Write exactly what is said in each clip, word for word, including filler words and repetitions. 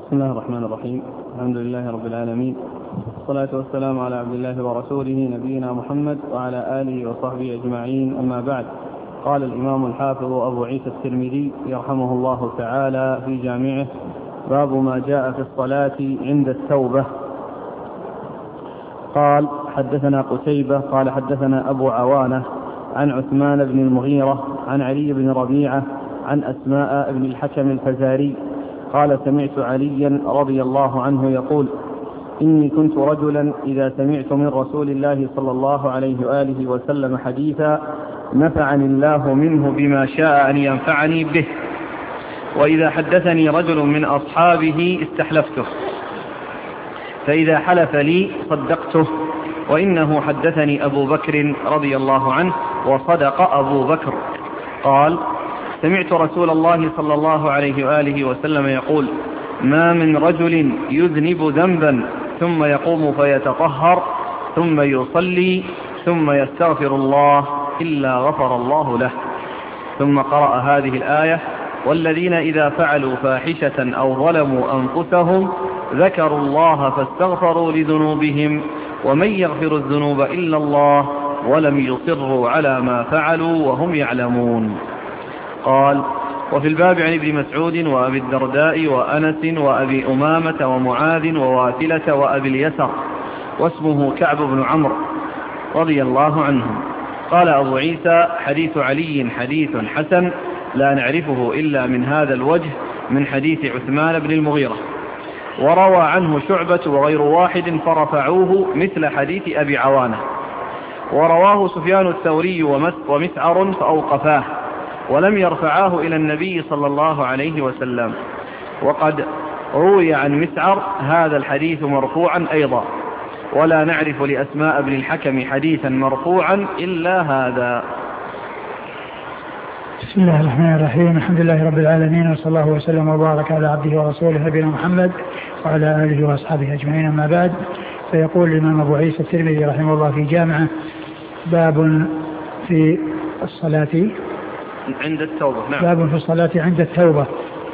بسم الله الرحمن الرحيم. الحمد لله رب العالمين، والصلاة والسلام على عبد الله ورسوله نبينا محمد وعلى آله وصحبه أجمعين، أما بعد. قال الإمام الحافظ أبو عيسى الترمذي يرحمه الله تعالى في جامعه: باب ما جاء في الصلاة عند التوبة. قال: حدثنا قتيبة قال حدثنا أبو عوانة عن عثمان بن المغيرة عن علي بن ربيعة عن أسماء بن الحكم الفزاري قال: سمعت عليا رضي الله عنه يقول: إني كنت رجلا إذا سمعت من رسول الله صلى الله عليه وآله وسلم حديثا نفعني الله منه بما شاء أن ينفعني به، وإذا حدثني رجل من أصحابه استحلفته، فإذا حلف لي صدقته، وإنه حدثني أبو بكر رضي الله عنه وصدق أبو بكر. قال: سمعت رسول الله صلى الله عليه وآله وسلم يقول: ما من رجل يذنب ذنبا ثم يقوم فيتطهر ظم يصلي ثم يستغفر الله إلا غفر الله له. ثم قرأ هذه الآية: والذين إذا فعلوا فاحشة أو ظلموا أنفسهم ذكروا الله فاستغفروا لذنوبهم ومن يغفر الذنوب إلا الله ولم يصروا على ما فعلوا وهم يعلمون. قال: وفي الباب عن ابن مسعود وأبي الدرداء وأنس وأبي أمامة ومعاذ وواثلة وأبي اليسر واسمه كعب بن عمرو رضي الله عنهم. قال أبو عيسى: حديث علي حديث حسن لا نعرفه إلا من هذا الوجه من حديث عثمان بن المغيرة، وروى عنه شعبة وغير واحد فرفعوه مثل حديث أبي عوانة، ورواه سفيان الثوري ومسعر فأوقفاه ولم يرفعاه إلى النبي صلى الله عليه وسلم. وقد روي عن مسعر هذا الحديث مرفوعا أيضا، ولا نعرف لأسماء بن الحكم حديثا مرفوعا إلا هذا. بسم الله الرحمن الرحيم. الحمد لله رب العالمين، وصلى الله وسلم وبارك على عبده ورسوله نبينا محمد وعلى آله وأصحابه أجمعين، أما بعد. فيقول الإمام أبو عيسى الترمذي رحمه الله في جامعه: باب في الصلاة عند التوبة. نعم. باب في الصلاة عند التوبة،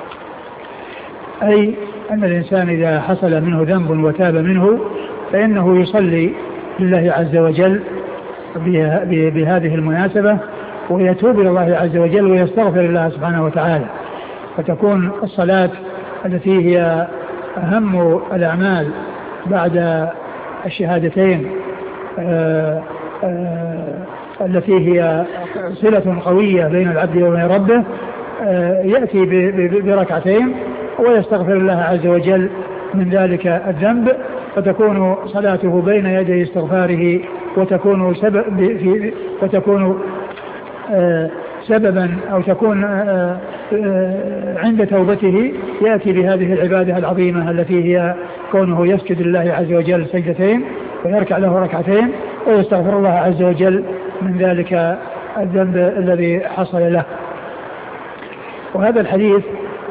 أي أن الإنسان إذا حصل منه ذنب وتاب منه فإنه يصلي لله عز وجل بهذه المناسبة، ويتوب إلى الله عز وجل ويستغفر الله سبحانه وتعالى، فتكون الصلاة التي هي أهم الأعمال بعد الشهادتين آآ آآ التي هي صلة قوية بين العبد وبين ربه، يأتي بركعتين ويستغفر الله عز وجل من ذلك الذنب، فتكون صلاته بين يدي استغفاره وتكون سبب في وتكون سببا أو تكون عند توبته يأتي بهذه العبادة العظيمة التي هي كونه يسجد لله عز وجل سجدتين ويركع له ركعتين ويستغفر الله عز وجل من ذلك الذنب الذي حصل له. وهذا الحديث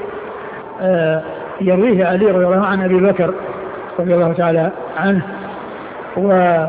يرويه علي رضي الله عنه أبي بكر رضي الله تعالى عنه، و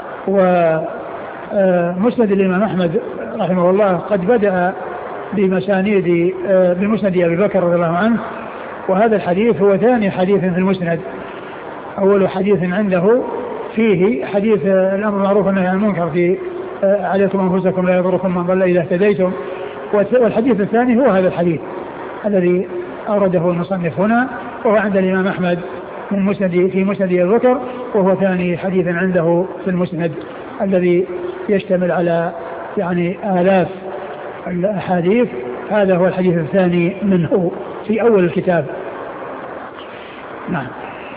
ومسند الإمام أحمد رحمه الله قد بدأ بمسانيد بمسند أبي بكر رضي الله عنه، وهذا الحديث هو ثاني حديث في المسند. أول حديث عنده فيه حديث الأمر معروف والنهي عن المنكر في عليكم أنفسكم لا يضركم من ضل إذا اهتديتم، والحديث الثاني هو هذا الحديث الذي أورده المصنف هنا، وهو عند الإمام أحمد من مسند في مسند أبي بكر، وهو ثاني حديث عنده في المسند الذي يشتمل على يعني آلاف الأحاديث. هذا هو الحديث الثاني منه في أول الكتاب. نعم.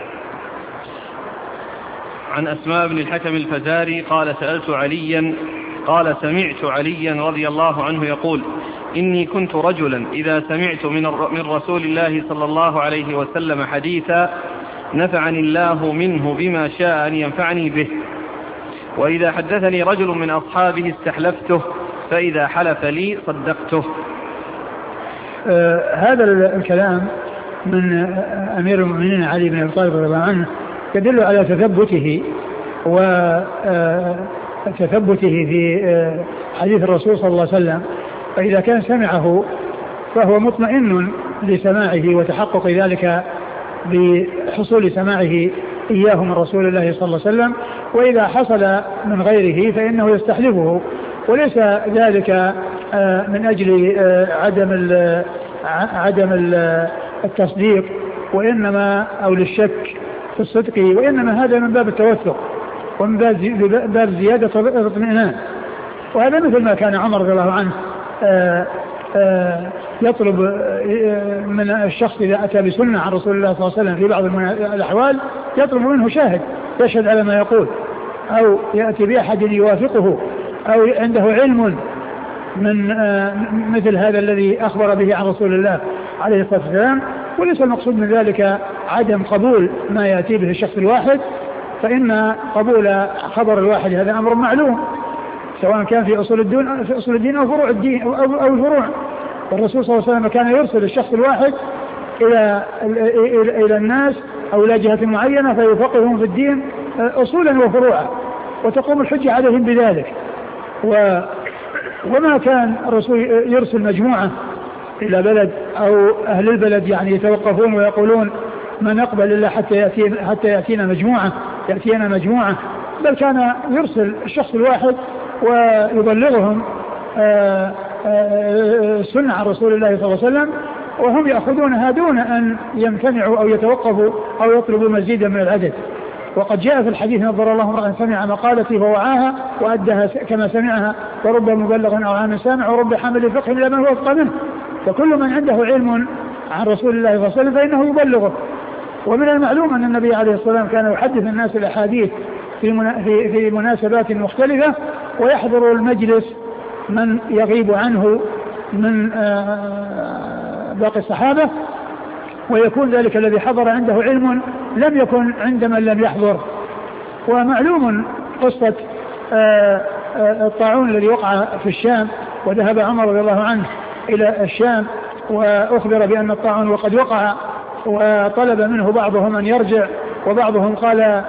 عن أسماء بن الحكم الفزاري قال: سألت عليا قال: سمعت عليا رضي الله عنه يقول: إني كنت رجلا إذا سمعت من من رسول الله صلى الله عليه وسلم حديثا نفعني الله منه بما شاء أن ينفعني به، وإذا حدثني رجل من أصحابه استحلفته، فإذا حلف لي صدقته. آه هذا الكلام من أمير المؤمنين علي بن أبي طالب رضي الله عنه يدل على تثبته وتثبته في حديث الرسول صلى الله عليه وسلم، فإذا كان سمعه فهو مطمئن لسماعه وتحقق ذلك بحصول سماعه إياه من رسول الله صلى الله عليه وسلم، وإذا حصل من غيره فإنه يستحلفه، وليس ذلك من أجل عدم ال عدم ال التصديق وإنما أو للشك في الصدق، وإنما هذا من باب التوثق ومن باب زيادة الاطمئنان. وهذا مثل ما كان عمر رضي الله عنه يطلب من الشخص إذا أتى بسنة عن رسول الله صلى الله عليه وسلم في بعض الأحوال يطلب منه شاهد يشهد على ما يقول، أو يأتي بأحد يوافقه، أو عنده علم من مثل هذا الذي أخبر به عن رسول الله عليه الصلاة والسلام. وليس المقصود من ذلك عدم قبول ما يأتي به الشخص الواحد، فإن قبول خبر الواحد هذا أمر معلوم، سواء كان في أصول الدين, في أصول الدين أو فروع الدين أو, أو, أو الفروع. والرسول صلى الله عليه وسلم كان يرسل الشخص الواحد إلى, إلى, إلى الناس أو إلى جهة معينة فيفقههم في الدين أصولا وفروعا، وتقوم الحجة عليهم بذلك. و وما كان الرسول يرسل مجموعة إلى بلد أو أهل البلد يعني يتوقفون ويقولون ما نقبل إلا حتى يأتينا, حتى يأتينا مجموعة يأتينا مجموعة بل كان يرسل الشخص الواحد ويبلغهم السنة عن رسول الله صلى الله عليه وسلم، وهم يأخذونها دون أن يمتنعوا أو يتوقفوا أو يطلبوا مزيدا من العدد. وقد جاء في الحديث نظر الله امرأ سمع مقالتي فوعاها وأدها كما سمعها، ورب مبلغ أو عام سامع، ورب حامل فقه إلى من هو أفقه منه. فكل من عنده علم عن رسول الله صلى الله عليه وسلم فإنه يبلغه. ومن المعلوم أن النبي عليه الصلاة والسلام كان يحدث الناس الأحاديث في, في, في مناسبات مختلفة، ويحضر المجلس من يغيب عنه من باقي الصحابة، ويكون ذلك الذي حضر عنده علم لم يكن عند من لم يحضر. ومعلوم قصة الطاعون الذي وقع في الشام، وذهب عمر رضي الله عنه إلى الشام وأخبر بأن الطاعون وقد وقع، وطلب منه بعضهم أن يرجع وبعضهم قال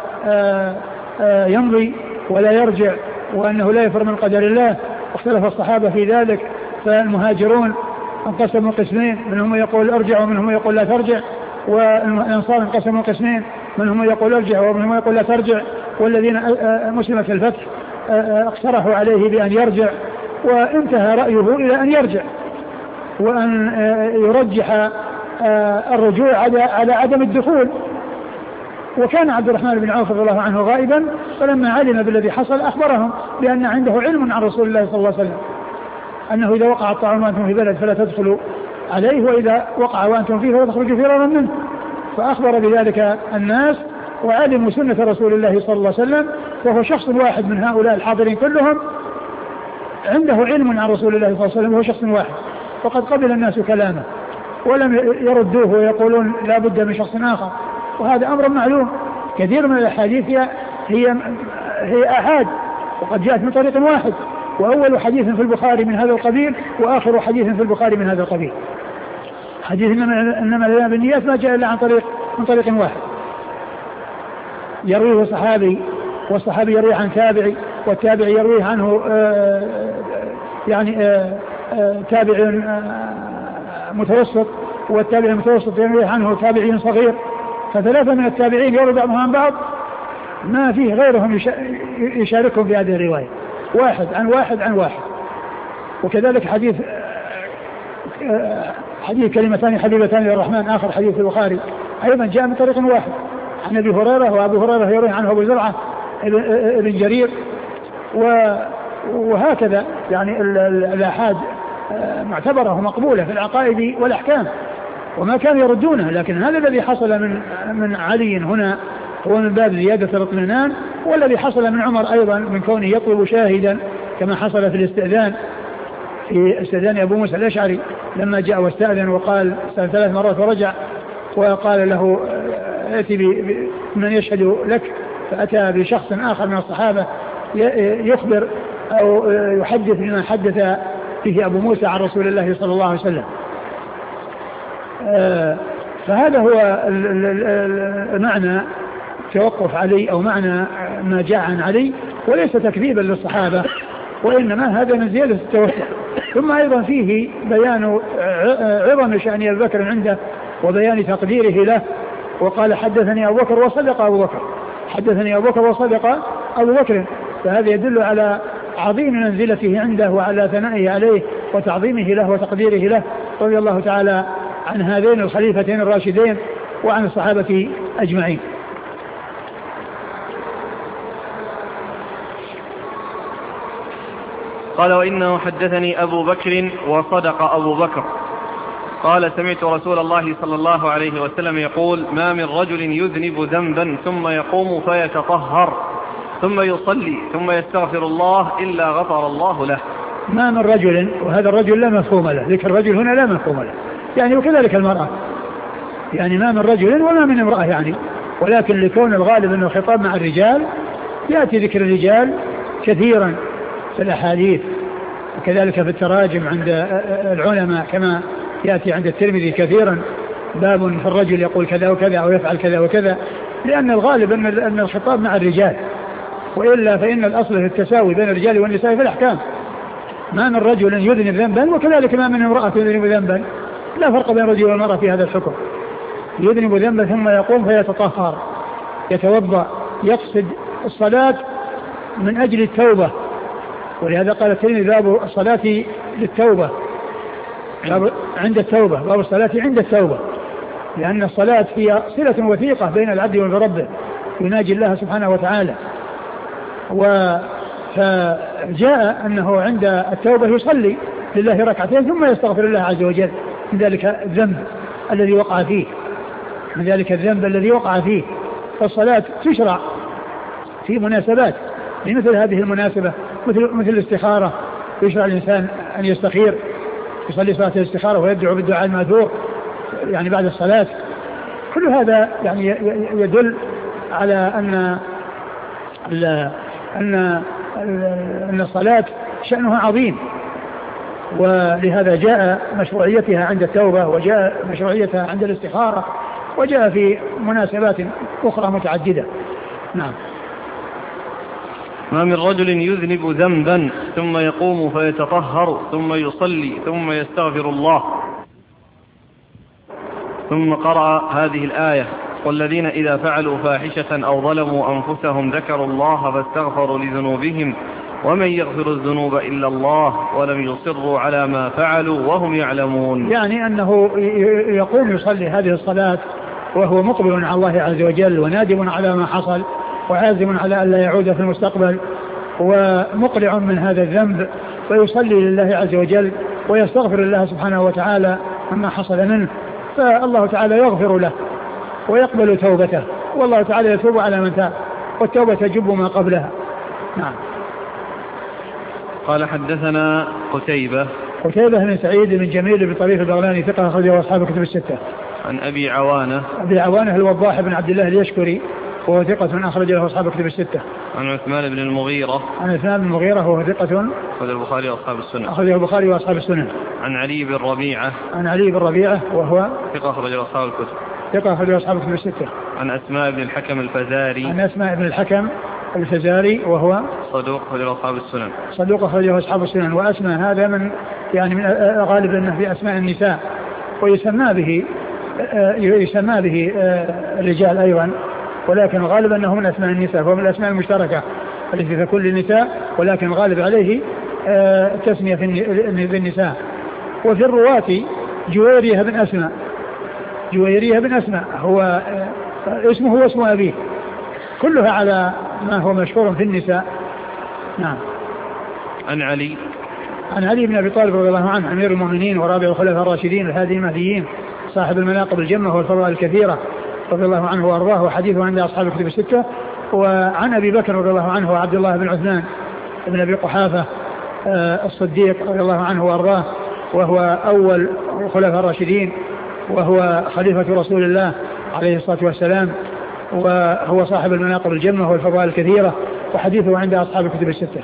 يمضي ولا يرجع وأنه لا يفر من قدر الله. واختلف الصحابة في ذلك، فالمهاجرون انقسموا قسمين، منهم يقول ارجع ومنهم يقول لا ترجع، والأنصار انقسموا قسمين، منهم يقول ارجع ومنهم يقول لا ترجع، والذين مسلمة الفتح اقترحوا عليه بأن يرجع، وانتهى رأيه إلى أن يرجع وأن يرجح الرجوع على عدم الدخول. وكان عبد الرحمن بن عوف رضي الله عنه غائبا، فلما علم بالذي حصل أخبرهم بأن عنده علم عن رسول الله صلى الله عليه وسلم أنه إذا وقع الطاعون وأنتم في بلد فلا تدخلوا عليه، وإذا وقع وأنتم فيه فلا تخرجوا فرارا منه. فأخبر بذلك الناس وعلموا سنة رسول الله صلى الله عليه وسلم، وهو شخص واحد من هؤلاء الحاضرين كلهم عنده علم عن رسول الله صلى الله عليه وسلم، وهو شخص واحد، وقد قبل الناس كلامه ولم يردوه ويقولون لا بد من شخص آخر. وهذا أمر معلوم. كثير من الأحاديث هي هي أحاد وقد جاءت من طريق واحد، وأول حديث في البخاري من هذا القبيل وآخر حديث في البخاري من هذا القبيل. حديث إنما لنا بالنيات ما جاء إلا عن طريق من طريق واحد يرويه صحابي، والصحابي يرويه عن تابعي، والتابعي يرويه عنه آآ يعني آآ آآ تابع متوسط، والتابع المتوسط يرويه عنه تابعي صغير. فثلاثة من التابعين يروي بعضهم عن بعض ما فيه غيرهم يشاركهم في هذه الرواية، واحد عن واحد عن واحد. وكذلك حديث حديث كلمتان حبيبتان للرحمن آخر حديث في البخاري أيضا جاء من طريق واحد عن أبي هريرة، وأبو هريرة يروي عنه أبو زرعة ابن جرير، وهكذا يعني الآحاد معتبرة ومقبولة في العقائد والأحكام وما كانوا يردونه. لكن هذا الذي حصل من من علي هنا هو من باب زيادة الاطمئنان، والذي حصل من عمر أيضا من كونه يطلب شاهدا كما حصل في الاستئذان في استئذان أبو موسى الأشعري لما جاء واستأذن وقال ثلاث مرات ورجع، وقال له ائتي بمن يشهد لك، فأتى بشخص آخر من الصحابة يخبر أو يحدث بما حدث فيه أبو موسى عن رسول الله صلى الله عليه وسلم. فهذا هو المعنى توقف علي أو معنى ما جاء عن علي، وليس تكذيبا للصحابة، وإنما هذا من زيادة التوسع. ثم أيضا فيه بيان عظم شأن أبي بكر عنده وبيان تقديره له، وقال حدثني أبو بكر وصدق أبو بكر، حدثني أبو بكر وصدق أبو بكر، فهذا يدل على عظيم منزلته عنده وعلى ثنائه عليه وتعظيمه له وتقديره له رضي الله تعالى عن هذين الخليفتين الراشدين وعن الصحابة أجمعين. قال وإنه حدثني أبو بكر وصدق أبو بكر قال سمعت رسول الله صلى الله عليه وسلم يقول ما من رجل يذنب ذنبا ثم يقوم فيتطهر ثم يصلي ثم يستغفر الله إلا غفر الله له. ما من رجل، وهذا الرجل لا مفهوم له، ذكر الرجل هنا لا مفهوم له، يعني وكذلك المرأة، يعني ما من رجل وما من امرأة يعني، ولكن لكون الغالب أنه خطاب مع الرجال يأتي ذكر الرجال كثيرا في الأحاديث، وكذلك في التراجم عند العلماء كما يأتي عند الترمذي كثيرا باب في الرجل يقول كذا وكذا أو يفعل كذا وكذا، لأن الغالب أن الخطاب مع الرجال، وإلا فإن الأصل في التساوي بين الرجال والنساء في الأحكام. ما من رجل يذنب ذنبا وكذلك ما من امرأة يذنب ذنبا، لا فرق بين الرجل والمرأة في هذا الحكم. يذنب ذنبا ثم يقوم فيتطهر يتوضأ يقصد الصلاة من أجل التوبة، ولهذا قال الترمذي باب الصلاة للتوبة، باب عند التوبة، باب الصلاة عند التوبة، لأن الصلاة هي صلة وثيقة بين العبد وبربه، يناجي الله سبحانه وتعالى. فجاء أنه عند التوبة يصلي لله ركعتين ثم يستغفر الله عز وجل من ذلك الذنب الذي وقع فيه، من ذلك الذنب الذي وقع فيه. فالصلاة تشرع في مناسبات، لمثل هذه المناسبة مثل مثل الاستخارة، يشرع الإنسان أن يستخير، يصلي صلاة الاستخارة ويدعو بالدعاء الماثور يعني بعد الصلاة. كل هذا يعني يدل على أن أن أن الصلاة شأنها عظيم، ولهذا جاء مشروعيتها عند التوبة، وجاء مشروعيتها عند الاستخارة، وجاء في مناسبات أخرى متعددة. نعم. ما من رجل يذنب ذنبا ثم يقوم فيتطهر ثم يصلي ثم يستغفر الله. ثم قرأ هذه الآية والذين إذا فعلوا فاحشة أو ظلموا أنفسهم ذكروا الله فاستغفروا لذنوبهم ومن يغفر الذنوب إلا الله ولم يصروا على ما فعلوا وهم يعلمون. يعني أنه يقوم يصلي هذه الصلاة وهو مقبل على الله عز وجل ونادم على ما حصل وعازم على أن لا يعود في المستقبل ومقلع من هذا الذنب، ويصلي لله عز وجل ويستغفر الله سبحانه وتعالى عما حصل منه، فالله تعالى يغفر له ويقبل توبته، والله تعالى يتوب على من تاب، والتوبة تجب ما قبلها. نعم. قال حدثنا قتيبة قتيبة بن سعيد بن جميل بن طريف البغلاني ثقة أخرجه أصحاب الكتب الستة. عن أبي عوانة أبي عوانة الوضاح بن عبد الله اليشكري وهو ثقة أخرج له أصحاب الكتب الستة. عن عثمان بن المغيرة عن عثمان بن المغيرة وهو ثقة أخرجه البخاري وأصحاب السنن أخرجه البخاري وأصحاب السنن. عن علي بن ربيعة عن علي بن ربيعة وهو ثقة أخرجه أصحاب الكتب ثقة أخرجه أصحاب الكتب الستة. عن أسماء بن الحكم الفزاري عن أسماء بن الحكم الفزاري وهو صدوق أخرجه أصحاب السنن صدوق أخرجه أصحاب السنن. وأسماء هذا من يعني من غالب أنه في أسماء النساء، ويسمى به يسمى به الرجال أيضا، ولكن غالب أنه من أسماء النساء، هو من الأسماء المشتركة التي في كل النساء، ولكن غالب عليه تسمية في النساء. وفي الرواة جويرية بن أسماء جويرية بن أسماء هو اسمه هو اسم أبيه، كلها على ما هو مشهور في النساء. نعم. عن علي عن علي بن أبي طالب رضي الله عنه أمير المؤمنين ورابع الخلفاء الراشدين الهادي المهديين صاحب المناقب الجمة والفضائل الكثيرة رضي الله عنه وأرضاه، وحديثه عند أصحاب الكتب الستة. وعن أبي بكر رضي الله عنه وعبد الله بن عثمان بن أبي قحافة الصديق رضي الله عنه وأرضاه، وهو أول الخلفاء الراشدين، وهو خليفة رسول الله عليه الصلاة والسلام، وهو صاحب المناقب الجمة والفضائل الكثيرة، وحديثه عند أصحاب الكتب الستة.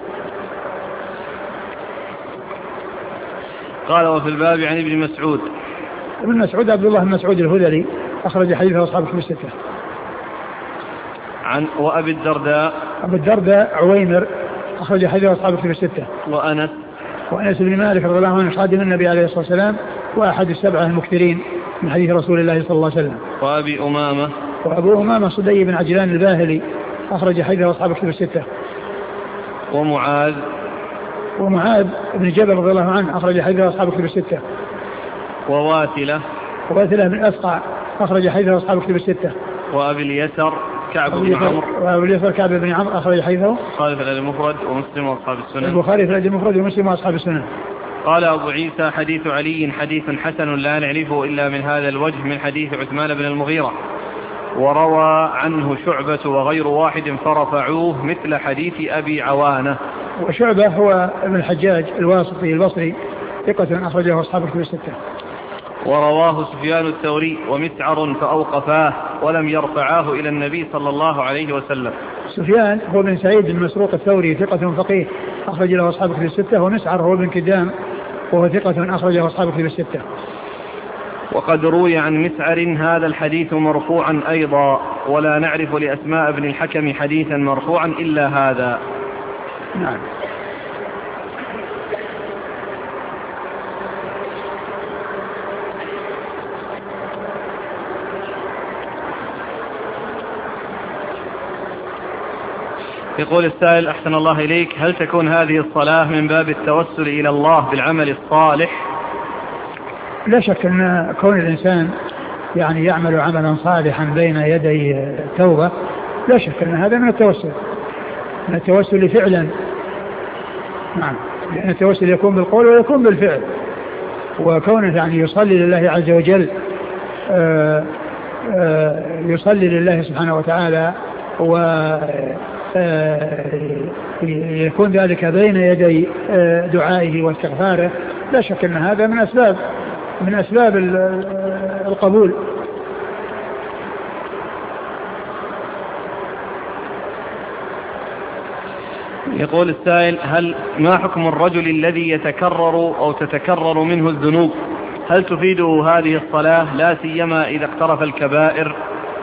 قال وفي الباب عن ابن مسعود ابن مسعود عبد الله بن مسعود الهذلي أخرج حديثه أصحاب الكتب الستة. عن وأبي الدرداء أبي الدرداء عويمر أخرج حديثه أصحاب الكتب الستة. وأنس وأنس بن مالك رضي الله عنه خادم النبي عليه الصلاة والسلام وأحد السبعة المكثرين من حديث رسول الله صلى الله عليه وسلم. وأبي أمامة وأبو أمامة صدي بن عجلان الباهلي أخرج حديثه أصحاب الكتب الستة. ومعاذ ومعاذ بن جبل رضي الله عنه أخرج حديثه أصحاب الكتب الستة. وواثلة وواثلة بن أسقع أخرج حديثه أصحاب الكتب الستة. وأبي اليسر كعب بن عمرو وأبي اليسر كعب بن عمرو أخرج حديثه البخاري في الأدب المفرد ومسلم وأصحاب السنن. البخاري في الأدب المفرد ومسلم وأصحاب السنن. قال أبو عيسى حديث علي حديث حسن لا نعرفه إلا من هذا الوجه من حديث عثمان بن المغيرة، وروى عنه شعبة وغير واحد فرفعوه مثل حديث أبي عوانة. وشعبة هو ابن الحجاج الواسطي البصري ثقة أخرجه أصحاب الكتب الستة. ورواه سفيان الثوري ومسعر فأوقفاه ولم يرفعاه إلى النبي صلى الله عليه وسلم. سفيان هو بن سعيد بن مسروق الثوري ثقة فقيه أخرج له أصحاب الكتب الستة. ومسعر هو بن كدام وهو ثقة أخرجه أصحاب الكتب الستة. وقد روي عن مسعر هذا الحديث مرفوعا أيضا، ولا نعرف لأسماء بن الحكم حديثا مرفوعا إلا هذا. نعم. يقول السائل أحسن الله إليك، هل تكون هذه الصلاة من باب التوسل إلى الله بالعمل الصالح؟ لا شك أن كون الإنسان يعني يعمل عملا صالحا بين يدي توبة لا شك أن هذا من التوسل، من التوسل فعلا. نعم، لأن التوسل يكون بالقول ويكون بالفعل. وكونه يعني يصلي لله عز وجل آآ آآ يصلي لله سبحانه وتعالى ويكون ذلك بين يدي دعائه واستغفاره، لا شك أن هذا من أسباب من أسباب القبول. يقول السائل، هل ما حكم الرجل الذي يتكرر أو تتكرر منه الذنوب؟ هل تفيده هذه الصلاة لا سيما إذا اقترف الكبائر؟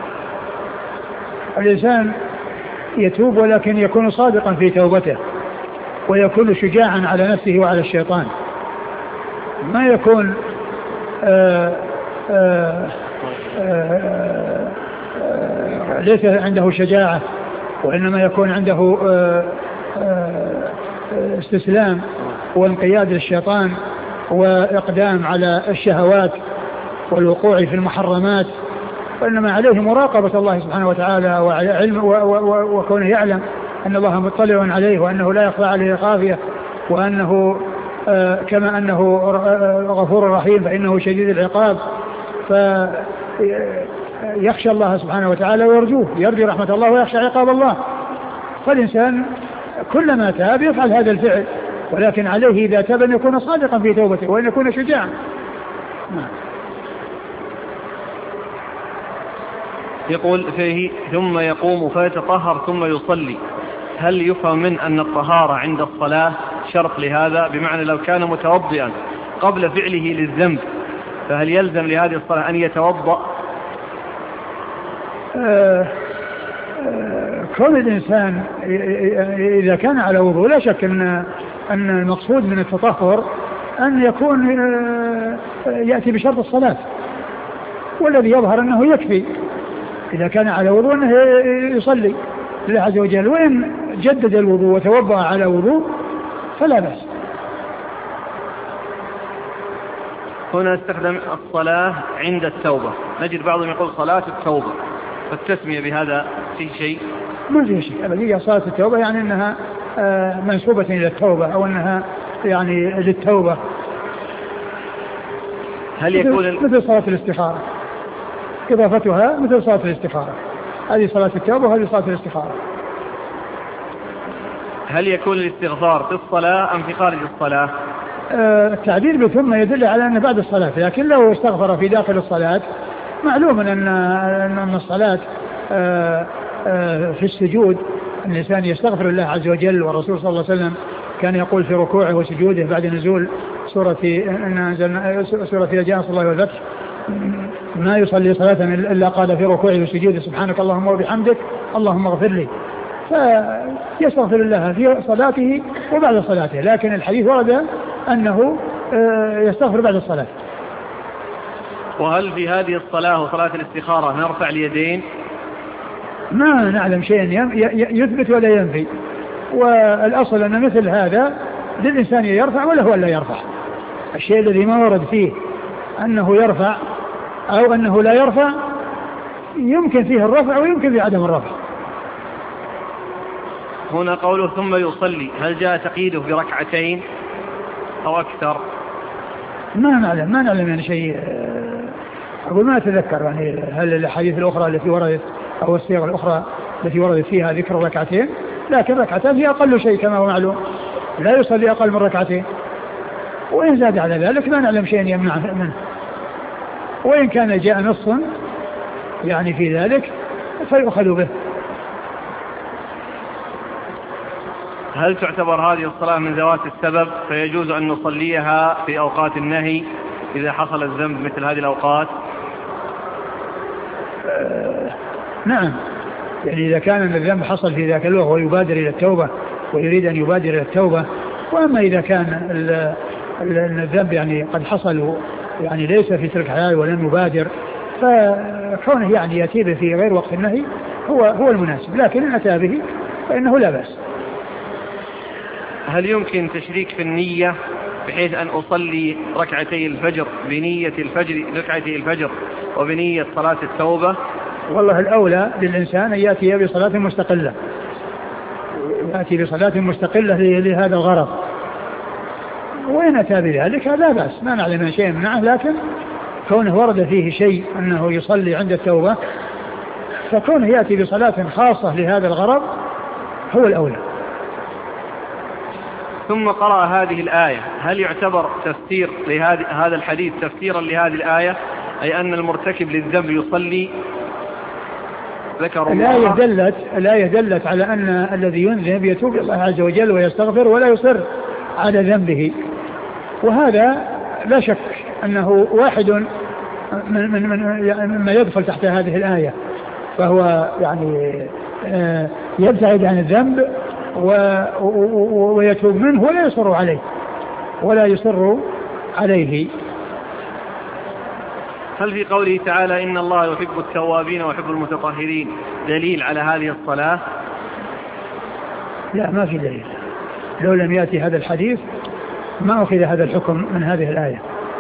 الإنسان يتوب ولكن يكون صادقا في توبته، ويكون شجاعا على نفسه وعلى الشيطان، ما يكون آآ آآ آآ آآ ليس عنده شجاعة، وإنما يكون عنده آآ آآ استسلام وانقياد للشيطان وإقدام على الشهوات والوقوع في المحرمات. وإنما عليه مراقبة الله سبحانه وتعالى وعلم وكونه يعلم أن الله مطلع عليه وأنه لا يخفى عليه خافية، وأنه آه كما أنه غفور رحيم فإنه شديد العقاب، فيخشى الله سبحانه وتعالى ويرجوه، يرجو رحمة الله ويخشى عقاب الله. فالإنسان كلما تاب يفعل هذا الفعل، ولكن عليه إذا تاب أن يكون صادقا في توبته وأن يكون شجاعا. يقول فيه ثم يقوم فيتطهر ثم يصلي، هل يفهم من أن الطهارة عند الصلاة شرط لهذا؟ بمعنى لو كان متوضئا قبل فعله للذنب فهل يلزم لهذه الصلاة أن يتوضأ؟ آه آه كون الإنسان إذا كان على وضوء لا شك أن أن المقصود من التطهر أن يكون آه يأتي بشرط الصلاة، والذي يظهر أنه يكفي إذا كان على وضوء أنه يصلي لله عز وجل، وإن جدد الوضوء وتوضأ على وضوء فلا بأس. هنا استخدم الصلاة عند التوبة، نجد بعضهم يقول صلاة التوبة، فالتسمية بهذا في شيء؟ ما في شيء أبدا. صلاة التوبة يعني أنها منسوبة إلى التوبة أو أنها يعني للتوبة. هل يكون مثل صلاة الاستخارة، إضافتها مثل صلاة الاستخارة، هذه صلاة التوبة وهذه صلاة الاستخارة. هل يكون الاستغفار في الصلاة أم في خارج الصلاة؟ آه التعبير بثم يدل على أن بعد الصلاة، لكن لو استغفر في داخل الصلاة معلوم أن أن الصلاة آه آه في السجود الإنسان يستغفر الله عز وجل، والرسول صلى الله عليه وسلم كان يقول في ركوعه وسجوده بعد نزول سورة إن سورة إذا جاء نصر الله والفتح ما يصلي صلاة إلا قال في ركوعه وسجوده سبحانك اللهم وبحمدك اللهم اغفر لي، فيستغفر الله في صلاته وبعد صلاته. لكن الحديث ورد أنه يستغفر بعد الصلاة. وهل في هذه الصلاة وصلاة الاستخارة نرفع اليدين؟ ما نعلم شيء يثبت ولا ينفي، والأصل أن مثل هذا للإنسان يرفع ولا هو لا يرفع. الشيء الذي ما ورد فيه أنه يرفع أو أنه لا يرفع يمكن فيه الرفع ويمكن فيه عدم الرفع. هنا قوله ثم يصلي، هل جاء تقييده بركعتين أو أكثر؟ ما نعلم ما نعلم يعني شيء، أقول ما أتذكر يعني هل الحديث الأخرى التي وردت أو الصيغ الأخرى التي وردت فيها ذكر ركعتين، لكن ركعتان هي أقل شيء كما هو معلوم، لا يصلي أقل من ركعتين، وإن زاد على ذلك ما نعلم شيء يمنع منه، وإن كان جاء نص يعني في ذلك فيؤخذ به. هل تعتبر هذه الصلاة من ذوات السبب فيجوز أن نصليها في أوقات النهي إذا حصل الذنب مثل هذه الأوقات؟ آه نعم، يعني إذا كان الذنب حصل في ذاك الوقت ويبادر إلى التوبة ويريد أن يبادر إلى التوبة، وأما إذا كان الذنب يعني قد حصل يعني ليس في تلك الحال ولم يبادر، فكونه يعني يأتي به في غير وقت النهي هو هو المناسب، لكن إن أتى به فإنه لا بأس. هل يمكن تشريك في النية بحيث أن أصلي ركعتي الفجر بنية الفجر ركعتي الفجر وبنية صلاة التوبة؟ والله الأولى للإنسان أن يأتي بصلاة مستقلة، يأتي بصلاة مستقلة لهذا الغرض، وإن أتى بذلك لا بأس، ما نعلم شيء منعه، لكن كونه ورد فيه شيء أنه يصلي عند التوبة، فكونه يأتي بصلاة خاصة لهذا الغرض هو الأولى. ثم قرأ هذه الآية، هل يعتبر تفسير لهذا هذا الحديث تفسيرا لهذه الآية، أي أن المرتكب للذنب يصلي؟ ذكر الآية دلت الآية دلت على أن الذي يذنب يتوب الله عز وجل ويستغفر ولا يصر على ذنبه، وهذا لا شك أنه واحد من من من مما يدخل تحت هذه الآية، فهو يعني يبتعد عن الذنب ويتوب منه ولا يصر عليه ولا يصر عليه. هل في قوله تعالى إن الله يحب التوابين ويحب المتطهرين دليل على هذه الصلاة؟ لا، ما في دليل، لو لم يأتي هذا الحديث ما أخذ هذا الحكم من هذه الآية.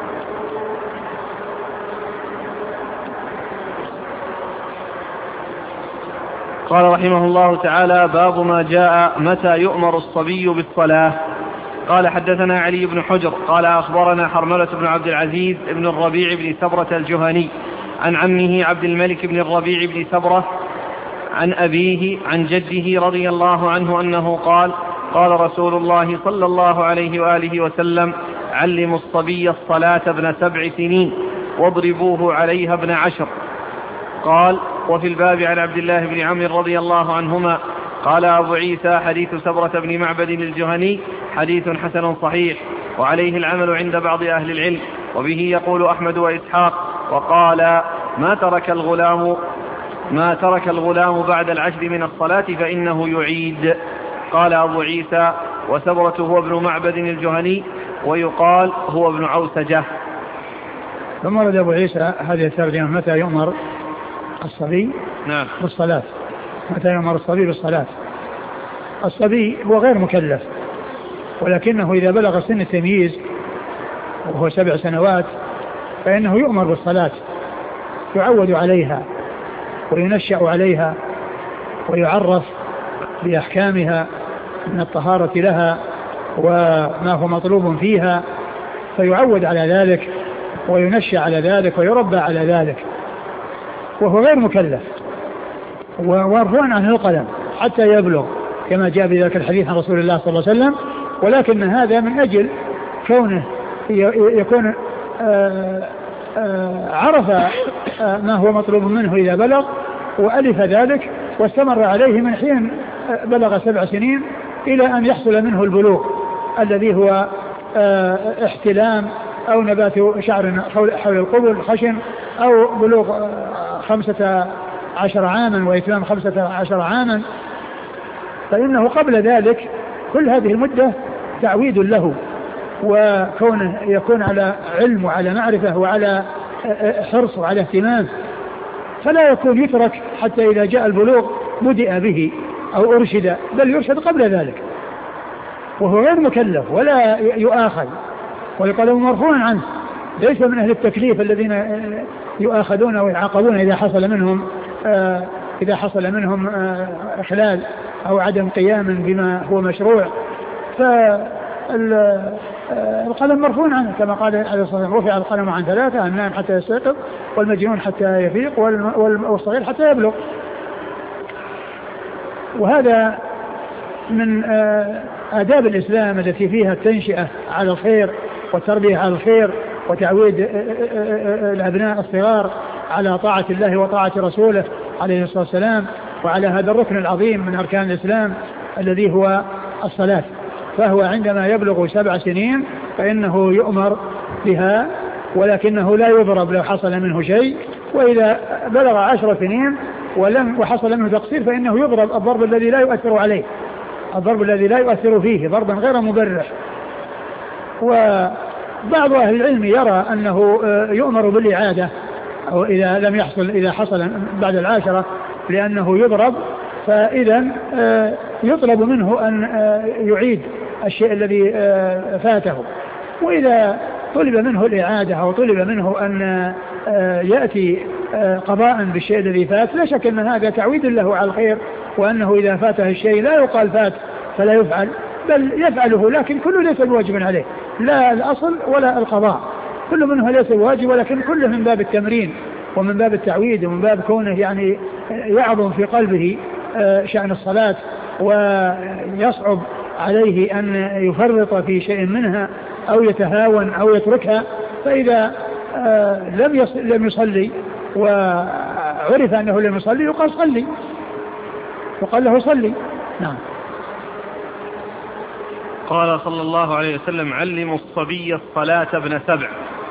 قال رحمه الله تعالى: باب ما جاء متى يؤمر الصبي بالصلاة. قال حدثنا علي بن حجر قال أخبرنا حرملة بن عبد العزيز بن الربيع بن سبرة الجهني عن عمه عبد الملك بن الربيع بن سبرة عن أبيه عن جده رضي الله عنه أنه قال: قال رسول الله صلى الله عليه وآله وسلم: علموا الصبي الصلاة ابن سبع سنين واضربوه عليها ابن عشر. قال: وفي الباب عن عبد الله بن عمرو رضي الله عنهما. قال أبو عيسى: حديث سبرة بن معبد الجهني حديث حسن صحيح، وعليه العمل عند بعض أهل العلم، وبه يقول أحمد وإسحاق. وقال: ما ترك الغلام ما ترك الغلام بعد العشر من الصلاة فإنه يعيد. قال أبو عيسى: وسبرة هو ابن معبد الجهني، ويقال هو ابن عوسجة. ثم ورد أبو عيسى هذه الترجمة: متى يؤمر الصبي نعم بالصلاة. متى يؤمر الصبي بالصلاة؟ الصبي هو غير مكلف، ولكنه إذا بلغ سن التمييز وهو سبع سنوات فإنه يؤمر بالصلاة، يعود عليها وينشأ عليها ويعرف بأحكامها من الطهارة لها وما هو مطلوب فيها، فيعود على ذلك وينشأ على ذلك ويربى على ذلك، وهو غير مكلف ومرفوع عنه القلم حتى يبلغ، كما جاء بذلك الحديث عن رسول الله صلى الله عليه وسلم. ولكن هذا من أجل كونه يكون آآ آآ عرف ما هو مطلوب منه إذا بلغ وألف ذلك واستمر عليه من حين بلغ سبع سنين إلى أن يحصل منه البلوغ الذي هو احتلام أو نبات شعر حول القبل خشن، أو بلوغ خمسة عشر عاما وإتمام خمسة عشر عاما. فإنه قبل ذلك كل هذه المدة تعويد له، وكونه يكون على علم وعلى معرفة وعلى حرص وعلى اهتمام، فلا يكون يترك حتى إذا جاء البلوغ بدأ به أو أرشد، بل يرشد قبل ذلك وهو غير مكلف ولا يؤاخذ، والقلم مرفوع عنه، ليس من أهل التكليف الذين يؤاخذون ويعاقبون إذا حصل منهم إذا حصل منهم إخلال أو عدم قيام بما هو مشروع. فالقلم مرفوع عنه كما قال عليه الصلاة والسلام: رفع القلم عن ثلاثة: النائم حتى يستيقظ، والمجنون حتى يفيق، والصغير حتى يبلغ. وهذا من آداب الإسلام التي فيها التنشئة على الخير والتربية على الخير وتعويد الأبناء الصغار على طاعة الله وطاعة رسوله عليه الصلاة والسلام، وعلى هذا الركن العظيم من أركان الإسلام الذي هو الصلاة. فهو عندما يبلغ سبع سنين فإنه يؤمر بها، ولكنه لا يضرب لو حصل منه شيء، وإذا بلغ عشر سنين ولم وحصل منه تقصير فإنه يضرب الضرب الذي لا يؤثر عليه، الضرب الذي لا يؤثر فيه، ضربا غير مبرح. وبعض أهل العلم يرى أنه يؤمر بالإعادة أو إذا لم يحصل إذا حصل بعد العاشرة، لأنه يضرب، فإذا يطلب منه أن يعيد الشيء الذي فاته. وإذا طلب منه الإعادة أو طلب منه أن يأتي قضاء بالشيء الذي فات، لا شك أن هذا تعويد له على الخير، وأنه إذا فاته الشيء لا يقال فات فلا يفعل، بل يفعله، لكن كله ليس بواجب عليه، لا الأصل ولا القضاء، كل منه ليس بواجب، ولكن كله من باب التمرين ومن باب التعويد ومن باب كونه يعني يعظم في قلبه شأن الصلاة ويصعب عليه أن يفرط في شيء منها أو يتهاون أو يتركها. فإذا لم لم يصلي وعرف أنه لم يصلي يقال صلي، وقال له صلي. نعم. قال صلى الله عليه وسلم: علموا الصبي الصلاة ابن سبع.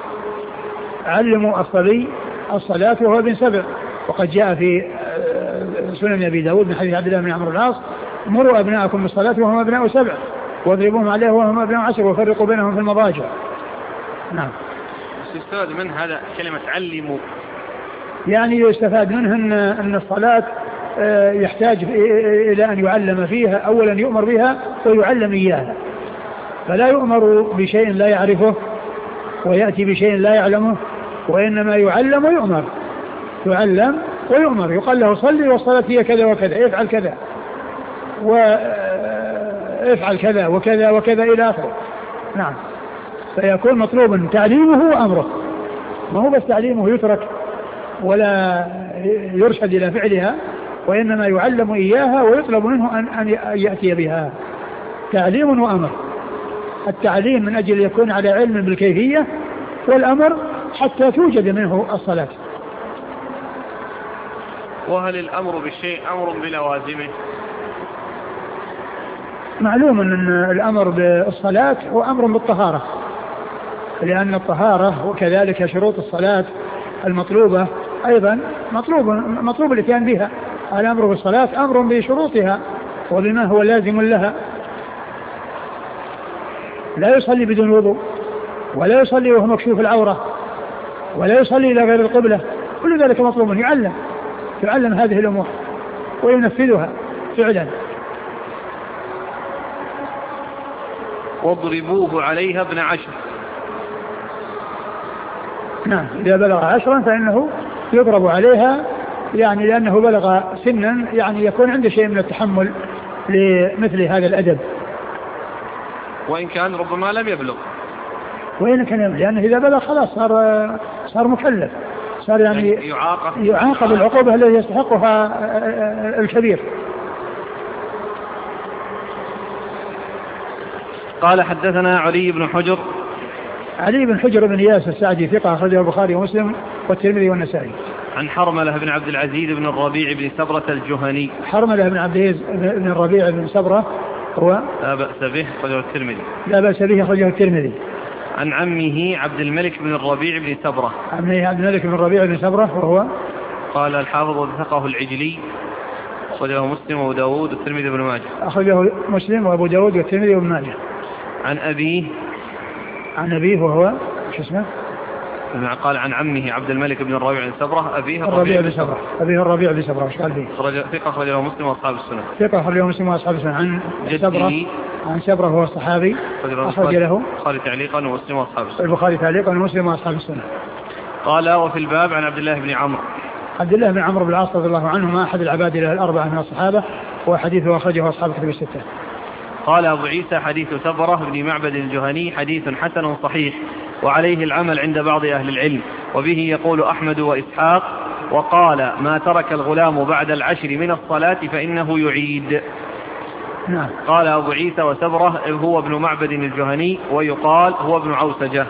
علموا الصبي الصلاة وهو ابن سبع، وقد جاء في سنن أبي داود من حديث عبد الله بن عمرو بن العاص: مروا أبناءكم بالصلاة وهم أبناء سبع واضربوهم عليها وهم أبناء عشر وفرقوا بينهم في المضاجع. نعم. يستفاد من هذا كلمة علموا، يعني يستفاد منها أن, أن الصلاة يحتاج إلى أن يعلم فيها، أولا يؤمر بها ويعلم إياها، فلا يؤمر بشيء لا يعرفه ويأتي بشيء لا يعلمه، وإنما يعلم ويؤمر، يعلم ويؤمر، يقال له صلي والصلاة هي كذا وكذا، افعل كذا وافعل كذا وكذا وكذا إلى آخره. نعم. فيكون مطلوبا تعليمه وأمره، ما هو بس تعليمه يترك ولا يرشد إلى فعلها، وإنما يعلم إياها ويطلب منه أن, أن يأتي بها. تعليم وأمر، التعليم من أجل يكون على علم بالكيفية، والأمر حتى توجد منه الصلاة. وهل الأمر بالشيء أمر بلوازمه؟ معلوم أن الأمر بالصلاة هو أمر بالطهارة، لأن الطهارة وكذلك شروط الصلاة المطلوبة أيضا مطلوب مطلوب الاتيان بها. الأمر بالصلاة أمر بشروطها وبما هو لازم لها. لا يصلي بدون وضوء، ولا يصلي وهو مكشوف العورة، ولا يصلي إلى غير القبلة، كل ذلك مطلوب يعلم يعلم هذه الأمور وينفذها فعلا. واضربوه عليها ابن عشر. نعم. إذا بلغ عشرا فإنه يضرب عليها، يعني لأنه بلغ سنا يعني يكون عنده شيء من التحمل لمثل هذا الأدب، وإن كان ربما لم يبلغ، وإن كان لأنه إذا بلغ خلاص صار صار مكلف، صار يعني, يعني يعاقب, يعاقب العقوبة التي يستحقها الكبير. قال: حدثنا علي بن حجر. علي بن حجر بن إياس السعدي ثقة، أخرجه البخاري ومسلم والترمذي والنسائي. عن حرملة بن عبد العزيز بن الربيع بن سبرة الجهني. حرملة بن عبد العزيز بن الربيع بن سبرة هو لا بأس به، أخرجه الترمذي. لا بأس به، أخرجه الترمذي. عن عمه عبد الملك بن الربيع بن سبرة. عمه عبد الملك بن الربيع بن سبرة وهو قال الحافظ وثقه العجلي، أخرجه مسلم وأبو داود والترمذي وابن ماجه. أخرجه مسلم وأبو داود والترمذي وابن ماجه. عن أبيه. عن أبيه وهو شو اسمه؟ قال عن عمه عبد الملك بن الربيع بن سبرة أبيه الربيع بن سبرة أبيه الربيع بن سبرة. وش قال فيه؟ ثقة أخرج له مسلم وأصحاب السنة. ثقة أخرج له مسلم وأصحاب السنة. عن سبرة عن سبرة هو الصحابي أخرج له البخاري تعليقا ومسلم وأصحاب السنة. البخاري تعليقا ومسلم وأصحاب السنة. قال وفي الباب عن عبد الله بن عمرو عبد الله بن عمرو بن العاص رضي الله عنهما أحد العباد الأربعة من الصحابة وحديثه أخرجه أصحاب الكتب الستة. قال أبو عيسى حديث سبرة بن معبد الجهني حديث حسن صحيح وعليه العمل عند بعض أهل العلم وبه يقول أحمد وإسحاق. وقال ما ترك الغلام بعد العشر من الصلاة فإنه يعيد. نعم. قال أبو عيسى وسبرة هو ابن معبد الجهني ويقال هو ابن عوسجة.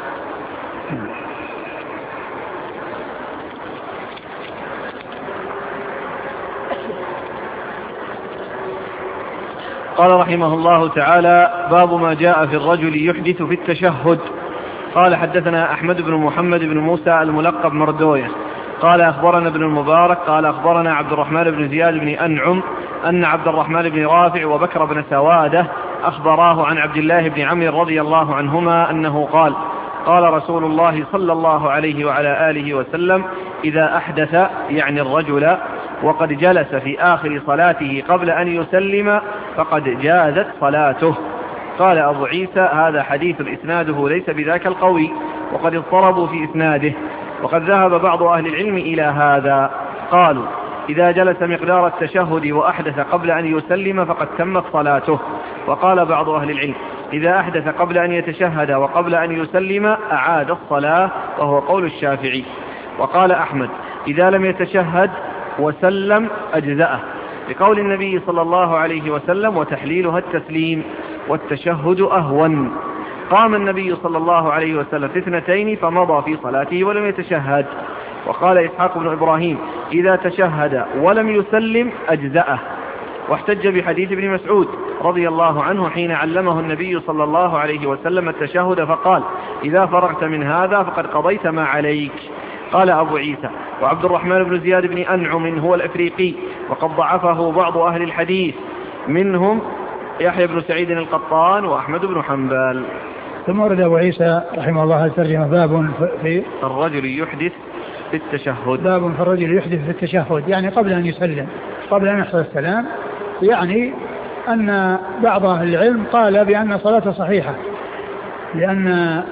قال رحمه الله تعالى باب ما جاء في الرجل يحدث في التشهد. قال حدثنا أحمد بن محمد بن موسى الملقب مردوية قال أخبرنا ابن المبارك قال أخبرنا عبد الرحمن بن زياد بن أنعم أن عبد الرحمن بن رافع وبكر بن سوادة أخبراه عن عبد الله بن عمرو رضي الله عنهما أنه قال قال رسول الله صلى الله عليه وعلى آله وسلم إذا أحدث يعني الرجل وقد جلس في آخر صلاته قبل أن يسلم فقد جازت صلاته. قال أبو عيسى هذا حديث إسناده ليس بذاك القوي وقد اضطربوا في إسناده وقد ذهب بعض أهل العلم إلى هذا قالوا إذا جلس مقدار التشهد وأحدث قبل أن يسلم فقد تمت صلاته. وقال بعض أهل العلم إذا أحدث قبل أن يتشهد وقبل أن يسلم أعاد الصلاة وهو قول الشافعي. وقال أحمد إذا لم يتشهد وسلم أجزأه لقول النبي صلى الله عليه وسلم وتحليلها التسليم والتشهد أهون. قام النبي صلى الله عليه وسلم في اثنتين فمضى في صلاته ولم يتشهد. وقال إسحاق بن إبراهيم إذا تشهد ولم يسلم أجزأه. واحتج بحديث ابن مسعود رضي الله عنه حين علمه النبي صلى الله عليه وسلم التشهد فقال إذا فرغت من هذا فقد قضيت ما عليك. قال أبو عيسى وعبد الرحمن بن زياد بن أنعم هو الأفريقي وقد ضعفه بعض أهل الحديث منهم يحيى بن سعيد القطان وأحمد بن حنبل. ثم ورد أبو عيسى رحمه الله الترجمة باب في الرجل يحدث في التشهد. باب في الرجل يحدث في التشهد يعني قبل أن يسلم قبل أن يحصل السلام. يعني أن بعض أهل العلم قال بأن صلاته صحيحة لأن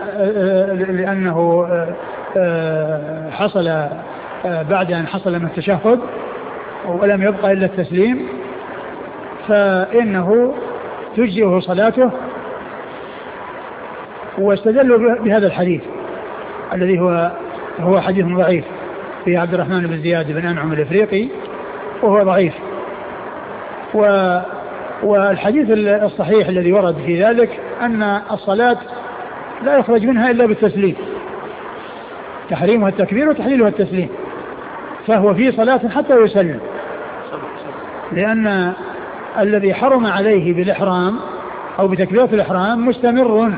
لأنه حصل بعد أن حصل من التشهد ولم يبقى إلا التسليم فإنه تجزئه صلاته. واستدلوا بهذا الحديث الذي هو هو حديث ضعيف في عبد الرحمن بن زياد بن أنعم الإفريقي وهو ضعيف. و والحديث الصحيح الذي ورد في ذلك أن الصلاة لا يخرج منها إلا بالتسليم تحريمها التكبير وتحليلها التسليم فهو في صلاة حتى يسلم لأن الذي حرم عليه بالإحرام أو بتكبيرة الإحرام مستمر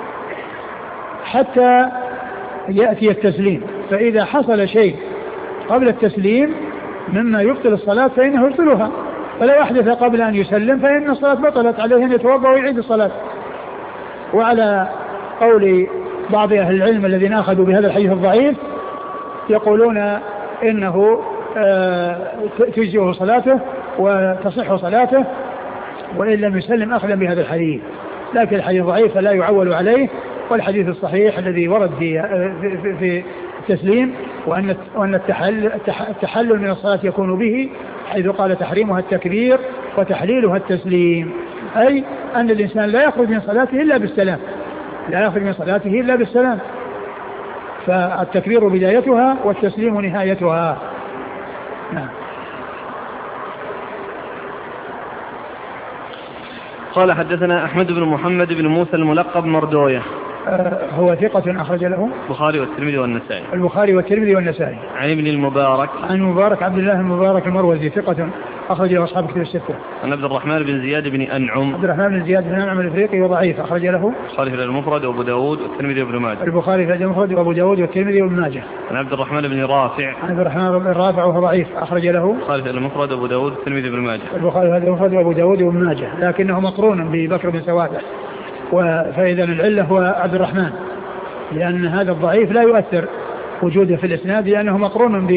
حتى يأتي التسليم. فإذا حصل شيء قبل التسليم مما يبطل الصلاة فإنه يبطلها فلا يحدث قبل أن يسلم فإن الصلاة بطلت عليه أن يتوضأ ويعيد الصلاة. وعلى قول بعض أهل العلم الذين أخذوا بهذا الحديث الضعيف يقولون إنه تجزئه صلاته وتصح صلاته وإن لم يسلم أخذا بهذا الحديث. لكن الحديث ضعيف فلا يعول عليه. والحديث الصحيح الذي ورد في في, في التسليم وأن وأن التحلل, التحلل من الصلاة يكون به حيث قال تحريمها التكبير وتحليلها التسليم أي أن الإنسان لا يخرج من صلاته إلا بالسلام لا يخرج من صلاته إلا بالسلام. فالتكبير بدايتها والتسليم نهايتها. نعم. قال حدثنا أحمد بن محمد بن موسى الملقب مردوية هو ثقة أخرج له البخاري والترمذي والنسائي البخاري والترمذي والنسائي عن ابن المبارك عن المبارك عبد الله المبارك المروزي ثقة أخرج له أصحاب كتب الستة عن عبد الرحمن بن زياد بن أنعم عبد الرحمن بن زياد بن أنعم الإفريقي وضعيف أخرج له البخاري في المفرد وأبو داود والترمذي وابن ماجه البخاري في المفرد وأبو داود والترمذي وابن ماجه عن عبد الرحمن بن رافع عن عبد الرحمن بن رافع وهو ضعيف أخرج له البخاري في المفرد وأبو داود والترمذي وابن ماجه البخاري في المفرد وأبو داود وابن ماجه لكنه مقرون ببكر بن سوادة. فإذا العلة هو عبد الرحمن لأن هذا الضعيف لا يؤثر وجوده في الإسناد لأنه مقرون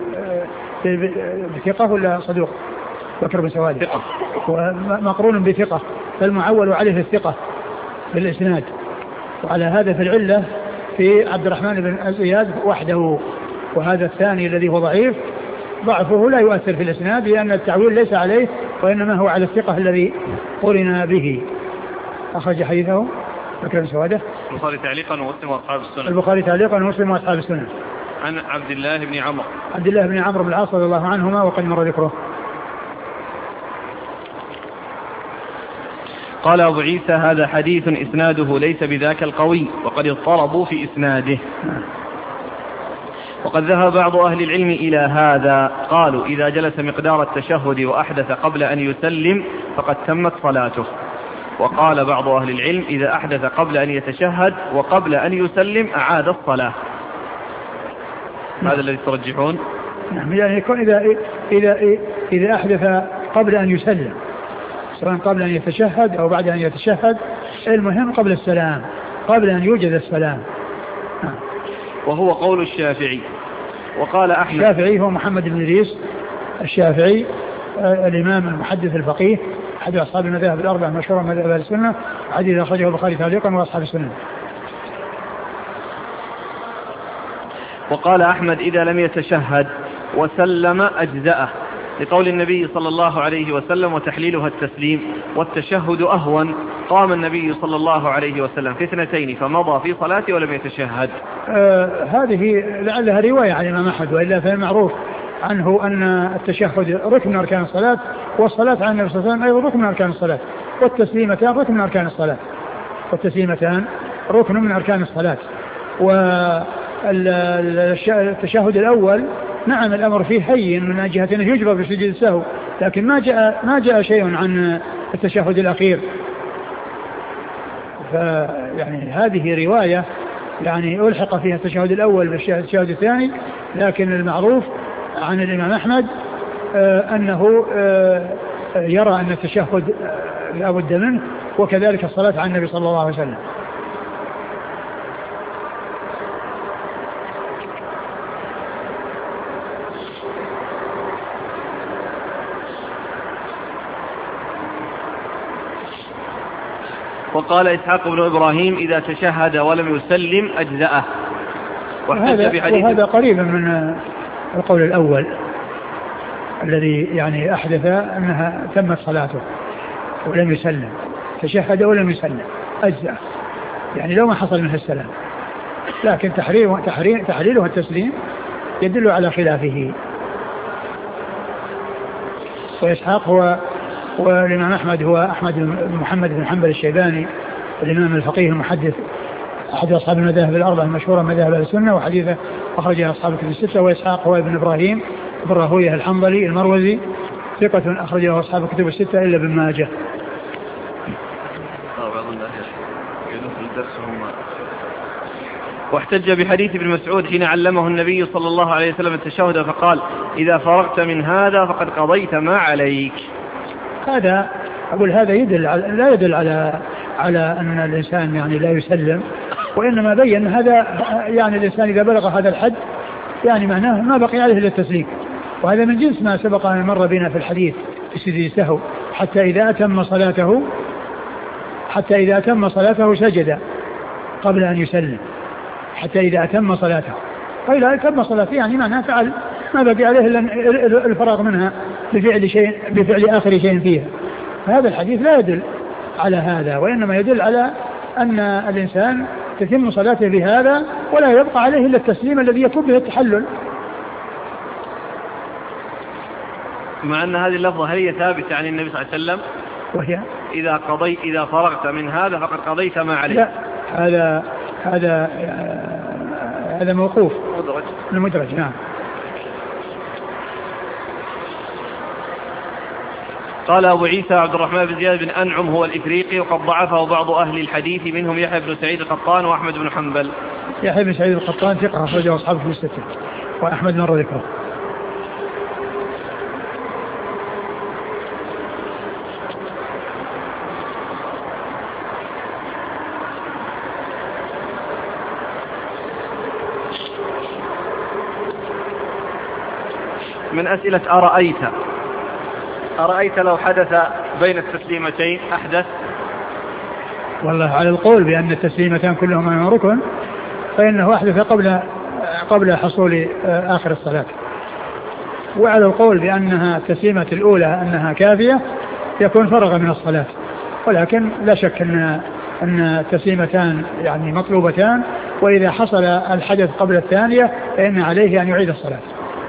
بثقة ولا صدوق؟ بكر بن سواد ثقة، ومقرون بثقة، فالمعول عليه الثقة في الإسناد. وعلى هذا في العلة في عبد الرحمن بن زياد وحده، وهذا الثاني الذي هو ضعيف ضعفه لا يؤثر في الإسناد لأن التعويل ليس عليه وإنما هو على الثقة الذي قرن به. أخرج حديثه بكر بن سوادة البخاري تعليقا ومسلم وأصحاب السنن. البخاري تعليقا ومسلم وأصحاب السنن. عن عبد الله بن عمرو عبد الله بن عمرو بن العاص رضي الله عنهما وقد مر ذكره. قال أبو عيسى هذا حديث إسناده ليس بذاك القوي وقد اضطربوا في إسناده. وقد ذهب بعض أهل العلم إلى هذا، قالوا إذا جلس مقدار التشهد وأحدث قبل أن يسلم فقد تمت صلاته. وقال بعض أهل العلم إذا أحدث قبل أن يتشهد وقبل أن يسلم أعاد الصلاة. هذا الذي ترجحون؟ نعم، يعني يكون إذا, إذا, إذا أحدث قبل أن يسلم سواء قبل أن يتشهد أو بعد أن يتشهد، المهم قبل السلام، قبل أن يوجد السلام. وهو قول الشافعي. وقال أحمد الشافعي هو محمد بن إدريس الشافعي الإمام المحدث الفقيه أحد أصحاب المذاهب الأربعة مشهورا مذهب أهل السنة، حديث أخرجه البخاري تعليقا وأصحاب السنن. وقال أحمد إذا لم يتشهد وسلم أجزأه، لقول النبي صلى الله عليه وسلم وتحليلها التسليم والتشهد أهون. قام النبي صلى الله عليه وسلم في اثنتين فمضى في صلاته ولم يتشهد. آه هذه لعلها رواية عن الإمام أحمد، وإلا فالمعروف عنه أن التشهد ركن من أركان الصلاة، والصلاة عن النبي صلى الله عليه وسلم أيضا ركن من أركان الصلاة، والتسليمتان ركن من أركان الصلاة والتسليمتان ركن من أركان الصلاة. والتشهد الأول نعم الأمر فيه هين من جهة أنه يجبر بسجود السهو، لكن ما جاء ما جاء شيء عن التشهد الأخير. فيعني هذه رواية يعني ألحق فيها التشهد الأول بالتشهد الثاني، لكن المعروف عن الإمام أحمد آه أنه آه يرى أن التشهد لا بد منه، وكذلك الصلاة على النبي صلى الله عليه وسلم. وقال إسحاق بن إبراهيم إذا تشهد ولم يسلم أجزأه. وهذا, وهذا قريبا من القول الأول الذي يعني أحدث أنها تمت صلاته ولم يسلم، تشهد ولم يسلم أجزأه، يعني لو ما حصل منه السلام، لكن تحرير تحرير تحليله التسليم يدل على خلافه. وإسحاق هو والإمام أحمد هو أحمد بن محمد بن حنبل الشيباني الإمام الفقيه المحدث أحد أصحاب المذاهب الأربعة المشهورة مذاهب أهل السنة، وحديثه أخرجه أصحاب الكتب الستة. وإسحاق هو ابن إبراهيم بن راهويه الحنظلي المروزي ثقة أخرجه أصحاب الكتب الستة إلا ابن ماجه. واحتج بحديث ابن مسعود حين علمه النبي صلى الله عليه وسلم التشهد فقال إذا فرغت من هذا فقد قضيت ما عليك. هذا أقول هذا يدل على لا يدل على على أن الإنسان يعني لا يسلم، وإنما بين هذا يعني الإنسان إذا بلغ هذا الحد يعني معناه ما بقي عليه إلا التسليم، وهذا من جنس ما سبق أن مر بنا في الحديث في سجود السهو، حتى إذا أتم صلاته حتى إذا أتم صلاته سجد قبل أن يسلم، حتى إذا أتم صلاته، فإذا أتم صلاته يعني معناه فعل ما بقي عليه إلا الفراغ منها بفعل شيء بفعل آخر شيء فيها. هذا الحديث لا يدل على هذا، وإنما يدل على أن الإنسان تتم صلاته بهذا ولا يبقى عليه إلا التسليم الذي يكون به التحلل. مع أن هذه اللفظة هل هي ثابتة عن النبي صلى الله عليه وسلم؟ وهي إذا قضيت إذا فرغت من هذا فقد قضيت ما عليك. لا، هذا هذا هذا موقوف مدرج المدرج. نعم. قال أبو عيسى عبد الرحمن بن زياد بن أنعم هو الإفريقي، وقد ضعفه بعض أهل الحديث منهم يحيى بن سعيد القطان وأحمد بن حنبل. يحيى بن سعيد القطان ثقة أخرجه أصحابه في الستة، وأحمد مر ذكره. من أسئلة أرأيت أرأيت لو حدث بين التسليمتين أحدث؟ والله على القول بأن التسليمتان كلهما ركن فإنه أحدث قبل قبل حصول آخر الصلاة، وعلى القول بأنها التسليمة الأولى أنها كافية يكون فرغ من الصلاة، ولكن لا شك أن أن التسليمتان يعني مطلوبتان، وإذا حصل الحدث قبل الثانية فإن عليه أن يعيد الصلاة.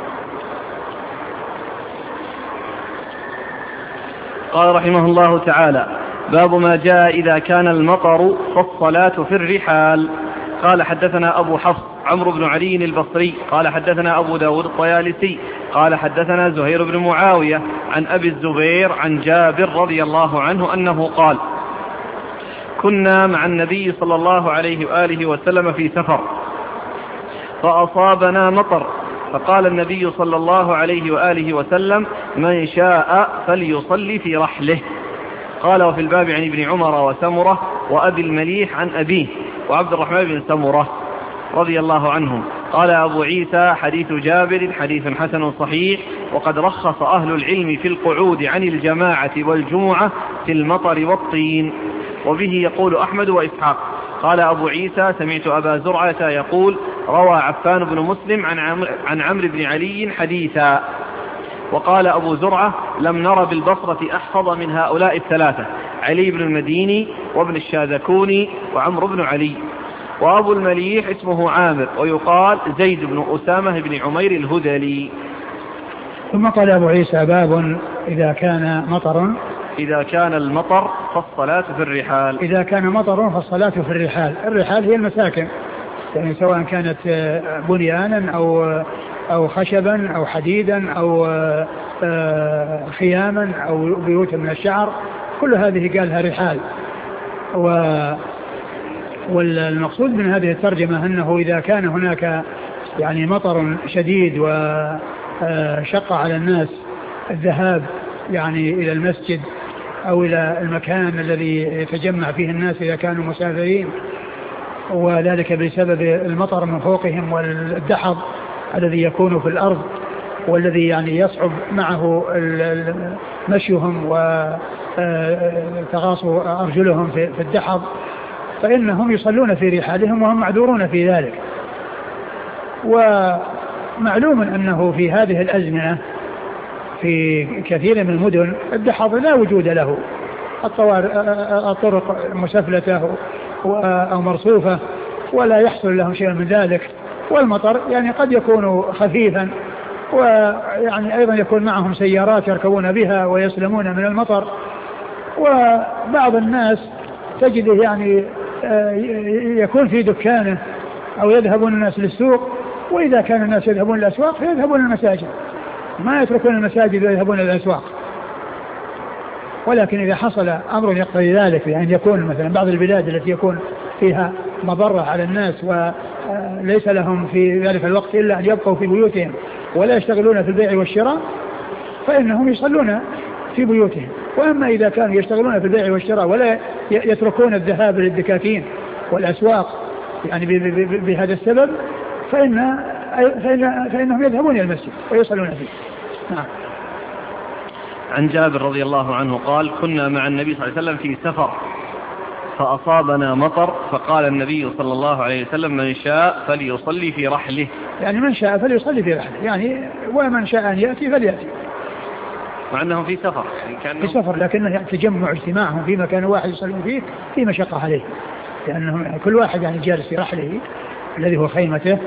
قال رحمه الله تعالى: باب ما جاء إذا كان المطر فالصلاة في الرحال. قال حدثنا أبو حفص عمرو بن علي البصري قال حدثنا أبو داود الطيالسي قال حدثنا زهير بن معاوية عن أبي الزبير عن جابر رضي الله عنه أنه قال: كنا مع النبي صلى الله عليه وآله وسلم في سفر فأصابنا مطر، فقال النبي صلى الله عليه وآله وسلم: من شاء فليصلي في رحله. قال: وفي الباب عن ابن عمر وسمرة وأبي المليح عن أبيه وعبد الرحمن بن سمرة رضي الله عنهم. قال أبو عيسى: حديث جابر حديث حسن صحيح، وقد رخص أهل العلم في القعود عن الجماعة والجمعة في المطر والطين، وبه يقول أحمد وإسحاق. قال أبو عيسى: سمعت أبا زرعة يقول: روى عفان بن مسلم عن عمرو عن عمرو بن علي حديثا. وقال أبو زرعة: لم نر بالبصرة أحفظ من هؤلاء الثلاثة، علي بن المديني وابن الشاذكوني وعمرو بن علي. وأبو المليح اسمه عامر، ويقال زيد بن أسامة بن عمير الهذلي. ثم قال أبو عيسى: باب إذا كان مطر إذا كان المطر فالصلاة في الرحال. إذا كان مطر فالصلاة في الرحال. الرحال هي المساكن، يعني سواء كانت بنيانا أو أو خشبا أو حديدا أو خياما أو بيوت من الشعر، كل هذه قالها رحال. والمقصود من هذه الترجمة أنه إذا كان هناك يعني مطر شديد وشق على الناس الذهاب يعني إلى المسجد أو إلى المكان الذي يتجمع فيه الناس إذا كانوا مسافرين، وذلك بسبب المطر من فوقهم والدحض الذي يكون في الأرض والذي يعني يصعب معه مشيهم وتغاص أرجلهم في الدحض، فإنهم يصلون في رحالهم وهم معذورون في ذلك. ومعلوم أنه في هذه الأزمنة في كثير من المدن الدحض لا وجود له، الطرق مسفلة أو مرصوفة ولا يحصل لهم شيء من ذلك، والمطر يعني قد يكون خفيفا، ويعني أيضا يكون معهم سيارات يركبون بها ويسلمون من المطر. وبعض الناس تجده يعني يكون في دكانه أو يذهبون الناس للسوق، وإذا كان الناس يذهبون للأسواق فيذهبون المساجد، ما يتركون المساجد ويذهبون للأسواق. ولكن إذا حصل أمر يقتضي ذلك، يعني يكون مثلا بعض البلاد التي يكون فيها مضرة على الناس وليس لهم في ذلك الوقت إلا أن يبقوا في بيوتهم ولا يشتغلون في البيع والشراء، فإنهم يصلون في بيوتهم. وأما إذا كانوا يشتغلون في البيع والشراء ولا يتركون الذهاب للدكاكين والأسواق يعني بهذا السبب، فإن فإن فإنهم يذهبون إلى المسجد ويصلون فيه. نعم. عن جابر رضي الله عنه قال: كنا مع النبي صلى الله عليه وسلم في سفر فأصابنا مطر، فقال النبي صلى الله عليه وسلم: من شاء فليصلي في رحله. يعني من شاء فليصلي في رحله، يعني ومن شاء أن يأتي فليأتي، مع أنهم في سفر يعني كانوا في سفر، لكنه يعني تجمع اجتماعهم في مكان واحد يصلون فيه في مشقة عليه، لأنهم يعني كل واحد يعني جالس في رحله الذي هو خيمته،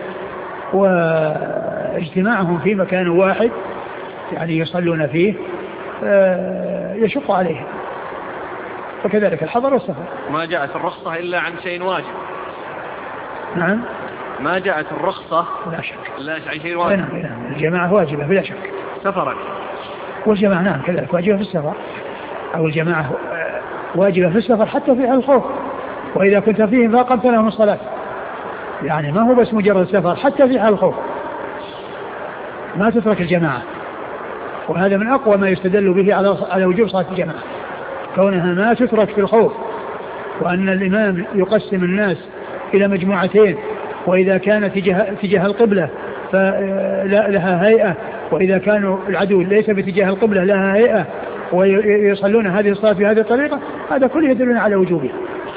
واجتماعهم في مكان واحد يعني يصلون فيه يشق عليهم. وكذلك الحضر والسفر. ما جاءت الرخصة إلا عن شيء واجب. نعم. ما جاءت الرخصة لا شك إلا عن شيء واجب. نعم. الجماعة واجبة بلا شك. سفرا. والجماعة نعم كذلك واجبة في السفر، أو الجماعة واجبة في السفر حتى في الخوف، وإذا كنت فيهم فأقمت لهم الصلاة، يعني ما هو بس مجرد سفر، حتى في حال الخوف ما تترك الجماعة. وهذا من أقوى ما يستدل به على على وجوب صلاة الجماعة، كونها ما تترك في الخوف، وأن الإمام يقسم الناس إلى مجموعتين، وإذا كان تجاه, تجاه القبلة فلها هيئة وإذا كانوا العدو ليس باتجاه القبلة لها هيئة ويصلون هذه الصلاة بهذه الطريقة هذا كله يدلنا على وجوبها.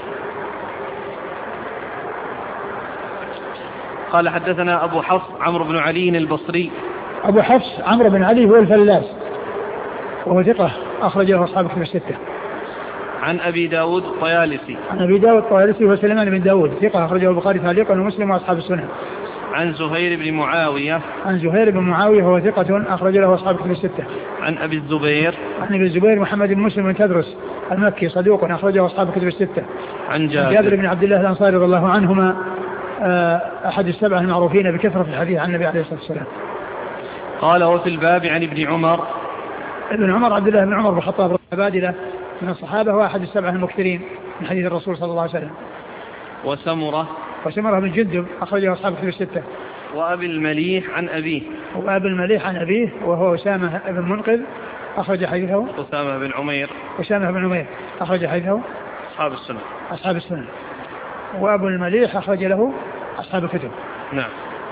قال حدثنا أبو حفص عمرو بن علي البصري. أبو حفص عمرو بن علي هو الفلاس وهو ثقة أخرجه أصحاب الكتب الستة. عن أبي داود الطيالسي. عن أبي داود الطيالسي هو سليمان بن داود ثقة أخرجه البخاري تعليقا ومسلم وأصحاب السنن. عن زهير بن معاوية. عن زهير بن معاوية هو ثقة أخرج له أصحاب الكتب الستة. عن أبي الزبير. عن أبي الزبير محمد بن مسلم بن تدرس المكي صدوق أخرجه أصحاب الكتب الستة. عن جابر. جابر بن عبد الله الأنصاري رضي الله عنهما أحد السبعة المعروفين بكثرة الحديث عن النبي عليه الصلاة والسلام. قال وفي الباب عن ابن عمر. ابن عمر عبد الله بن عمر بن الخطاب العبادلة من الصحابة وأحد السبعة المكثرين من حديث الرسول صلى الله عليه وسلم. وسمرة. وسمرة بن جندب أخرجه أصحاب الكتب الستة. وأبي المليح عن أبيه. وأبي المليح عن أبيه وهو أسامة بن منقذ أخرج حديثه. أسامة بن عمير. أسامة بن عمير أخرج حديثه أصحاب السنة. أصحاب السنة. وأبو المليح أخرج له أصحاب الكتب. نعم.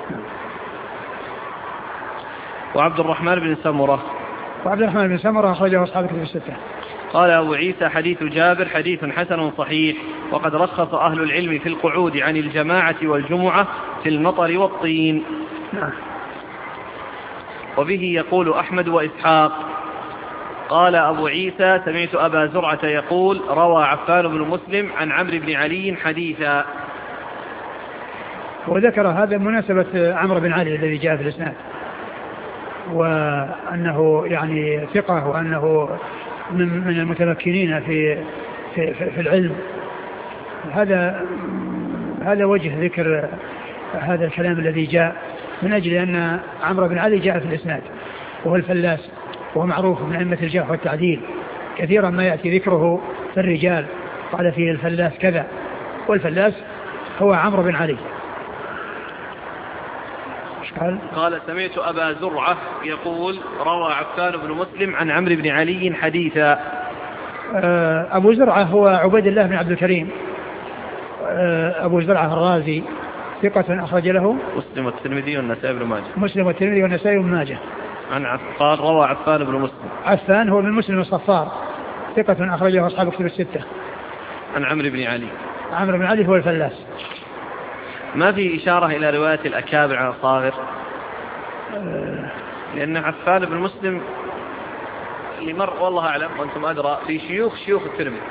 وعبد الرحمن بن سمرة. وعبد الرحمن بن سمرة أخرجه أصحاب الكتب الستة. قال أبو عيسى حديث جابر حديث حسن صحيح وقد رخص أهل العلم في القعود عن الجماعة والجمعة في المطر والطين. نعم. وبه يقول أحمد وإسحاق. قال أبو عيسى سمعت أبا زرعة يقول روى عفان بن مسلم عن عمرو بن علي حديثا. وذكر هذا مناسبة عمرو بن علي الذي جاء في الإسناد وأنه يعني ثقة وأنه من من المتمكنين في في في العلم. هذا هذا وجه ذكر هذا الكلام الذي جاء من أجل أن عمرو بن علي جاء في الإسناد وهو الفلاس وهو معروف من أئمة الجرح والتعديل كثيرا ما يأتي ذكره في الرجال قال فيه الفلاس كذا والفلاس هو عمرو بن علي. قال قال سمعت أبا زرعة يقول روى عفان بن مسلم عن عمرو بن علي حديثا. أبو زرعة هو عبيد الله بن عبد الكريم أبو زرعة الرازي ثقة أخرج له مسلم والترمذي والنسائي بن ماجه. مسلم والترمذي والنسائي بن ماجه. عن عفان روى عفان بن مسلم. عفان هو من مسلم الصفار ثقة أخرجه أصحاب الكتب الستة. عن عمرو بن علي. عمرو بن علي هو الفلاس. ما في إشارة إلى رواية الأكابر عن الصاغر لأن عفان بن مسلم اللي مر والله أعلم وأنتم أدرى في شيوخ شيوخ الترمذي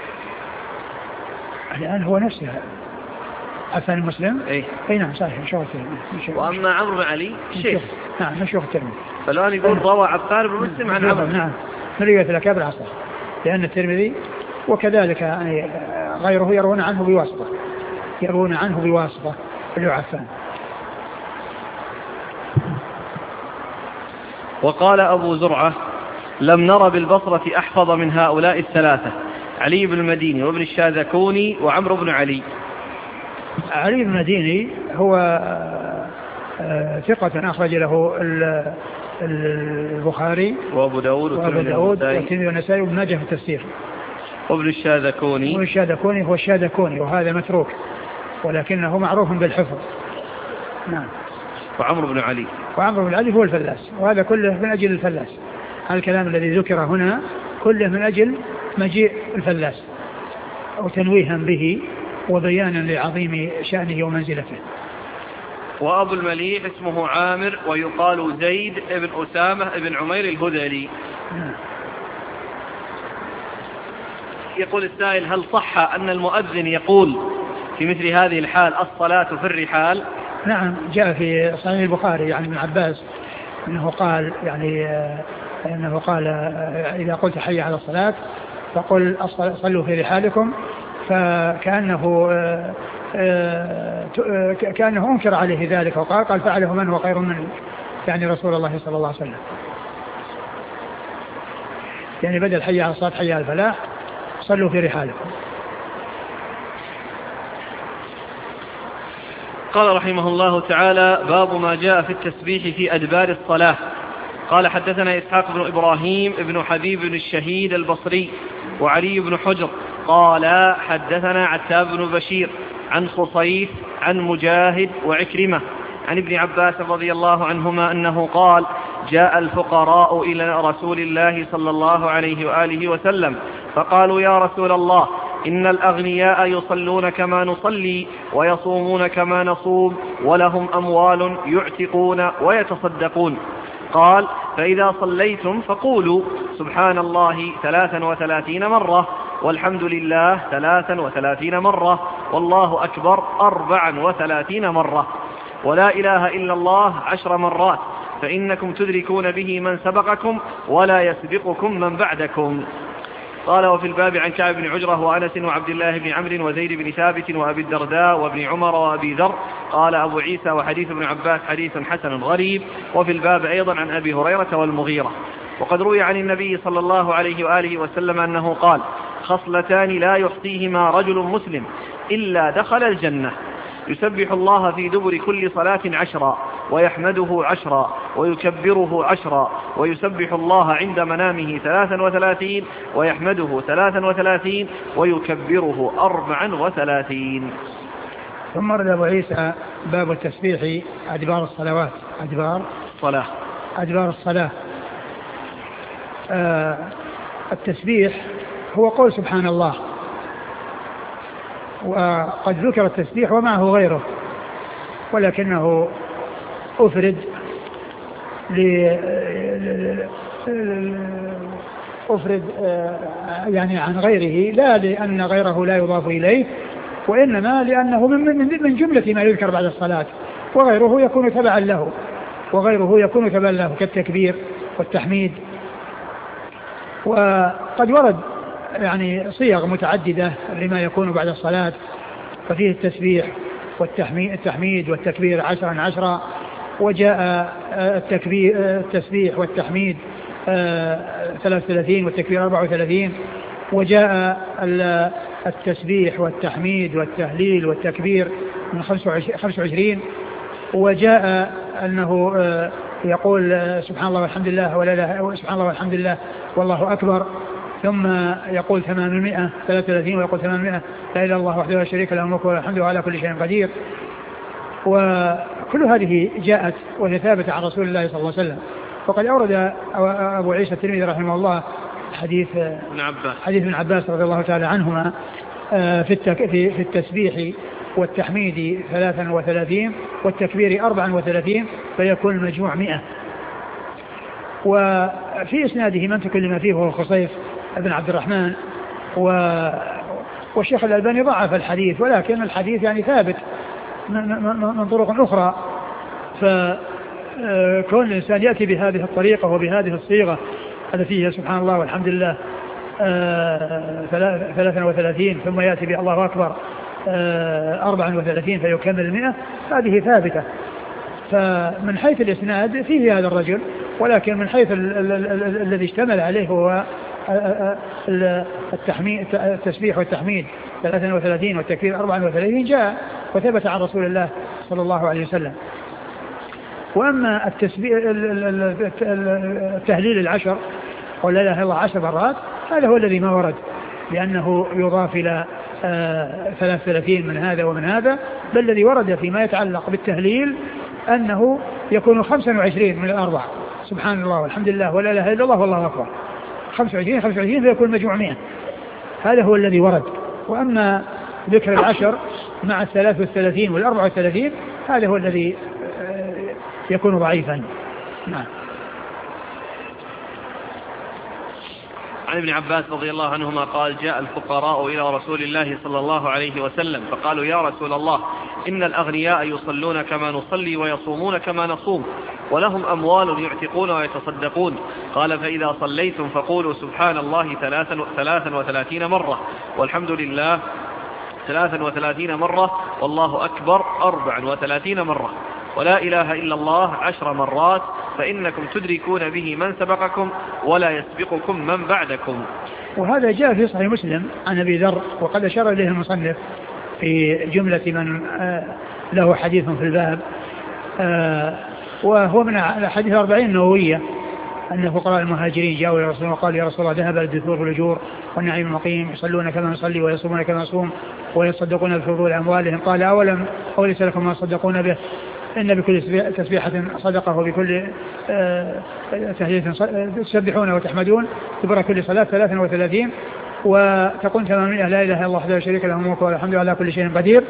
الآن هو نفسه عفان المسلم. أي أي نعم صحيح شيوخ الترمذي. وأما عمرو بن علي شيخ نعم من شيوخ الترمذي. فالآن يقول روى عفان بن مسلم عن عمرو. نعم من رواية الأكابر عصر لأن الترمذي وكذلك يعني غيره يرون عنه بواسطة يرون عنه بواسطة اللي عفان. وقال أبو زرعة لم نرى بالبصرة أحفظ من هؤلاء الثلاثة علي بن المديني وابن الشاذكوني وعمرو بن علي. علي بن المديني هو ثقة أخرج له البخاري وأبو داود والترمذي والنسائي وابن ماجه في التفسير. وابن الشاذكوني وابن الشاذكوني هو الشاذكوني وهذا متروك ولكنه معروف بالحفظ. نعم. وعمرو بن علي. وعمرو بن علي هو الفلاس وهذا كله من أجل الفلاس. هذا الكلام الذي ذكر هنا كله من أجل مجيء الفلاس أو تنويها به وبيانا لعظيم شأنه ومنزلته. وأبو المليح اسمه عامر ويقال زيد ابن أسامة ابن عمير الهذلي. نعم. يقول السائل هل صح أن المؤذن يقول في مثل هذه الحال الصلاة في الرحال؟ نعم جاء في صحيح البخاري يعني ابن عباس أنه قال يعني أنه قال إذا قلت حي على الصلاة فقل صلوا في رحالكم فكأنه كأنه أنكر عليه ذلك وقال قال فعله من هو خير منه يعني رسول الله صلى الله عليه وسلم يعني بدل حي على الصلاة حي على الفلاح صلوا في رحالكم. قال رحمه الله تعالى باب ما جاء في التسبيح في أدبار الصلاة. قال حدثنا إسحاق بن إبراهيم ابن حبيب بن الشهيد البصري وعلي بن حجر قال حدثنا عتاب بن بشير عن خصيف عن مجاهد وعكرمة عن ابن عباس رضي الله عنهما أنه قال جاء الفقراء إلى رسول الله صلى الله عليه وآله وسلم فقالوا يا رسول الله إن الأغنياء يصلون كما نصلي ويصومون كما نصوم ولهم أموال يعتقون ويتصدقون. قال فإذا صليتم فقولوا سبحان الله ثلاثا وثلاثين مرة والحمد لله ثلاثا وثلاثين مرة والله أكبر أربعا وثلاثين مرة ولا إله إلا الله عشر مرات فإنكم تدركون به من سبقكم ولا يسبقكم من بعدكم. قال وفي الباب عن كعب بن عجرة وأنس وعبد الله بن عمرو وزيد بن ثابت وأبي الدرداء وابن عمر وأبي ذر. قال أبو عيسى وحديث ابن عباس حديث حسن غريب. وفي الباب أيضا عن أبي هريرة والمغيرة. وقد روي عن النبي صلى الله عليه وآله وسلم أنه قال خصلتان لا يحصيهما رجل مسلم إلا دخل الجنة يسبح الله في دبر كل صلاة عشرا ويحمده عشرا ويكبره عشرا ويسبح الله عند منامه ثلاثا وثلاثين ويحمده ثلاثا وثلاثين ويكبره أربعا وثلاثين. ثم رد أبو عيسى باب التسبيح أدبار الصلوات أدبار صلاة أدبار الصلاة. آه التسبيح هو قول سبحان الله، وقد ذكر التسبيح ومعه غيره ولكنه أفرد أفرد يعني عن غيره، لا لأن غيره لا يضاف إليه وإنما لأنه من من جملة ما يذكر بعد الصلاة، وغيره يكون تبعا له وغيره يكون تبعا له كالتكبير والتحميد. وقد ورد يعني صيغ متعددة لما يكون بعد الصلاة، ففيه التسبيح والتحميد التحميد والتكبير عشرا عشرا، وجاء التكبير التسبيح والتحميد ثلاث وثلاثين والتكبير أربع وثلاثين، وجاء التسبيح والتحميد والتهليل والتكبير من خمس وعشرين، وجاء أنه يقول سبحان الله والحمد لله ولا إله سبحان الله والحمد لله والله أكبر، ثم يقول ثمانمائة ثلاثة وثلاثين ويقول ثمانمائة لا إله إلا الله وحده لا شريك له الملك وله الحمد وعلى كل شيء قدير. وكل هذه جاءت وهي ثابتة عن رسول الله صلى الله عليه وسلم. فقد أورد أبو عيسى الترمذي رحمه الله حديث ابن عباس حديث ابن عباس رضي الله تعالى عنهما في في التسبيح والتحميد ثلاثا وثلاثين والتكبير أربعا وثلاثين فيكون المجموع مئة. وفي إسناده من تكلم فيه هو الخصيف ابن عبد الرحمن، و والشيخ الألباني ضعف الحديث، ولكن الحديث يعني ثابت من طرق أخرى. فكون الإنسان يأتي بهذه الطريقة وبهذه الصيغة التي هي سبحان الله والحمد لله ثلاثا وثلاثين ثم يأتي بالله أكبر أربعا وثلاثين فيكمل المئة، هذه ثابتة. فمن حيث الإسناد فيه هذا الرجل، ولكن من حيث الذي اشتمل عليه هو التحميد التسبيح والتحميد ثلاثا وثلاثين والتكبير أربعا وثلاثين جاء وثبت عن رسول الله صلى الله عليه وسلم. وأما التسبيح التهليل العشر ولا إله إلا الله عشر مرات هذا هو الذي ما ورد، لأنه يضاف إلى ثلاث وثلاثين من هذا ومن هذا، بل الذي ورد فيما يتعلق بالتهليل أنه يكون خمسا وعشرين من الأربع سبحان الله والحمد لله ولا إله إلا الله والله أكبر، خمسة وعشرين خمسة وعشرين فيكون مجموع مئة، هذا هو الذي ورد. وأما ذكر العشر مع الثلاث والثلاثين والأربع والثلاثين هذا هو الذي يكون ضعيفا. نعم. عن ابن عباس رضي الله عنهما قال جاء الفقراء إلى رسول الله صلى الله عليه وسلم فقالوا يا رسول الله إن الأغنياء يصلون كما نصلي ويصومون كما نصوم ولهم أموال يعتقون ويتصدقون. قال فإذا صليتم فقولوا سبحان الله ثلاثا وثلاثين مرة والحمد لله ثلاثا وثلاثين مرة والله أكبر أربعا وثلاثين مرة ولا إله إلا الله عشر مرات فإنكم تدركون به من سبقكم ولا يسبقكم من بعدكم. وهذا جاء في صحيح مسلم عن أبي ذر، وقد أشار إليه المصنف في جملة من له حديث في الباب، وهو من حديث الأربعين النووية أن فقراء المهاجرين جاءوا إلى رسول الله وقالوا يا رسول الله ذهب الدثور والأجور والنعيم المقيم يصلون كما نصلي ويصومون كما نصوم ويصدقون بفضول أموالهم. قال أولم أوليس لكم ما تصدقون به؟ إن بكل تسبيحة صدقة وبكل تهليل تسبحون وتحمدون دبر كل صلاة ثلاثا وثلاثين وتقول ثمانمائة لا إله إلا الله وحده لا شريك له الملك وله الحمد على كل شيء قدير.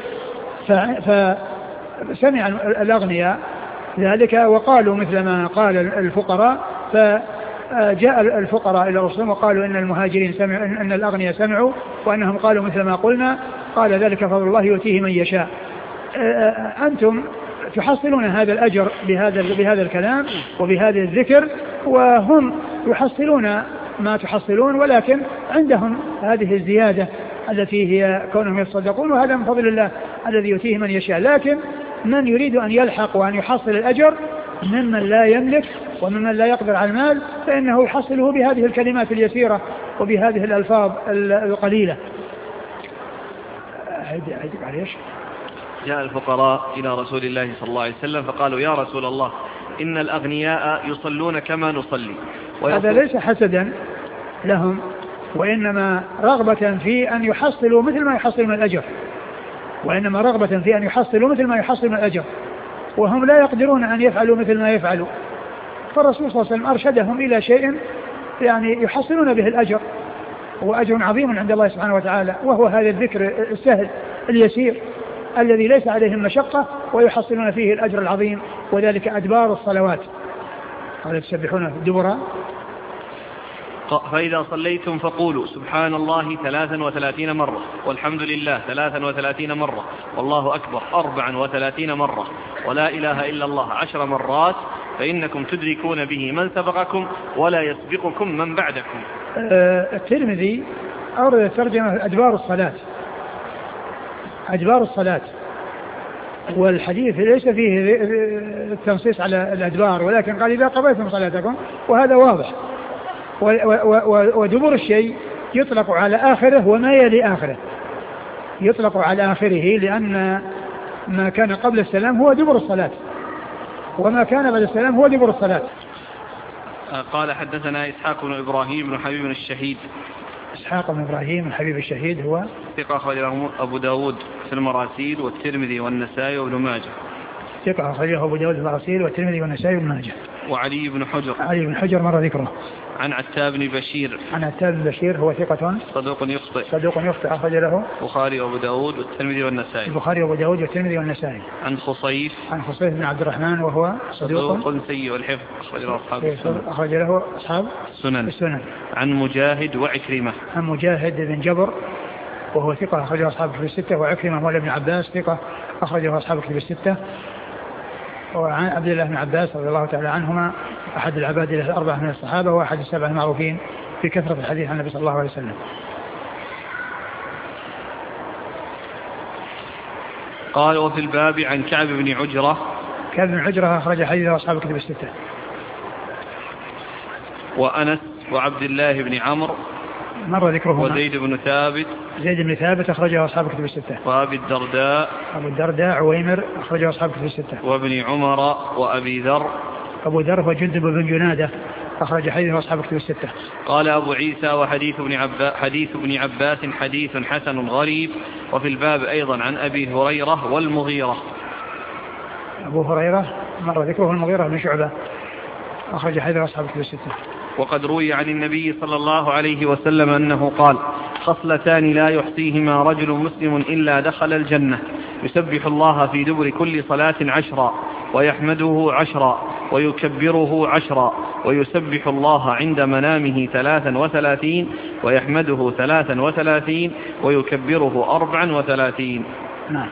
فسمع الأغنياء ذلك وقالوا مثل ما قال الفقراء، فجاء الفقراء إلى الرسول وقالوا إن المهاجرين سمعوا إن الأغنياء سمعوا وأنهم قالوا مثل ما قلنا، قال ذلك فضل الله يؤتيه من يشاء. أنتم تحصلون هذا الأجر بهذا بهذا الكلام وبهذا الذكر، وهم يحصلون ما تحصلون ولكن عندهم هذه الزيادة التي هي كونهم يتصدقون، وهذا من فضل الله الذي يؤتيه من يشاء. لكن من يريد أن يلحق وأن يحصل الأجر ممن لا يملك وممن لا يقدر على المال فإنه يحصله بهذه الكلمات اليسيرة وبهذه الألفاظ القليلة. جاء الفقراء إلى رسول الله صلى الله عليه وسلم فقالوا يا رسول الله إن الأغنياء يصلون كما نصلي. هذا ليس حسدا لهم وإنما رغبة في أن يحصلوا مثل ما يحصل من الأجر، وإنما رغبة في أن يحصلوا مثل ما يحصل من الأجر، وهم لا يقدرون أن يفعلوا مثل ما يفعلوا. فالرسول صلى الله عليه وسلم أرشدهم إلى شيء يعني يحصلون به الأجر، وأجر عظيم عند الله سبحانه وتعالى، وهو هذا الذكر السهل اليسير الذي ليس عليهم مشقة ويحصلون فيه الأجر العظيم، وذلك أدبار الصلوات. قال تسبحون الدبر. فإذا صليتم فقولوا سبحان الله ثلاثا وثلاثين مرة والحمد لله ثلاثا وثلاثين مرة والله أكبر أربعا وثلاثين مرة ولا إله إلا الله عشر مرات فإنكم تدركون به من سبقكم ولا يسبقكم من بعدكم. الترمذي أورد ترجمة أدبار الصلاة، أدبار الصلاة، والحديث ليس فيه التنصيص على الأدبار، ولكن قال إذا قضيتم صلاتكم، وهذا واضح. ودبر الشيء يطلق على آخره وما يلي آخره، يطلق على آخره لأن ما كان قبل السلام هو دبر الصلاة، وما كان بعد السلام هو دبر الصلاة. قال حدثنا إسحاق بن إبراهيم بن حبيب الشهيد. إسحاق بن إبراهيم بن حبيب الشهيد هو ثقة أخرجه أبو داود في المراسيل والترمذي والنسائي وابن ماجه. ثقة أخرجه أبو داود في المراسيل والترمذي والنسائي وابن ماجه. وعلي بن حجر. علي بن حجر مر ذكره. عن عتاب بن بشير. عن عتاب بن بشير هو ثقة صدوق يخطئ. صدوق يخطئ أخرج له البخاري وأبو داود والترمذي والنسائي. البخاري وأبو داود والترمذي والنسائي. عن خصيف. عن خصيف بن عبد الرحمن وهو صدوق, صدوق سيء الحفظ أخرج له أصحاب السنن. أخرج له أصحاب السنن. السنن. عن مجاهد وعكرمة. عن مجاهد بن جبر وهو ثقة أخرجه أصحاب الكتب الستة. وعكرمة مولى ابن عباس ثقة أخرجه أصحاب الكتب الستة. وعن عبد الله بن عباس رضي الله تعالى عنهما أحد العباد الأربعة من الصحابة وأحد السبعة المعروفين في كثرة الحديث عن النبي صلى الله عليه وسلم. قال وفي الباب عن كعب بن عجرة. كعب بن عجرة أخرج حديثه أصحاب الكتب الستة. وأنس وعبد الله بن عمرو مر ذكرهما. وزيد بن ثابت. زيد بن ثابت أخرجه أصحاب الكتب الستة. وأبي الدرداء. أبو الدرداء عويمر أخرجه أصحاب الكتب الستة. وابن عمر وأبي ذر. أبو ذر هو جندب بن جنادة أخرج حديثه أصحاب الكتب الستة. قال أبو عيسى وحديث ابن عباس حديث ابن عباس حديث حسن غريب. وفي الباب أيضا عن أبي هريرة والمغيرة. أبو هريرة مر ذكره المغيرة بن شعبة أخرج حديثه أصحاب الكتب الستة. وقد روي عن النبي صلى الله عليه وسلم أنه قال خصلتان لا يحصيهما رجل مسلم إلا دخل الجنة يسبح الله في دبر كل صلاة عشرا ويحمده عشرا ويكبره عشرا ويسبح الله عند منامه ثلاثا وثلاثين ويحمده ثلاثا وثلاثين ويكبره أربعا وثلاثين. نعم.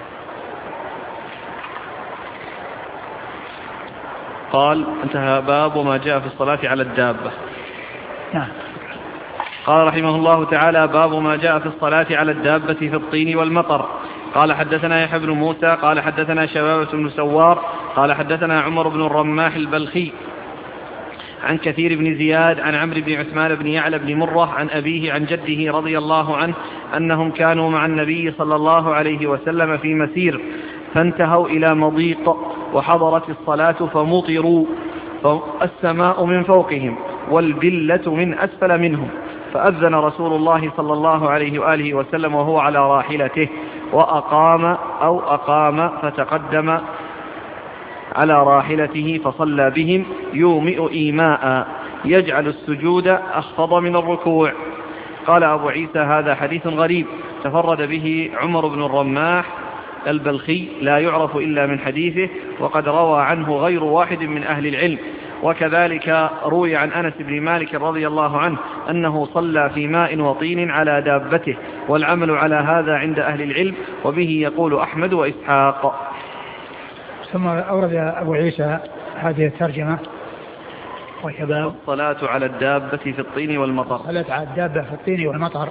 قال انتهى باب ما جاء في الصلاة على الدابة. نعم. قال رحمه الله تعالى باب ما جاء في الصلاة على الدابة في الطين والمطر. قال حدثنا يحيى بن موسى قال حدثنا شبابة بن سوار قال حدثنا عمر بن الرماح البلخي عن كثير بن زياد عن عمرو بن عثمان بن يعلى بن مرة عن أبيه عن جده رضي الله عنه أنهم كانوا مع النبي صلى الله عليه وسلم في مسير فانتهوا إلى مضيق وحضرت الصلاة فمطروا فالسماء من فوقهم والبلة من أسفل منهم فأذن رسول الله صلى الله عليه وآله وسلم وهو على راحلته وأقام أو أقام فتقدم على راحلته فصلى بهم يومئ إيماء يجعل السجود أخفض من الركوع. قال أبو عيسى هذا حديث غريب تفرد به عمر بن الرماح البلخي لا يعرف إلا من حديثه، وقد روى عنه غير واحد من أهل العلم. وكذلك روي عن أنس بن مالك رضي الله عنه أنه صلى في ماء وطين على دابته، والعمل على هذا عند أهل العلم، وبه يقول أحمد وإسحاق. ثم أورد أبو عيسى هذه الترجمة وشباب الصلاة على الدابة في الطين والمطر. الصلاة على الدابة في الطين والمطر.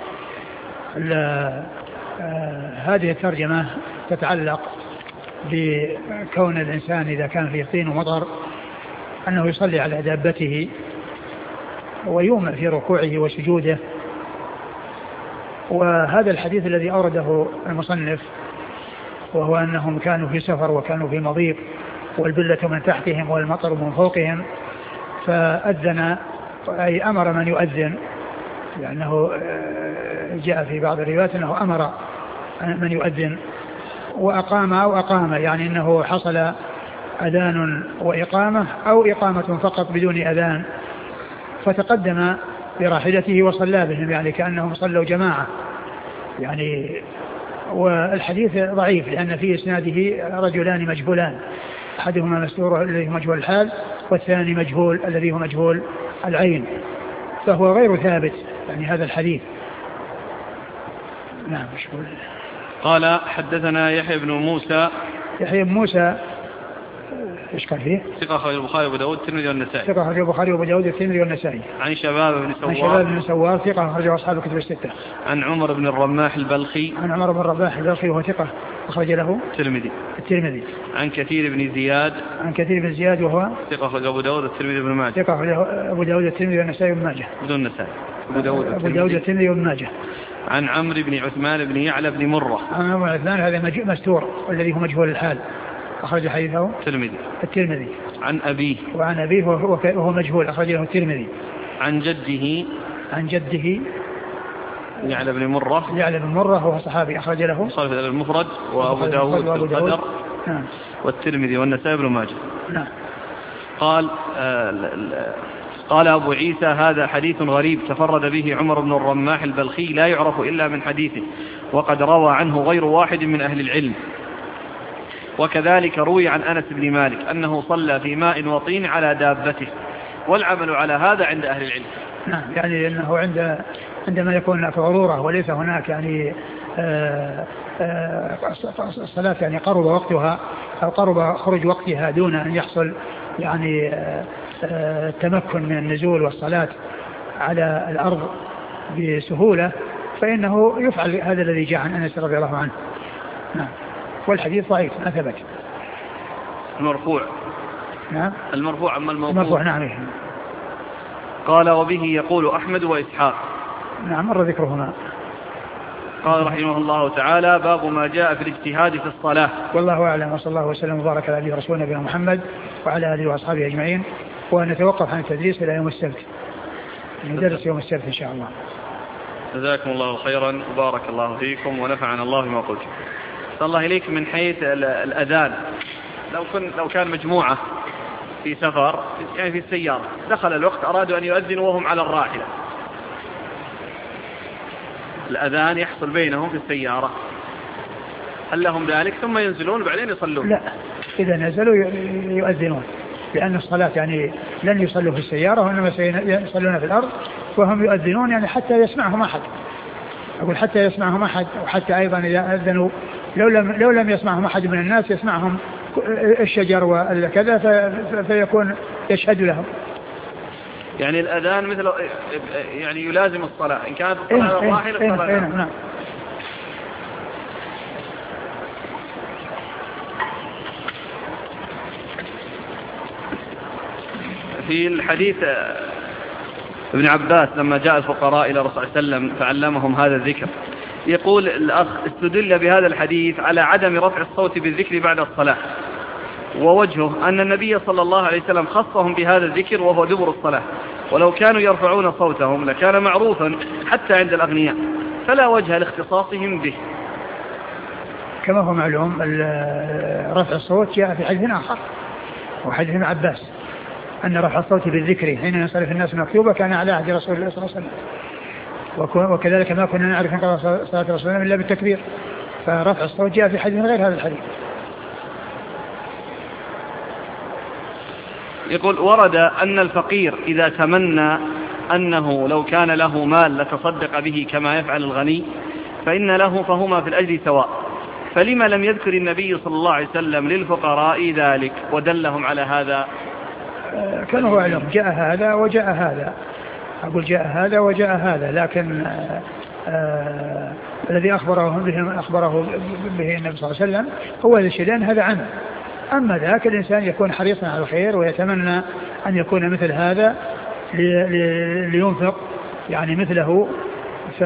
هذه الترجمة تتعلق بكون الإنسان إذا كان في طين ومطر أنه يصلي على دابته ويومئ في ركوعه وسجوده. وهذا الحديث الذي أورده المصنف وهو أنهم كانوا في سفر وكانوا في مضيق والبلة من تحتهم والمطر من فوقهم، فأذن أي أمر من يؤذن، لأنه جاء في بعض الروايات أنه أمر من يؤذن وأقام أو أقام، يعني أنه حصل أذان وإقامة أو إقامة فقط بدون أذان، فتقدم براحلته وصلى بهم، يعني كأنهم صلوا جماعة يعني. والحديث ضعيف لأن في إسناده رجلان مجهولان، أحدهما مستور الذي هو مجهول الحال، والثاني مجهول الذي هو مجهول العين، فهو غير ثابت يعني هذا الحديث. نعم مشغول. قال حدثنا يحيى بن موسى. يحيى بن موسى ايش قال فيه؟ ثقة أخرجه البخاري وأبو داود والترمذي والنسائي. ثقة أخرجه البخاري وأبو داود والترمذي والنسائي. عن شباب بن سوار. عن شباب بن سوار ثقة أخرجه أصحاب الكتب الستة. عن عمر بن الرماح البلخي. عن عمر بن الرماح البلخي وهو ثقة أخرج له الترمذي. الترمذي. عن كثير بن زياد. عن كثير بن زياد وهو ثقة أخرجه أبو داود والترمذي بن ماجه. ثقة أخرجه أبو داود والترمذي والنسائي بن ماجه. بدون النسائي. أبو داود أبو داود والترمذي بن ماجه. عن عمرو بن عثمان بن يعلى بن مرة. عن عمرو بن عثمان هذا مستور والذي هو مجهول الحال، أخرج حديثه الترمذي. الترمذي. عن أبيه. وعن أبيه وهو مجهول، أخرج له الترمذي. عن جده. عن جده يعلى بن مرة. يعلى بن مرة هو صحابي، أخرج له صحيح المفرد وأبو داود في القدر. نعم. والترمذي والنسائي بن ماجه. نعم. قال آه قال أبو عيسى هذا حديث غريب تفرد به عمر بن الرماح البلخي لا يعرف إلا من حديثه، وقد روى عنه غير واحد من أهل العلم. وكذلك روي عن أنس بن مالك أنه صلى في ماء وطين على دابته، والعمل على هذا عند أهل العلم. نعم، يعني أنه عند عندما يكون هناك ضرورة وليس هناك يعني الصلاة يعني قرب وقتها أو قرب خروج وقتها دون أن يحصل يعني التمكن من النزول والصلاة على الأرض بسهولة، فإنه يفعل هذا الذي جاء عن أنس رضي الله عنه. نعم. والحديث ضعيف ما ثبت. المرفوع. نعم. المرفوع أما الموقوف. المرفوع نعم. قال وبه يقول أحمد وإسحاق. نعم مر ذكرهما. قال رحمه الله تعالى باب ما جاء في الاجتهاد في الصلاة. والله أعلم، وصلى الله وسلم وبارك على نبينا رسولنا نبينا محمد وعلى آله وأصحابه أجمعين، ونتوقف عن التدريس إلى يوم السبت، ندرس يوم السبت إن شاء الله. جزاكم الله خيرا وبارك الله فيكم ونفعنا الله بما قلتم. صلى الله إليك من حيث الأذان، لو كن لو كان مجموعة في سفر يعني في السيارة دخل الوقت أرادوا أن يؤذنوا وهم على الراحلة، الأذان يحصل بينهم في السيارة، هل لهم ذلك ثم ينزلون وبعدين يصلون؟ لا، إذا نزلوا يؤذنون، لأن الصلاة يعني لن يصلوا في السيارة وإنما يصلون في الأرض وهم يؤذنون، يعني حتى يسمعهم أحد. أقول حتى يسمعهم أحد، وحتى أيضا إذا أذنوا لو لم لو لم يسمعهم أحد من الناس يسمعهم الشجر وكذا فيكون يشهد لهم. يعني الأذان مثل يعني يلازم الصلاة إن كانت الصلاة إيه الراحلة إيه الصلاة. إيه إيه نعم. في الحديث ابن عباس لما جاء الفقراء إلى الرسول صلى الله عليه وسلم فعلمهم هذا الذكر، يقول الأخ استدل بهذا الحديث على عدم رفع الصوت بالذكر بعد الصلاة، ووجهه أن النبي صلى الله عليه وسلم خصهم بهذا الذكر وهو دبر الصلاة، ولو كانوا يرفعون صوتهم لكان معروفا حتى عند الأغنياء، فلا وجه لاختصاصهم به. كما هو معلوم رفع الصوت جاء في حديث آخر وحديث ابن عباس أن رفع الصوت بالذكر حين ينصرف الناس المكتوبة كان على عهد رسول الله صلى الله عليه وسلم، وكذلك ما كنا نعرف انقضاء صلاة رسول الله إلا بالتكبير، فرفع الصوت جاء في حديث غير هذا الحديث. يقول ورد أن الفقير إذا تمنى أنه لو كان له مال لتصدق به كما يفعل الغني فإن له فهما في الأجر سواء، فلما لم يذكر النبي صلى الله عليه وسلم للفقراء ذلك ودلهم على هذا؟ كان هو أعلم، جاء هذا وجاء هذا، أقول جاء هذا وجاء هذا، لكن آآ آآ الذي أخبره به, أخبره به النبي صلى الله عليه وسلم هو الشيئان هذا عنه. أما ذاك الإنسان يكون حريصا على الخير ويتمنى أن يكون مثل هذا لينفق يعني مثله، ف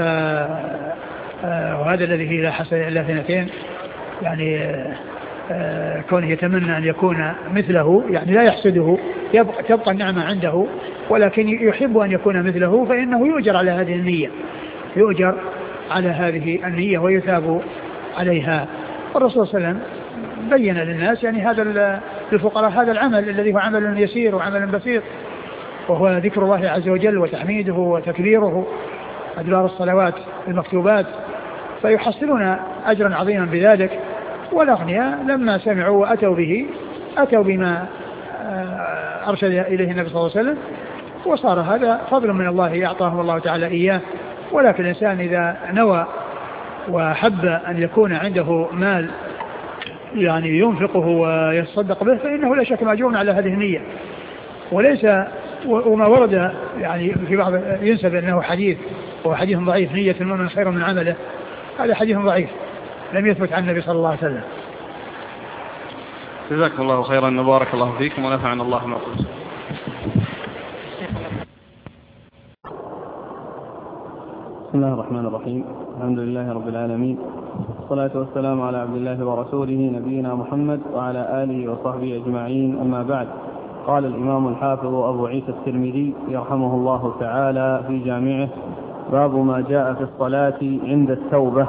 وهذا الذي لا حصل إلا اثنتين، يعني كونه يتمنى أن يكون مثله يعني لا يحسده، يبقى تبقى النعمة عنده ولكن يحب أن يكون مثله، فإنه يؤجر على هذه النية، يؤجر على هذه النية ويثاب عليها. والرسول صلى الله عليه وسلم بين للناس يعني هذا للفقراء هذا العمل الذي هو عمل يسير وعمل بسيط، وهو ذكر الله عز وجل وتحميده وتكبيره أدبار الصلوات المكتوبات، فيحصلون أجرا عظيما بذلك. والأغنياء لما سمعوا وأتوا به أتوا بما أرشد إليه النبي صلى الله عليه وسلم، وصار هذا فضل من الله أعطاهم الله تعالى إياه. ولكن الإنسان إذا نوى وحب أن يكون عنده مال يعني ينفقه ويتصدق به فإنه لا شك مأجور على هذه النية. وليس وما ورد يعني في بعض ينسب أنه حديث وهو حديث ضعيف، نية المؤمن خير من عمله، هذا حديث ضعيف لم يثبت عن النبي صلى الله عليه وسلم. جزاكم الله خيرا وبارك الله فيكم ونفعنا الله ما قلت. بسم الله الرحمن الرحيم، الحمد لله رب العالمين، والصلاة والسلام على عبد الله ورسوله نبينا محمد وعلى آله وصحبه أجمعين، أما بعد. قال الإمام الحافظ أبو عيسى الترمذي يرحمه الله تعالى في جامعه: باب ما جاء في الصلاة عند التوبة.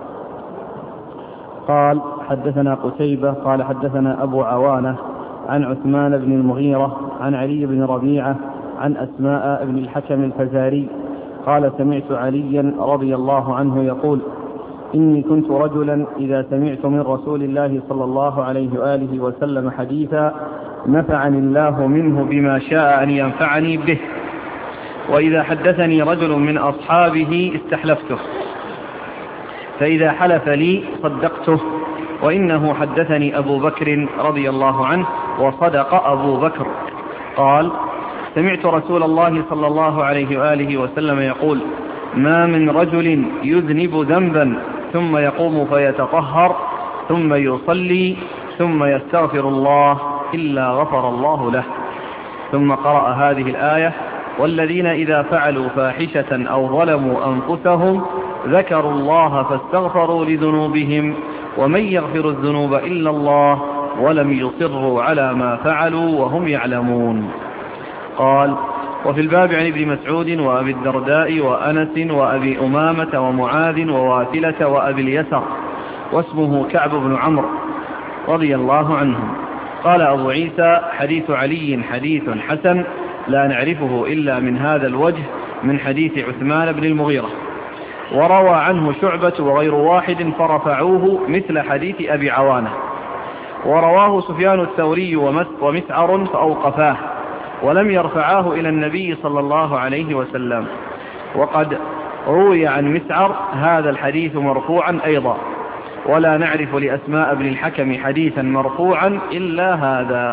قال: حدثنا قتيبة قال حدثنا أبو عوانة عن عثمان بن المغيرة عن علي بن ربيعة عن أسماء بن الحكم الفزاري قال: سمعت عليا رضي الله عنه يقول: إني كنت رجلا إذا سمعت من رسول الله صلى الله عليه وآله وسلم حديثا نفعني الله منه بما شاء أن ينفعني به، وإذا حدثني رجل من أصحابه استحلفته، فإذا حلف لي صدقته، وإنه حدثني أبو بكر رضي الله عنه وصدق أبو بكر. قال: سمعت رسول الله صلى الله عليه وآله وسلم يقول: ما من رجل يذنب ذنبا ثم يقوم فيتطهر ثم يصلي ثم يستغفر الله إلا غفر الله له. ثم قرأ هذه الآية: والذين إذا فعلوا فاحشة أو ظلموا أنفسهم ذكروا الله فاستغفروا لذنوبهم ومن يغفر الذنوب إلا الله ولم يصروا على ما فعلوا وهم يعلمون. قال: وفي الباب عن ابن مسعود وأبي الدرداء وأنس وأبي أمامة ومعاذ وواثلة وأبي اليسر واسمه كعب بن عمرو رضي الله عنهم. قال أبو عيسى: حديث علي حديث حسن لا نعرفه إلا من هذا الوجه من حديث عثمان بن المغيرة، وروى عنه شعبة وغير واحد فرفعوه مثل حديث أبي عوانة، ورواه سفيان الثوري ومسعر فأوقفاه ولم يرفعاه إلى النبي صلى الله عليه وسلم. وقد روي عن مسعر هذا الحديث مرفوعا أيضا، ولا نعرف لأسماء بن الحكم حديثا مرفوعا إلا هذا.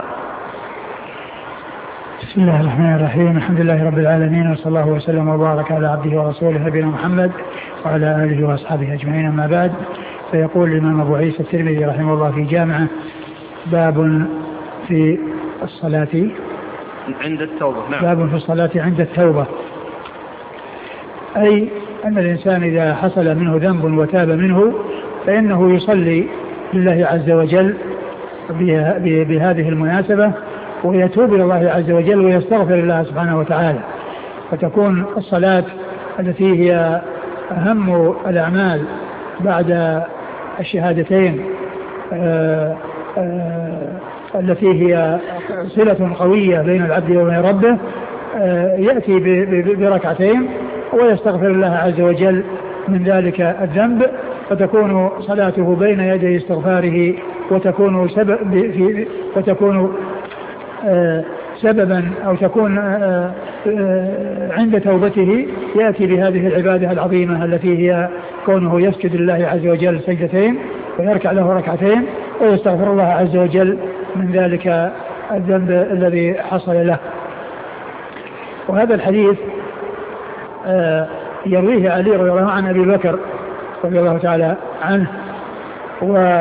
بسم الله الرحمن الرحيم، الحمد لله رب العالمين، وصلى الله وسلم وبارك على عبده ورسوله نبينا محمد وعلى آله وأصحابه أجمعين، أما بعد. فيقول الإمام أبو عيسى الترمذي رحمه الله في جامعه: باب في الصلاة عند التوبة. نعم. باب في الصلاة عند التوبة، أي أن الإنسان إذا حصل منه ذنب وتاب منه فإنه يصلي لله عز وجل بهذه المناسبة ويتوب إلى الله عز وجل ويستغفر الله سبحانه وتعالى، فتكون الصلاة التي هي أهم الأعمال بعد الشهادتين التي هي صلة قوية بين العبد وبين ربه يأتي بركعتين ويستغفر الله عز وجل من ذلك الذنب، فتكون صلاته بين يدي استغفاره وتكون سبب في وتكون سببا أو تكون عند توبته يأتي بهذه العبادة العظيمة التي هي كونه يسجد لله عز وجل سجدتين ويركع له ركعتين ويستغفر الله عز وجل من ذلك الذنب الذي حصل له. وهذا الحديث يرويه علي رضي الله عنه أبي بكر رضي الله تعالى عنه، و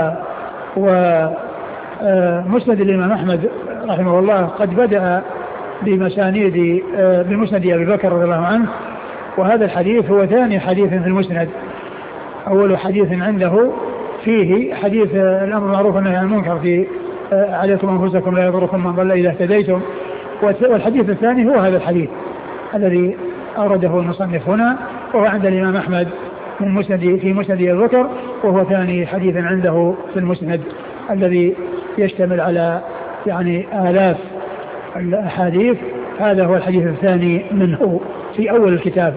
ومسند الإمام أحمد رحمه الله قد بدأ بمسانيد بمسند أبي بكر رضي الله عنه، وهذا الحديث هو ثاني حديث في المسند. أول حديث عنده فيه حديث الأمر معروف والنهي عن المنكر في عليكم أنفسكم لا يضركم من ضل إذا اهتديتم، والحديث الثاني هو هذا الحديث الذي أورده المصنف هنا، وهو عند الإمام أحمد من مسند في مسند أبي بكر، وهو ثاني حديث عنده في المسند الذي يشتمل على يعني آلاف الأحاديث. هذا هو الحديث الثاني منه في أول الكتاب.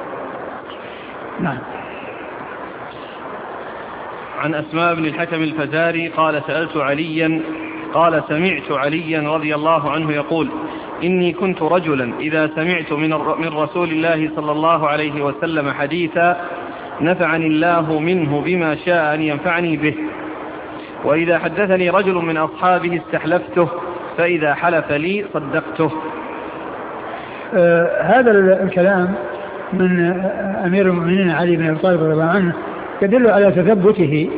نعم. عن أسماء بن الحكم الفزاري قال سألت عليا قال سمعت عليا رضي الله عنه يقول إني كنت رجلا إذا سمعت من من رسول الله صلى الله عليه وسلم حديثا نفعني الله منه بما شاء أن ينفعني به، وإذا حدثني رجل من أصحابه استحلفته فإذا حلف لي صدقته. آه هذا الكلام من أمير المؤمنين علي بن أبي طالب رضي الله عنه يدل على تثبته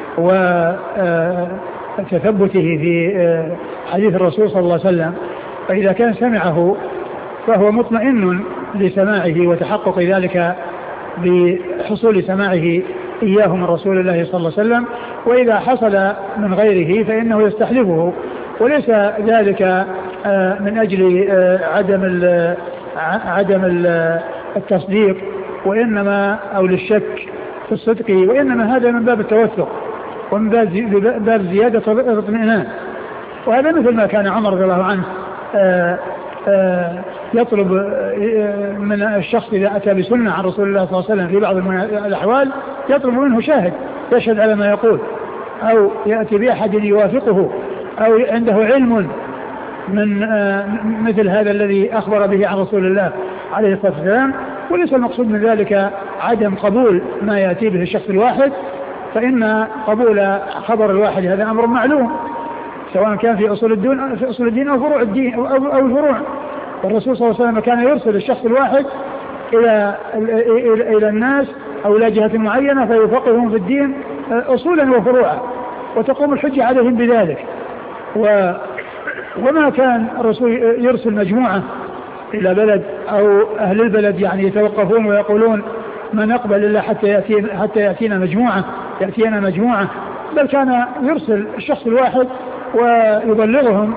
وتثبته في حديث الرسول صلى الله عليه وسلم، فإذا كان سمعه فهو مطمئن لسماعه وتحقق ذلك بحصول سماعه إياه من رسول الله صلى الله عليه وسلم، وإذا حصل من غيره فإنه يستحلفه، وليس ذلك من أجل عدم عدم التصديق وإنما أو للشك في الصدق، وإنما هذا من باب التوثق ومن باب زيادة الاطمئنان. وهذا مثل ما كان عمر رضي الله عنه آآ آآ يطلب من الشخص إذا أتى بسنة عن رسول الله صلى الله عليه وسلم في بعض الأحوال يطلب منه شاهد يشهد على ما يقول، أو يأتي بأحد يوافقه، أو عنده علم من مثل هذا الذي أخبر به عن رسول الله عليه الصلاة والسلام. وليس المقصود من ذلك عدم قبول ما يأتي به الشخص الواحد، فإن قبول خبر الواحد هذا أمر معلوم سواء كان في أصول الدين في أصول الدين أو فروع الدين أو, أو, أو الفروع. والرسول صلى الله عليه وسلم كان يرسل الشخص الواحد إلى إلى, إلى الناس أو إلى جهة معينة فيفقههم في الدين أصولا وفروعا، وتقوم الحجة عليهم بذلك. و وما كان الرسول يرسل مجموعة إلى بلد أو أهل البلد يعني يتوقفون ويقولون ما نقبل إلا حتى يأتينا, حتى يأتينا مجموعة يأتينا مجموعة بل كان يرسل الشخص الواحد ويبلغهم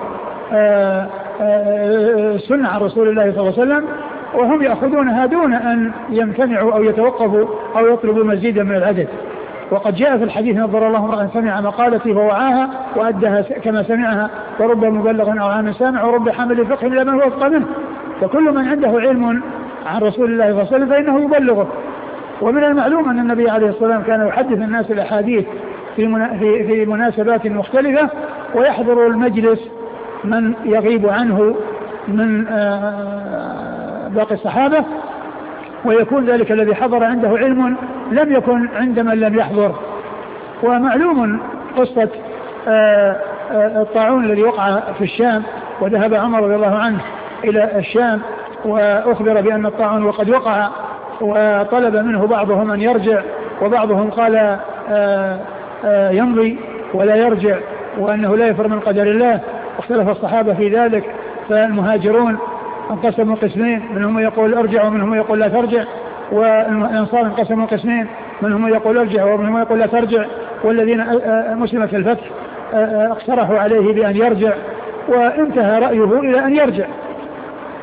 سنة عن رسول الله صلى الله عليه وسلم، وهم يأخذونها دون أن يمتنعوا أو يتوقفوا أو يطلبوا مزيدا من العدد. وقد جاء في الحديث نظر الله امرأ سمع مقالتي فوعاها وأدها كما سمعها، ورب مبلغ أو عام سامع، ورب حامل فقه إلى من هو أفقه منه. فكل من عنده علم عن رسول الله صلى الله عليه وسلم فإنه يبلغه. ومن المعلوم أن النبي عليه الصلاة والسلام كان يحدث الناس الأحاديث في في مناسبات مختلفة، ويحضر المجلس من يغيب عنه من باقي الصحابة، ويكون ذلك الذي حضر عنده علم لم يكن عند من لم يحضر. ومعلوم قصة الطاعون الذي وقع في الشام، وذهب عمر رضي الله عنه إلى الشام وأخبر بأن الطاعون وقد وقع، وطلب منه بعضهم أن يرجع وبعضهم قال يمضي ولا يرجع وأنه لا يفر من قدر الله. واختلف الصحابة في ذلك، فالمهاجرون انقسموا قسمين، منهم يقول ارجع ومنهم يقول لا ترجع، والأنصار انقسموا قسمين، منهم يقول ارجع ومنهم يقول لا ترجع، والذين مسلمة الفتح اقترحوا عليه بأن يرجع، وانتهى رأيه إلى أن يرجع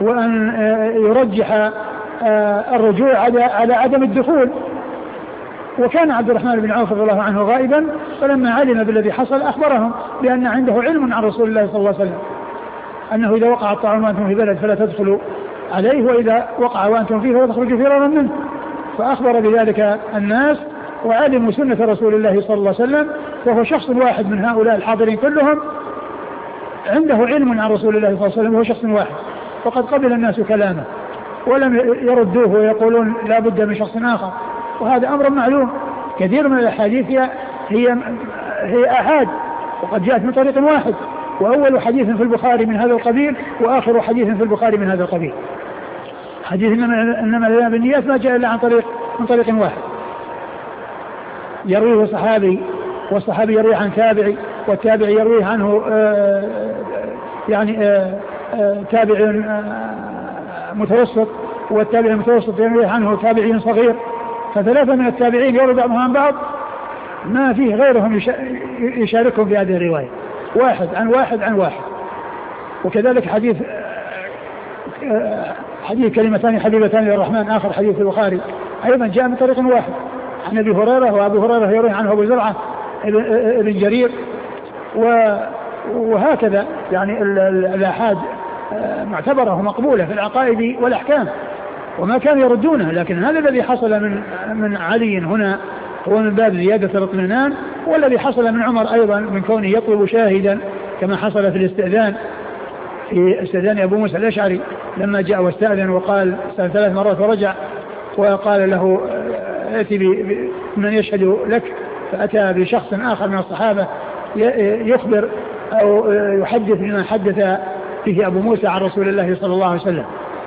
وأن يرجح الرجوع على عدم الدخول. وكان عبد الرحمن بن عوف رضي الله عنه غائبا، فلما علم بالذي حصل أخبرهم بأن عنده علم عن رسول الله صلى الله عليه وسلم أنه إذا وقع الطاعون وأنتم في بلد فلا تدخلوا عليه، وإذا وقع وأنتم فيه فلا تخرجوا فرارا منه. فأخبر بذلك الناس وعلموا سنة رسول الله صلى الله عليه وسلم، وهو شخص واحد من هؤلاء الحاضرين كلهم عنده علم عن رسول الله صلى الله عليه وسلم، وهو شخص واحد، وقد قبل الناس كلامه ولم يردوه ويقولون لا بد من شخص آخر، وهذا أمر معلوم. كثير من الأحاديث هي هي آحاد وقد جاءت من طريق واحد، وأول حديث في البخاري من هذا القبيل وآخر حديث في البخاري من هذا القبيل. حديث إنما الأعمال بالنيات ما جاء إلا عن طريق من طريق واحد يرويه صحابي، والصحابي يرويه عن تابعي، والتابعي يرويه عنه آآ يعني آآ آآ تابع متوسط، والتابع المتوسط يرويه عنه تابعي صغير. فثلاثة من التابعين يروي بعضهم عن بعض ما فيه غيرهم يشاركهم في هذه الرواية، واحد عن واحد عن واحد. وكذلك حديث حديث كلمتان حبيبتان للرحمن آخر حديث البخاري أيضا جاء من طريق واحد عن أبي هريرة، وأبو هريرة يروي عنه أبو زرعة ابن جرير، وهكذا يعني الآحاد معتبرة ومقبولة في العقائد والأحكام وما كانوا يردونه. لكن هذا الذي حصل من من علي هنا هو من باب زيادة الاطمئنان، والذي حصل من عمر أيضا من كونه يطلب شاهدا كما حصل في الاستئذان في استئذان أبو موسى الأشعري لما جاء واستأذن وقال ثلاث مرات ورجع، وقال له ائتي بمن يشهد لك، فأتى بشخص آخر من الصحابة يخبر أو يحدث بما حدث فيه أبو موسى عن رسول الله صلى الله عليه وسلم.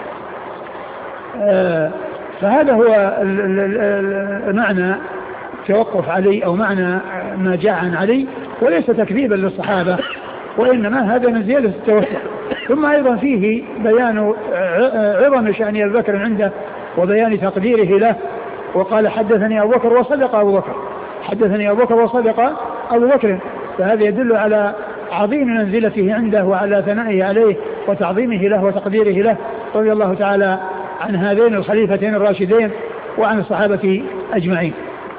فهذا هو المعنى توقف علي أو معنى ما جاء عن علي، وليس تكذيبا للصحابة، وإنما هذا من زيادة التوسع. ثم أيضا فيه بيان عظم شأن أبي بكر عنده وبيان تقديره له. وقال حدثني أبو بكر وصدق أبو بكر، حدثني أبو بكر وصدق أبو بكر، فهذا يدل على عظيم منزلته عنده وعلى ثنائه عليه وتعظيمه له وتقديره له رضي الله تعالى عن هذين الخليفتين الراشدين وعن الصحابة أجمعين.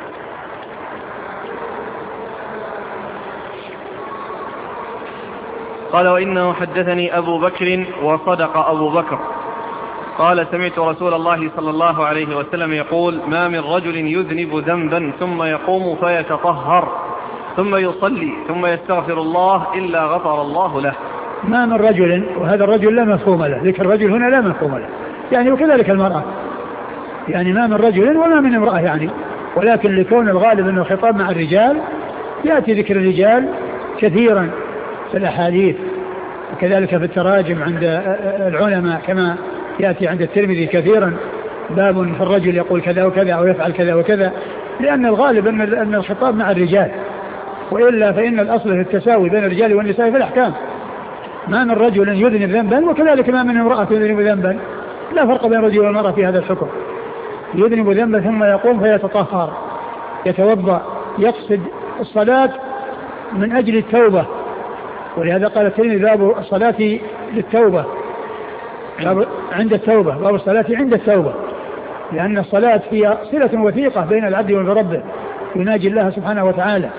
قال وإنه حدثني أبو بكر وصدق أبو بكر قال سمعت رسول الله صلى الله عليه وسلم يقول ما من رجل يذنب ذنبا ثم يقوم فيتطهر ثم يصلي ثم يستغفر الله إلا غفر الله له. ما من رجل، وهذا الرجل لا مفهوم له، ذكر الرجل هنا لا مفهوم له، يعني وكذلك المرأة، يعني ما من رجل وما من امرأة يعني، ولكن لكون الغالب أنه خطاب مع الرجال يأتي ذكر الرجال كثيرا في الأحاديث، وكذلك في التراجم عند العلماء كما يأتي عند الترمذي كثيرا باب في الرجل يقول كذا وكذا أو يفعل كذا وكذا، لأن الغالب أن الخطاب مع الرجال، وإلا فإن الأصل في التساوي بين الرجال والنساء في الأحكام. ما من رجل يذنب ذنبا وكذلك ما من امرأة يذنب ذنبا، لا فرق بين الرجل والمرأة في هذا الحكم. يذنب ذنبا ثم يقوم فيتطهر يتوضأ يقصد الصلاة من أجل التوبة، ولهذا قال الترمذي باب الصلاة للتوبة، باب عند التوبة، باب الصلاة عند التوبة، لأن الصلاة هي صلة وثيقة بين العبد وربه، يناجي الله سبحانه وتعالى.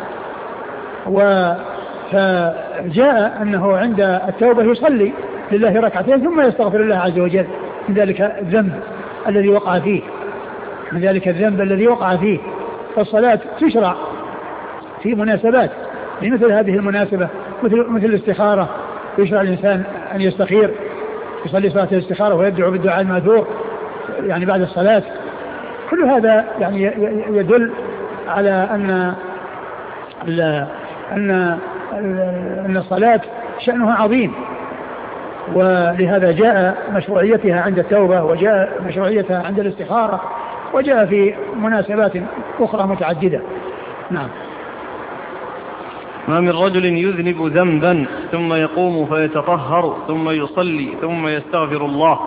وفجاء أنه عند التوبة يصلي لله ركعتين ثم يستغفر الله عز وجل من ذلك الذنب الذي وقع فيه من ذلك الذنب الذي وقع فيه. فالصلاة تشرع في مناسبات، لمثل هذه المناسبة مثل مثل الاستخارة، يشرع الإنسان أن يستخير، يصلي صلاة الاستخارة ويدعو بالدعاء الماثور يعني بعد الصلاة. كل هذا يعني يدل على أن أن أن الصلاة شأنها عظيم، ولهذا جاء مشروعيتها عند التوبة، وجاء مشروعيتها عند الاستخارة، وجاء في مناسبات أخرى متعددة. نعم. ما من رجل يذنب ذنبا ثم يقوم فيتطهر ثم يصلي ثم يستغفر الله.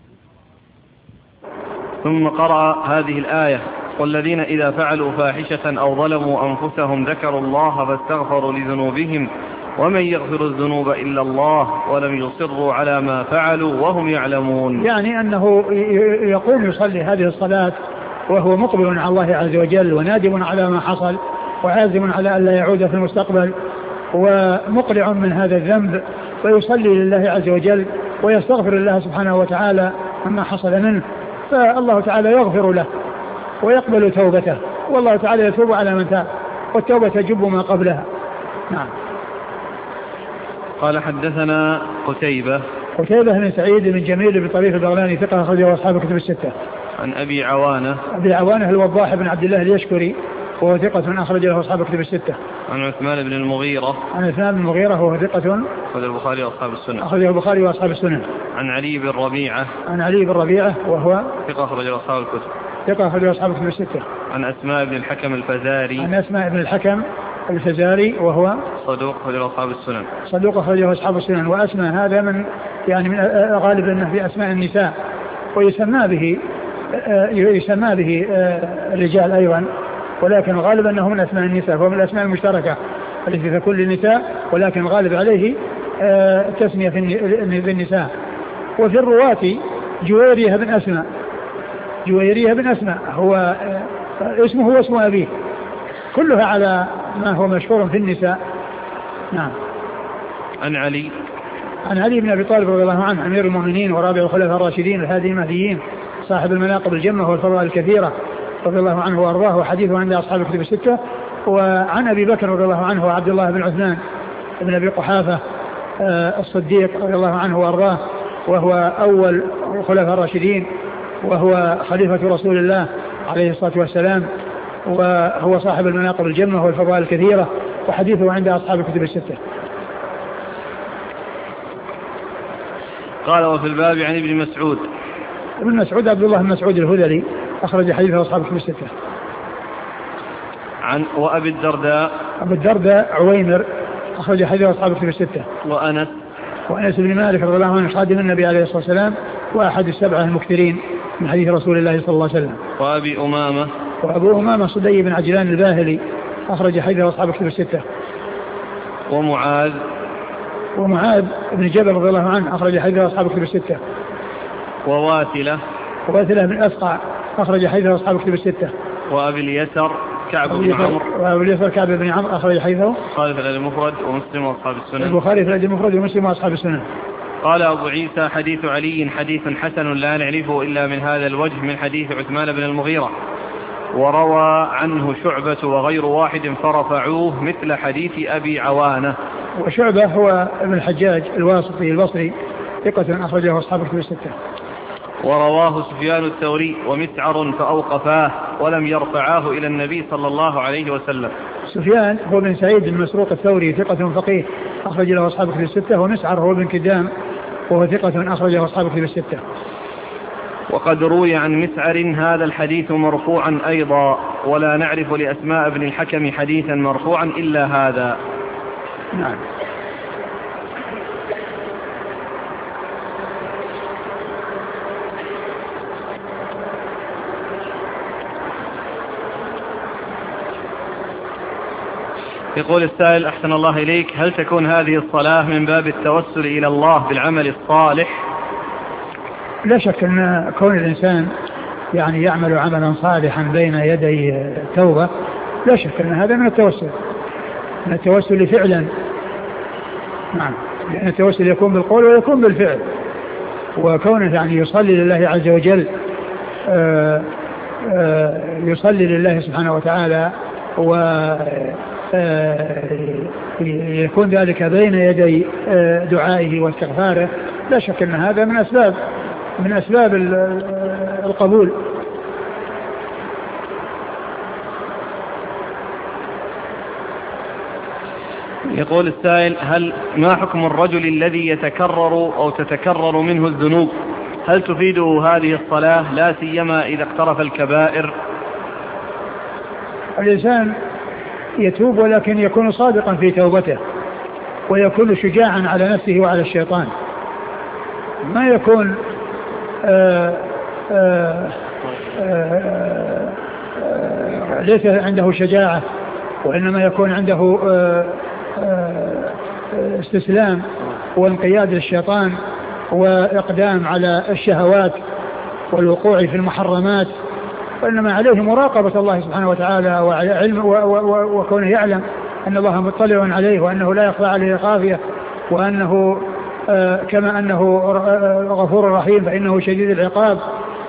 ثم قرأ هذه الآية والذين إذا فعلوا فاحشة أو ظلموا أنفسهم ذكروا الله فاستغفروا لذنوبهم ومن يغفر الذنوب إلا الله ولم يصروا على ما فعلوا وهم يعلمون. يعني أنه يقوم يصلي هذه الصلاة وهو مقبل على الله عز وجل ونادم على ما حصل وعازم على أن لا يعود في المستقبل ومقلع من هذا الذنب، ويصلي لله عز وجل ويستغفر الله سبحانه وتعالى عما حصل منه، فالله تعالى يغفر له ويقبل توبته، والله تعالى يتوب على من تاب، والتوبة تجب ما قبلها. نعم. قال حدثنا قتيبة قتيبة بن سعيد بن جميل بن طريف البغلاني ثقة أخرجه أصحاب الكتب الستة. عن أبي عوانة أبي عوانة الوضاح بن عبد الله اليشكري وهو ثقة من أخرج له أصحاب الكتب الستة. عن عثمان بن المغيرة عن عثمان بن المغيرة وهو ثقة أخرج البخاري وأصحاب السنن. أخرجه البخاري وأصحاب السنن. عن علي بن ربيعة عن علي بن ربيعة وهو ثقة أخرج أصحاب الكتب. ثقة أخرج أصحاب الكتب الستة. عن أسماء بن الحكم الفزاري عن أسماء بن الحكم الفزاري وهو صدوق أخرج أصحاب السنن. صدوق أخرجه أصحاب السنن. وأسماء هذا من يعني من غالب أنه في أسماء النساء، ويسمى به يسمى به الرجال أيضا، ولكن غالبا أنه من أسماء النساء، فهو من الأسماء المشتركة التي في كل النساء، ولكن الغالب عليه التسمية في النساء. وفي الرواة جويرية بن أسماء جويرية بن أسماء هو اسمه هو اسم أبيه، كلها على ما هو مشهور في النساء. نعم. عن علي عن علي بن أبي طالب رضي الله عنه أمير المؤمنين ورابع الخلفاء الراشدين الهادي المهديين صاحب المناقب الجمة والفضائل الكثيرة رضي الله عنه وأرضاه، وحديثه عند أصحاب الكتب الستة. وعن أبي بكر رضي الله عنه وعبد الله بن عثمان بن أبي قحافة الصديق رضي الله عنه وأرضاه، وهو أول الخلفاء الراشدين، وهو خليفة رسول الله عليه الصلاة والسلام، وهو صاحب المناقب الجمة والفضائل الكثيرة، وحديثه عند أصحاب الكتب الستة. قال وفي الباب عن ابن مسعود. ابن مسعود عبد الله بن مسعود الهذلي أخرج حديثه أصحاب الكتب الستة. عن وأبي الدرداء أبو الدرداء عويمر أخرج حديثه أصحاب الكتب الستة. وأنس وأنس بن مالك رضي الله عنه خادم النبي عليه الصلاة والسلام وأحد السبعة المكثرين من حديث رسول الله صلى الله عليه وسلم. وأبي أمامة وأبو أمامة صدي بن عجلان الباهلي أخرج حديثه أصحاب الكتب الستة. ومعاذ ومعاذ بن جبل رضي الله عنه أخرج حديثه أصحاب الكتب الستة. وواتلة وواتلة بن أسقع أخرج حديثه أصحاب الكتب الستة. وأبي اليسر كعب بن عمرو وأبي اليسر كعب بن عمرو أخرج حديثه البخاري في الأدب المفرد ومسلم وأصحاب السنن. البخاري في الأدب المفرد ومسلم وأصحاب السنن. قال أبو عيسى حديث علي حديث حسن لا نعرفه إلا من هذا الوجه من حديث عثمان بن المغيرة، وروى عنه شعبة وغير واحد فرفعوه مثل حديث أبي عوانة. وشعبة هو ابن الحجاج الواسطي البصري ثقة أخرجه أصحاب الكتب الستة. ورواه سفيان الثوري ومسعر فأوقفاه ولم يرفعاه إلى النبي صلى الله عليه وسلم. سفيان هو بن سعيد بن مسروق الثوري ثقة فقيه أخرج له أصحاب الكتب الستة. ومسعر هو بن كدام وهو ثقة أخرجه أصحاب الكتب الستة. وقد روي عن مسعر هذا الحديث مرفوعا أيضا، ولا نعرف لأسماء بن الحكم حديثا مرفوعا إلا هذا. نعم. يقول السائل أحسن الله إليك، هل تكون هذه الصلاة من باب التوسل إلى الله بالعمل الصالح؟ لا شك أن كون الإنسان يعني يعمل عملا صالحا بين يدي توبة لا شك أن هذا من التوسل، من التوسل فعلا. نعم، لأن التوسل يكون بالقول ويكون بالفعل. وكونه يعني يصلي لله عز وجل آآ آآ يصلي لله سبحانه وتعالى ويكون ذلك بين يدي دعائه واستغفاره، لا شك أن هذا من أسباب من أسباب القبول. يقول السائل، هل ما حكم الرجل الذي يتكرر أو تتكرر منه الذنوب؟ هل تفيده هذه الصلاة لا سيما إذا اقترف الكبائر؟ الإنسان يتوب ولكن يكون صادقا في توبته، ويكون شجاعا على نفسه وعلى الشيطان، ما يكون آآ آآ آآ آآ ليس عنده شجاعة، وإنما يكون عنده آآ آآ استسلام وانقياد للشيطان وإقدام على الشهوات والوقوع في المحرمات وإنما عليه مراقبة الله سبحانه وتعالى وعلم وكونه يعلم أن الله مطلع عليه وأنه لا يخفى عليه خافية وأنه آه كما أنه غفور رحيم فإنه شديد العقاب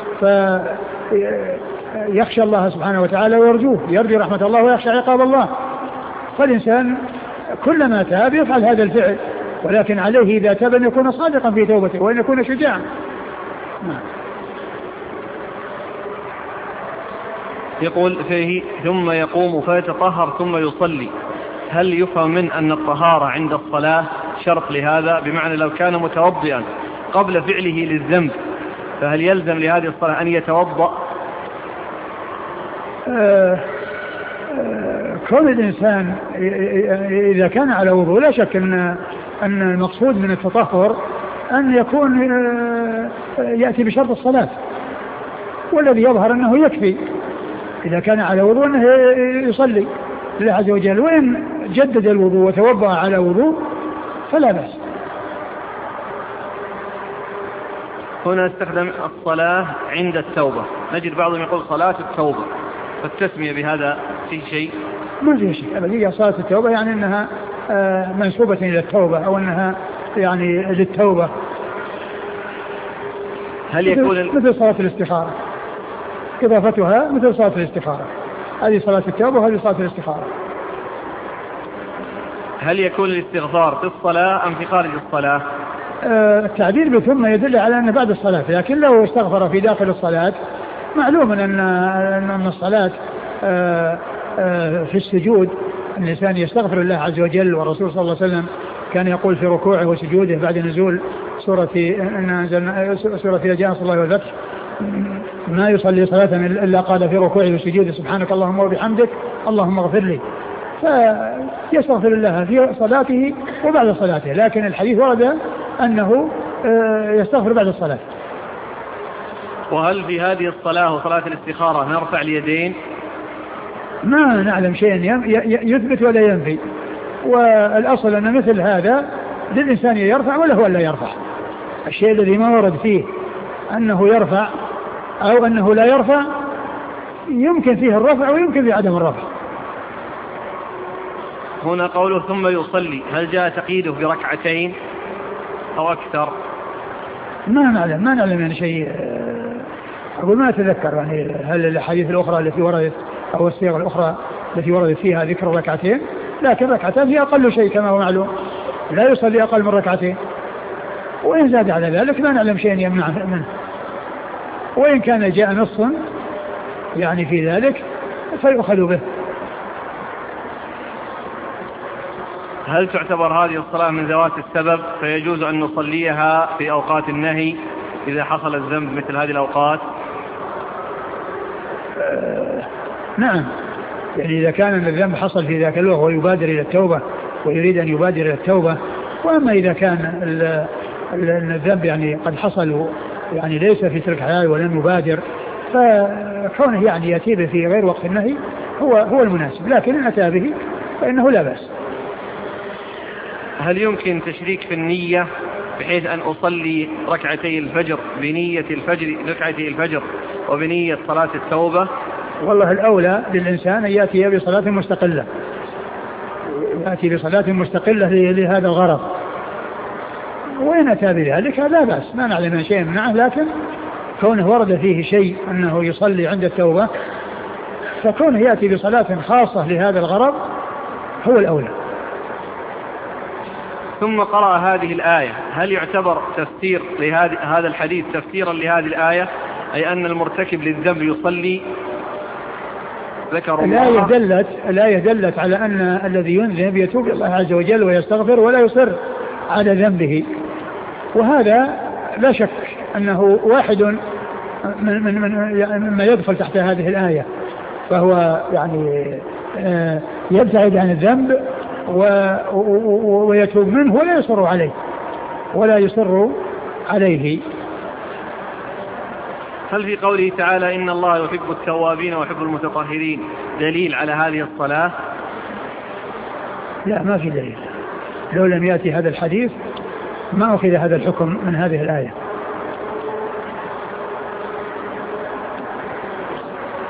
فيخشى الله سبحانه وتعالى ويرجوه يرجو رحمة الله ويخشى عقاب الله. فالإنسان كلما تاب يفعل هذا الفعل ولكن عليه إذا تاب أن يكون صادقا في توبته وأن يكون شجاعا. يقول فيه ثم يقوم فيتطهر ثم يصلي، هل يفهم من أن الطهارة عند الصلاة شرط لهذا؟ بمعنى لو كان متوضئا قبل فعله للذنب فهل يلزم لهذه الصلاة أن يتوضأ؟ آه آه كون الإنسان إذا كان على وضوء لا شك أن, أن المقصود من التطهر أن يكون آه يأتي بشرط الصلاة، والذي يظهر أنه يكفي إذا كان على وضوء أنه يصلي لله عز وجل، وإن جدد الوضوء وتوضأ على وضوء فلا بأس. هنا استخدم الصلاة عند التوبة، نجد بعضهم يقول صلاة التوبة، فالتسمية بهذا فيه شيء؟ ما فيه شيء أبدا. صلاة التوبة يعني أنها منسوبة إلى التوبة أو أنها يعني للتوبة. هل يكون مثل صلاة الاستخارة إضافتها مثل صلاة الاستخارة، هذه صلاة التوبة وهذه صلاة الاستخارة. هل يكون الاستغفار في الصلاة أم في خارج الصلاة؟ آه التعبير بثم يدل على أن بعد الصلاة، لكن لو استغفر في داخل الصلاة معلوم أن أن الصلاة آه آه في السجود الإنسان يستغفر الله عز وجل، والرسول صلى الله عليه وسلم كان يقول في ركوعه وسجوده بعد نزول سورة سورة إذا جاء نصر الله والفتح ما يصلي صلاة إلا قال في ركوعه وسجوده سبحانك اللهم وبحمدك اللهم اغفر لي، فيستغفر الله في صلاته وبعد صلاته. لكن الحديث ورد أنه يستغفر بعد الصلاة. وهل في هذه الصلاة وصلاة الاستخارة نرفع اليدين؟ ما نعلم شيء يثبت ولا ينفي، والأصل أن مثل هذا للإنسان يرفع ولا هو لا يرفع. الشيء الذي ما ورد فيه أنه يرفع أو أنه لا يرفع يمكن فيه الرفع ويمكن فيه عدم الرفع. هنا قوله ثم يصلي، هل جاء تقييده بركعتين أو أكثر؟ ما نعلم ما نعلم يعني شيء، أقول ما أتذكر يعني هل الأحاديث الأخرى التي وردت أو الصيغ الأخرى التي وردت فيها ذكر ركعتين، لكن ركعتان هي أقل شيء كما هو معلوم، لا يصلي أقل من ركعتين، وإن زاد على ذلك ما نعلم شيء يمنع منه، وإن كان جاء نص يعني في ذلك فيؤخذ به. هل تعتبر هذه الصلاة من ذوات السبب فيجوز أن نصليها في أوقات النهي إذا حصل الذنب مثل هذه الأوقات؟ آه نعم، يعني إذا كان الذنب حصل في ذاك الوقت ويبادر إلى التوبة ويريد أن يبادر إلى التوبة، وأما إذا كان الذنب يعني قد حصل يعني ليس في تلك الحال ولم يبادر فكونه يعني يأتي به في غير وقت النهي هو هو المناسب، لكن إن أتى به فإنه لا بأس. هل يمكن تشريك في النية بحيث أن أصلي ركعتي الفجر بنية الفجر ركعتي الفجر وبنية صلاة التوبة؟ والله الأولى للإنسان أن يأتي بصلاة مستقلة، يأتي بصلاة مستقلة لهذا الغرض، وإن أتى بذلك لا بأس، ما نعلم شيء منعه، لكن كونه ورد فيه شيء أنه يصلي عند التوبة فكونه يأتي بصلاة خاصة لهذا الغرض هو الأولى. ثم قرأ هذه الآية، هل يعتبر تفسير لهذا هذا الحديث تفسيرا لهذه الآية، أي أن المرتكب للذنب يصلي؟ ذكر الآية دلت الآية دلت على أن الذي يذنب يتوب إلى الله عز وجل ويستغفر ولا يصر على ذنبه، وهذا لا شك أنه واحد من من من مما يدخل تحت هذه الآية، فهو يعني يبتعد عن الذنب ويتوب منه ولا يصر عليه ولا يصر عليه. هل في قوله تعالى إن الله يحب التوابين ويحب المتطهرين دليل على هذه الصلاة؟ لا، ما في دليل، لو لم يأتي هذا الحديث ما أخذ هذا الحكم من هذه الآية.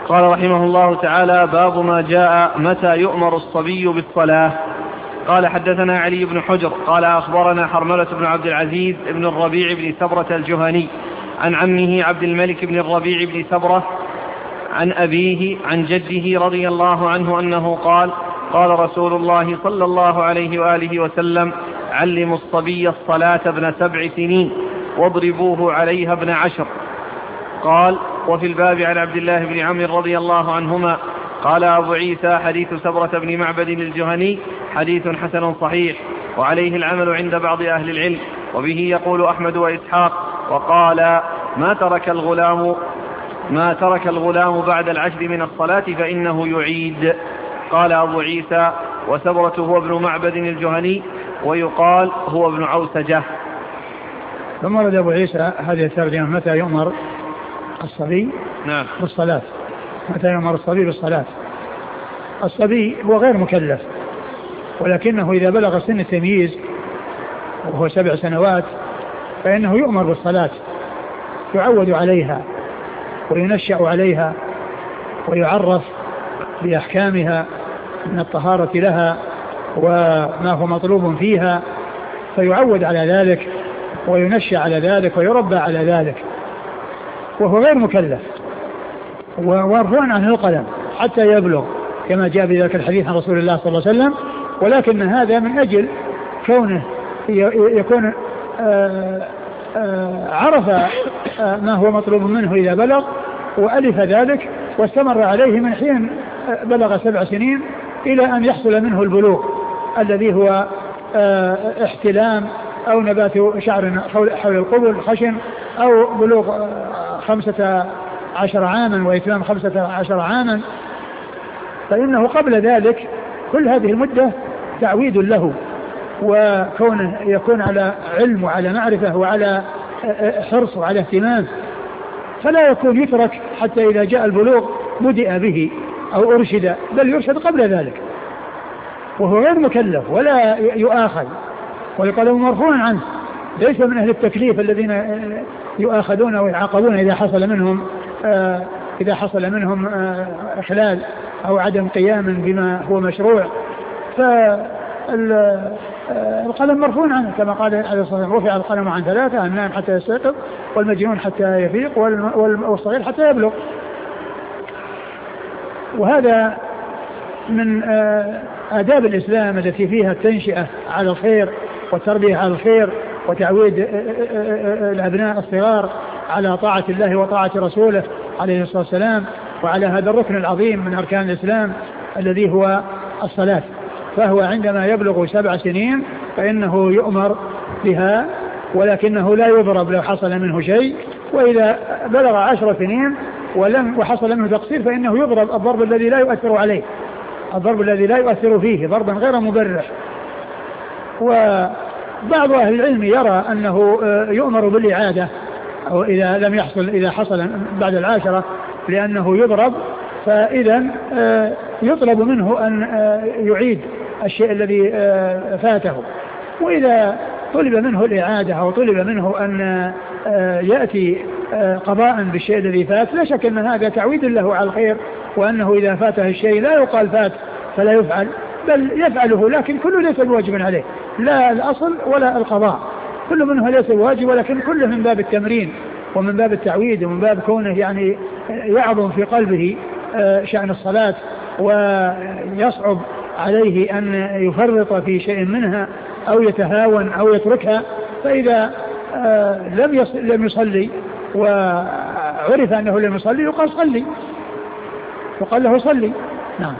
قال رحمه الله تعالى: باب ما جاء متى يؤمر الصبي بالصلاة. قال حدثنا علي بن حجر قال أخبرنا حرملة بن عبد العزيز بن الربيع بن سبرة الجهني عن عمه عبد الملك بن الربيع بن سبرة عن أبيه عن جده رضي الله عنه أنه قال: قال رسول الله صلى الله عليه وآله وسلم: علموا الصبي الصلاة ابن سبع سنين واضربوه عليها ابن عشر. قال: وفي الباب عن عبد الله بن عمرو رضي الله عنهما. قال أبو عيسى: حديث سبرة بن معبد الجهني حديث حسن صحيح، وعليه العمل عند بعض أهل العلم، وبه يقول أحمد وإسحاق. وقال: ما ترك الغلام ما ترك الغلام بعد العشر من الصلاة فإنه يعيد. قال أبو عيسى: وسبرة هو ابن معبد الجهني، ويقال هو ابن عوسجة. ثم ورد أبو عيسى هذه الترجمة: متى يؤمر الصبي نعم بالصلاة. متى يؤمر الصبي بالصلاة. الصبي هو غير مكلف، ولكنه إذا بلغ سن التمييز وهو سبع سنوات فإنه يؤمر بالصلاة، يعود عليها وينشأ عليها ويعرف بأحكامها من الطهارة لها وما هو مطلوب فيها، فيعود على ذلك وينشأ على ذلك ويربى على ذلك، وهو غير مكلف ومرفوع عنه القلم حتى يبلغ، كما جاء بذلك الحديث عن رسول الله صلى الله عليه وسلم. ولكن هذا من أجل كونه يكون آآ آآ عرف ما هو مطلوب منه إذا بلغ وألف ذلك واستمر عليه من حين بلغ سبع سنين إلى أن يحصل منه البلوغ الذي هو احتلام أو نبات شعر حول القبل خشن، أو بلوغ خمسة عشر عاما وإتمام خمسة عشر عاما. فإنه قبل ذلك كل هذه المدة تعويد له، وكونه يكون على علم وعلى معرفة وعلى حرص وعلى اهتمام، فلا يكون يترك حتى إذا جاء البلوغ بدأ به أو أرشد، بل يرشد قبل ذلك، وهو غير مكلف ولا يؤاخذ، والقلم مرفوع عنه، ليس من أهل التكليف الذين يؤاخذون ويعاقبون إذا حصل منهم إذا حصل منهم إخلال أو عدم قيام بما هو مشروع. فالقلم مرفوع عنه كما قال عليه الصلاة والسلام: رفع القلم عن ثلاثة: النائم حتى يستيقظ، والمجنون حتى يفيق، والصغير حتى يبلغ. وهذا من آداب الإسلام التي فيها التنشئة على الخير والتربية على الخير وتعويد الأبناء الصغار على طاعة الله وطاعة رسوله عليه الصلاة والسلام، وعلى هذا الركن العظيم من أركان الإسلام الذي هو الصلاة. فهو عندما يبلغ سبع سنين فإنه يؤمر بها، ولكنه لا يضرب لو حصل منه شيء، وإذا بلغ عشر سنين ولم وحصل منه تقصير فإنه يضرب الضرب الذي لا يؤثر عليه، الضرب الذي لا يؤثر فيه، ضربا غير مبرح. وبعض أهل العلم يرى أنه يؤمر بالإعادة، أو إذا لم يحصل إذا حصل بعد العاشرة لأنه يضرب، فإذا يطلب منه أن يعيد الشيء الذي فاته. وإذا طلب منه الإعادة أو طلب منه أن يأتي قضاء بالشيء الذي فات، لا شك أن هذا تعويد له على الخير، وأنه إذا فاته الشيء لا يقال فات فلا يفعل، بل يفعله، لكن كله ليس بواجب عليه، لا الأصل ولا القضاء، كل منه ليس بواجب، ولكن كله من باب التمرين ومن باب التعويد ومن باب كونه يعني يعظم في قلبه شأن الصلاة ويصعب عليه أن يفرط في شيء منها أو يتهاون أو يتركها. فإذا لم لم يصلي وعرف أنه لم يصلي يقال صلي، وقال له صلي. نعم.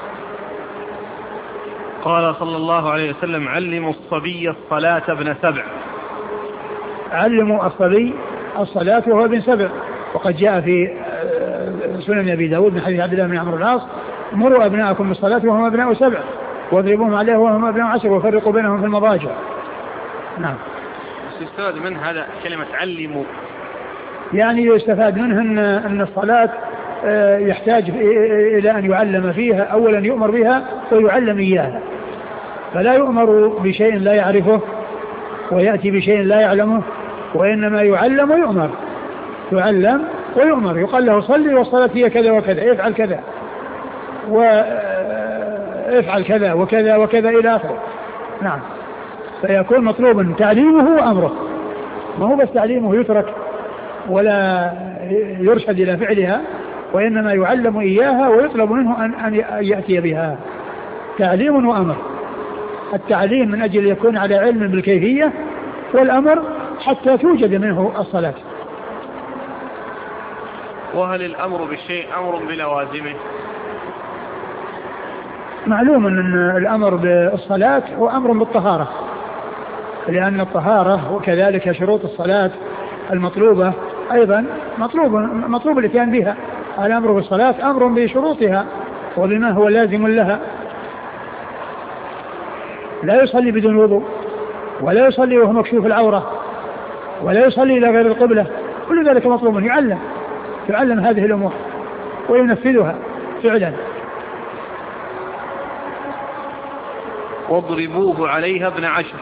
قال صلى الله عليه وسلم: علموا الصبي الصلاة ابن سبع. علموا الصبي الصلاة وهو ابن سبع، وقد جاء في سنن أبي داود من حديث عبد الله بن عمرو العاص: مروا أبناءكم بالصلاة وهم أبناء سبع واضربوهم عليها وهم أبناء عشر وفرقوا بينهم في المضاجع. نعم. يستفاد من هذا كلمة علموا، يعني يستفاد منه أن, أن الصلاة يحتاج إلى أن يعلم فيها، أولا يؤمر بها ويعلم إياها، فلا يؤمر بشيء لا يعرفه ويأتي بشيء لا يعلمه، وإنما يعلم ويؤمر، يعلم ويؤمر، يقال له صلي والصلاة هي كذا وكذا، افعل كذا وافعل كذا وكذا وكذا إلى آخره. نعم. فيكون مطلوب تعليمه وأمره، ما هو بس تعليمه يترك ولا يرشد إلى فعلها، وإنما يعلم إياها ويطلب منه أن, أن يأتي بها. تعليم وأمر. التعليم من أجل يكون على علم بالكيفية، والأمر حتى توجد منه الصلاة. وهل الأمر بالشيء أمر بلوازمه؟ معلوم أن الأمر بالصلاة هو أمر بالطهارة، لأن الطهارة وكذلك شروط الصلاة المطلوبة أيضا مطلوب مطلوب الاتيان بها. الأمر بالصلاة أمر بشروطها وبما هو لازم لها. لا يصلي بدون وضوء، ولا يصلي وهو مكشوف العورة، ولا يصلي إلى غير القبلة. كل ذلك مطلوب يعلم يعلم هذه الأمور وينفذها فعلا. واضربوه عليها ابن عشر.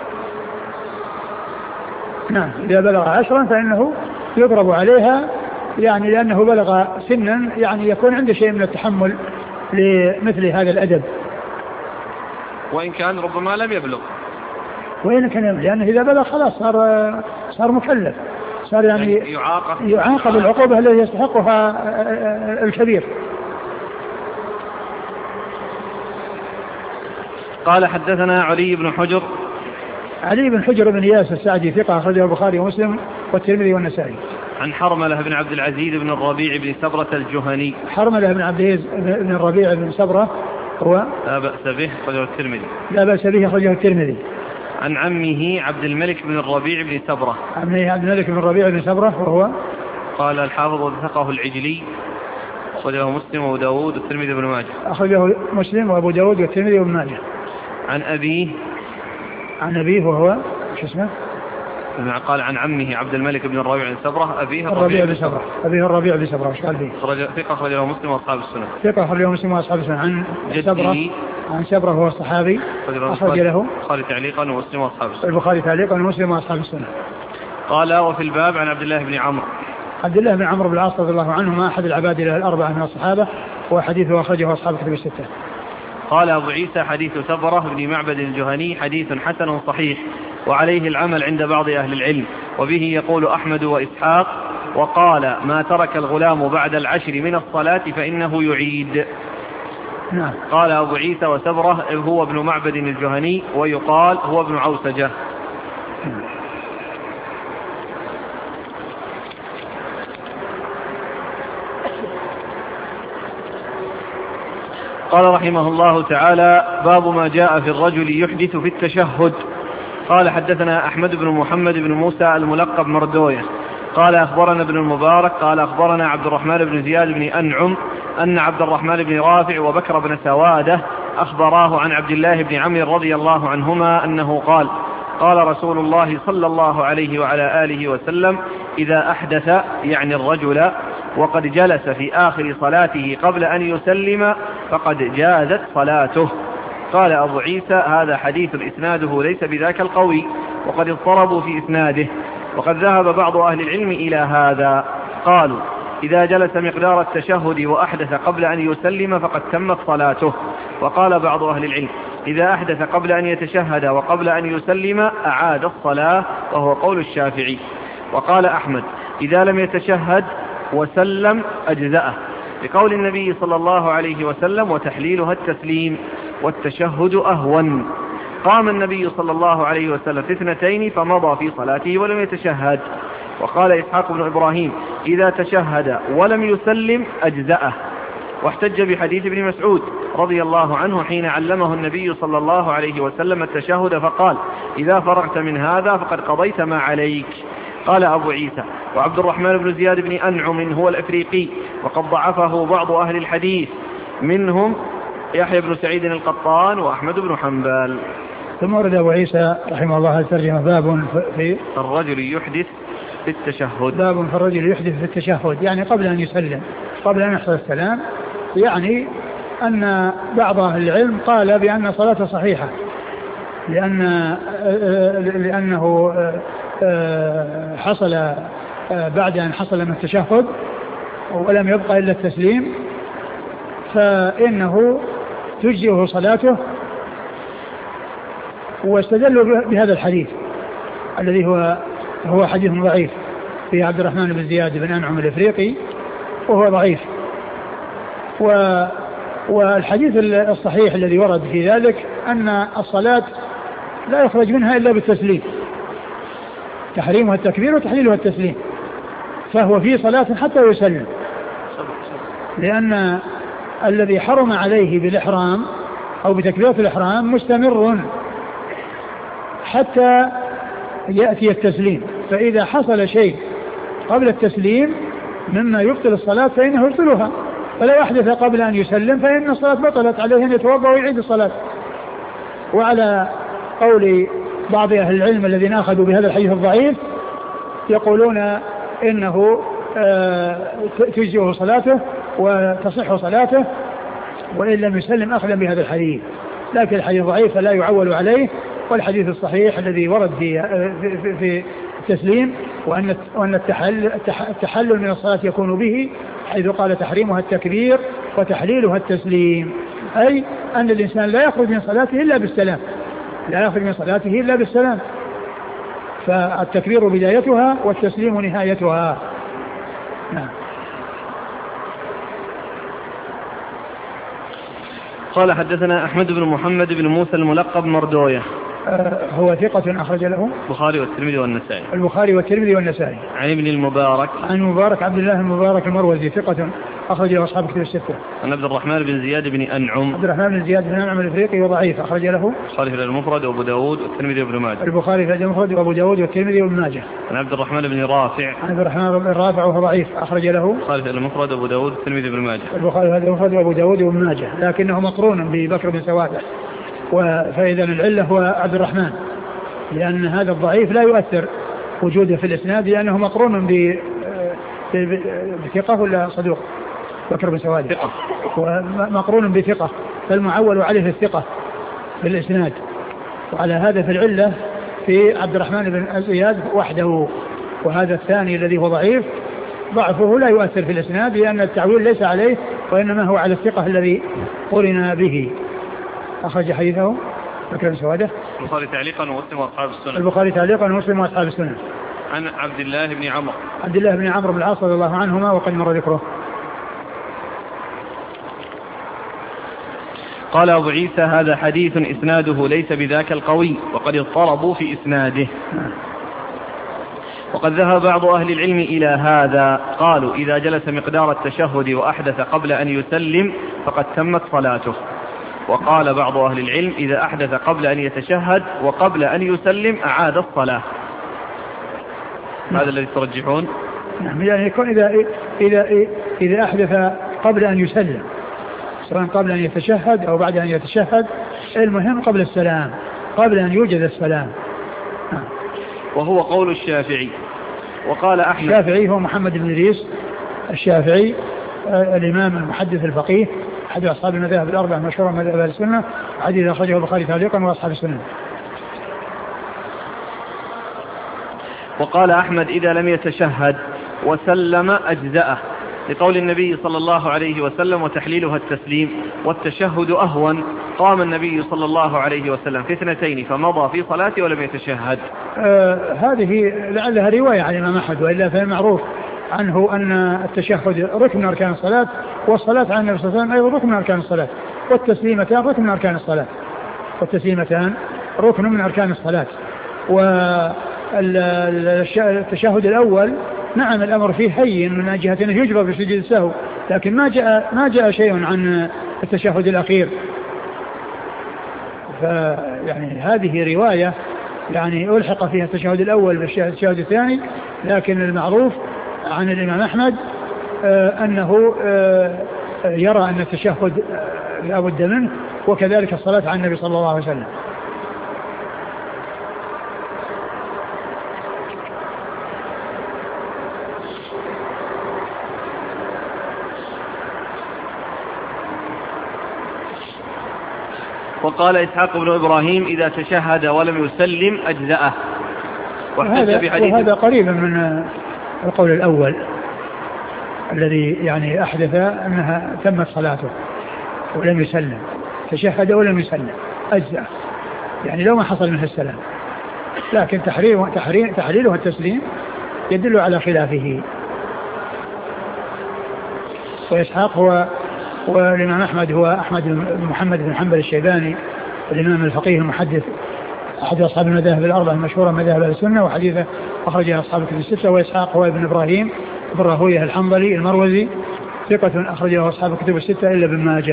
نعم. إذا بلغ عشرا فإنه يضرب عليها، يعني لأنه بلغ سنا يعني يكون عنده شيء من التحمل لمثل هذا الأدب، وإن كان ربما لم يبلغ. وإن كان يبلغ، لأنه إذا بلغ خلاص صار صار مكلف، صار يعني يعاقب يعاقب العقوبة التي يستحقها الكبير. قال حدثنا علي بن حجر. علي بن حجر بن إياس السعدي ثقة أخرجه البخاري ومسلم والترمذي والنسائي. عن حرملة بن عبد العزيز بن الربيع بن سبرة الجهني. حرملة بن عبد العزيز بن الربيع بن سبرة هو لا بأس به أخرجه الترمذي. لا بأس به أخرجه الترمذي. عن عمه عبد الملك بن الربيع بن سبرة. عمه عبد الملك بن الربيع بن سبرة وهو قال الحافظ وثقه العجلي أخرجه مسلم وأبو داود والترمذي بن ماجه. أخرجه مسلم وأبو داود والترمذي بن ماجه. عن أبيه عن أبيه وهو شو اسمه؟ قال عن عمه عبد الملك بن الربيع بن سبرة أبيه الربيع بن سبرة. أبيه الربيع بن سبرة. وش قال فيه؟ ثقة أخرجه مسلم وأصحاب السنة. ثقة أخرجه مسلم وأصحاب السنة. عن سبرة عن سبرة هو الصحابي أخرج له البخاري تعليقا ومسلم وأصحاب السنة. البخاري تعليقا ومسلم وأصحاب السنة. قال وفي الباب عن عبد الله بن عمرو. عبد الله بن عمرو بن العاص رضي الله عنهما أحد العباد الأربعة من الصحابة، وحديثه أخرجه أصحاب الكتب الستة. قال أبو عيسى حديث سبرة بن معبد الجهني حديث حسن صحيح، وعليه العمل عند بعض أهل العلم، وبه يقول أحمد وإسحاق. وقال ما ترك الغلام بعد العشر من الصلاة فإنه يعيد. نعم. قال أبو عيسى وسبرة هو ابن معبد الجهني، ويقال هو ابن عوسجة. قال رحمه الله تعالى باب ما جاء في الرجل يحدث في التشهد. قال حدثنا أحمد بن محمد بن موسى الملقب مردوية قال أخبرنا ابن المبارك قال أخبرنا عبد الرحمن بن زياد بن أنعم أن عبد الرحمن بن رافع وبكر بن سوادة أخبراه عن عبد الله بن عمرو رضي الله عنهما أنه قال قال رسول الله صلى الله عليه وعلى آله وسلم إذا أحدث يعني الرجل وقد جلس في آخر صلاته قبل أن يسلم فقد جازت صلاته. قال أبو عيسى هذا حديث إسناده ليس بذاك القوي، وقد اضطربوا في إسناده، وقد ذهب بعض أهل العلم إلى هذا. قالوا إذا جلس مقدار التشهد وأحدث قبل أن يسلم فقد تمت صلاته. وقال بعض أهل العلم إذا أحدث قبل أن يتشهد وقبل أن يسلم أعاد الصلاة، وهو قول الشافعي. وقال أحمد إذا لم يتشهد وسلم أجزأه، لقول النبي صلى الله عليه وسلم وتحليلها التسليم والتشهد أهون. قام النبي صلى الله عليه وسلم في اثنتين فمضى في صلاته ولم يتشهد. وقال إسحاق بن إبراهيم إذا تشهد ولم يسلم أجزأه، واحتج بحديث ابن مسعود رضي الله عنه حين علمه النبي صلى الله عليه وسلم التشهد فقال إذا فرغت من هذا فقد قضيت ما عليك. قال أبو عيسى وعبد الرحمن بن زياد بن أنعم هو الأفريقي، وقد ضعفه بعض أهل الحديث منهم يحيى بن سعيد القطان وأحمد بن حنبل. ثم ورد أبو عيسى رحمه الله الترجمة باب في الرجل يحدث في التشهد. باب في الرجل يحدث في التشهد، يعني قبل أن يسلم، قبل أن يحصل السلام، يعني أن بعض أهل العلم قال بأن صلاته صحيحة، لأن لأنه حصل بعد أن حصل من التشهد ولم يبقى إلا التسليم فإنه تجزئه صلاته. واستدلوا بهذا الحديث الذي هو هو حديث ضعيف في عبد الرحمن بن زياد بن أنعم الإفريقي وهو ضعيف. و والحديث الصحيح الذي ورد في ذلك أن الصلاة لا يخرج منها إلا بالتسليم، تحريمها التكبير وتحليلها التسليم، فهو في صلاة حتى يسلم، لأن الذي حرم عليه بالإحرام أو بتكبيرة الإحرام مستمر حتى يأتي التسليم، فإذا حصل شيء قبل التسليم مما يبطل الصلاة فإنه يبطلها، فلو أحدث قبل أن يسلم فإن الصلاة بطلت، عليه أن يتوضأ ويعيد الصلاة. وعلى قول بعض أهل العلم الذين أخذوا بهذا الحديث الضعيف يقولون إنه تجزئه صلاته وتصح صلاته وإن لم يسلم أخذا بهذا الحديث، لكن الحديث ضعيف فلا يعول عليه. والحديث الصحيح الذي ورد في في, في التسليم وأن وأن التحلل, التحلل من الصلاة يكون به، حيث قال تحريمها التكبير وتحليلها التسليم، أي أن الإنسان لا يخرج من صلاته إلا بالسلام، لا يخرج من صلاته إلا بالسلام، فالتكبير بدايتها والتسليم نهايتها. نعم. قال حدثنا أحمد بن محمد بن موسى الملقب مردوية، هو ثقة أخرج له البخاري والترمذي والنسائي. البخاري والترمذي والنسائي. عن ابن المبارك عن المبارك عبد الله المبارك المروزي ثقة أخرج له أصحاب كتب الستة. عن عبد الرحمن بن زياد بن أنعم عبد الرحمن بن زياد بن أنعم الإفريقي وضعيف أخرج له البخاري في المفرد وأبو داود والترمذي وابن ماجه. البخاري في المفرد وأبو داود والترمذي وابن ماجه. عن عبد الرحمن بن رافع عن عبد الرحمن بن رافع وهو ضعيف أخرج له البخاري في المفرد وأبو داود والترمذي وابن ماجه. البخاري في المفرد وأبو داود وابن ماجه، لكنه مقرون ببكر بن سوادة، فإذا العلة هو عبد الرحمن، لأن هذا الضعيف لا يؤثر وجوده في الإسناد لأنه مقرون بثقة ولا صدوق. بكر بن سوادة ومقرون بثقة، فالمعول عليه الثقة في الإسناد، وعلى هذا في العلة في عبد الرحمن بن زياد وحده، وهذا الثاني الذي هو ضعيف ضعفه لا يؤثر في الإسناد لأن التعويل ليس عليه وإنما هو على الثقة الذي قرن به. أخرج حديثه بكر بن سوادة البخاري تعليقا ومسلم وأصحاب السنن. البخاري تعليقا ومسلم وأصحاب السنن. عن عبد الله بن عمرو عبد الله بن عمرو بن العاص رضي الله عنهما وقد مر ذكره. قال أبو عيسى هذا حديث إسناده ليس بذاك القوي وقد اضطربوا في إسناده. وقد ذهب بعض أهل العلم إلى هذا، قالوا إذا جلس مقدار التشهد وأحدث قبل أن يسلم فقد تمت صلاته. وقال بعض أهل العلم إذا أحدث قبل أن يتشهد وقبل أن يسلم أعاد الصلاة. هذا الذي ترجحون؟ نعم، يعني يكون إذا, إذا, إذا أحدث قبل أن يسلم، سواء قبل أن يتشهد أو بعد أن يتشهد، المهم قبل السلام، قبل أن يوجد السلام. وهو قول الشافعي. وقال أحمد الشافعي هو محمد بن إدريس الشافعي الإمام المحدث الفقيه أحد أصحاب المذاهب الأربعة مشهورا مذهب أهل السنة، حديث أخرجه البخاري تعليقا وأصحاب السنة. وقال أحمد إذا لم يتشهد وسلم أجزأه، لقول النبي صلى الله عليه وسلم وتحليلها التسليم والتشهد أهون. قام النبي صلى الله عليه وسلم في اثنتين فمضى في صلاته ولم يتشهد. آه هذه لعلها رواية عن الإمام أحمد، وإلا فالمعروف عنه أن التشهد ركن من أركان الصلاة، والصلاة على النبي صلى الله عليه وسلم أيضا ركن من أركان الصلاة، والتسليمتان ركن من أركان الصلاة والتسليمتان ركن من أركان الصلاة. والتشهد الأول نعم الأمر فيه هين من جهة أنه يجبر بسجود السهو، لكن ما جاء ما جاء شيء عن التشهد الأخير. فيعني هذه رواية يعني ألحق فيها التشهد الأول بالتشهد الثاني، لكن المعروف عن الإمام أحمد آه أنه آه يرى أن التشهد لا بد منه، وكذلك الصلاة على النبي صلى الله عليه وسلم. وقال إسحاق بن إبراهيم إذا تشهد ولم يسلم أجزأه. وهذا, وهذا قريب من القول الأول الذي يعني أحدث أنها تمت صلاته ولم يسلم، تشهد ولم يسلم أجزاء، يعني لو ما حصل منه السلام، لكن تحرير تحرير تحليله التسليم يدل على خلافه. وإسحاق هو والإمام أحمد هو أحمد بن محمد بن حنبل الشيباني الإمام الفقيه المحدث أحد أصحاب المذاهب الأربعة المشهورة مذاهب السنة وحديثه أخرجها أصحاب الكتب الستة. وإسحاق هو ابن إبراهيم بن راهويه الحنظلي المروزي ثقة أخرجه أصحاب الكتب الستة إلا ابن ماجه.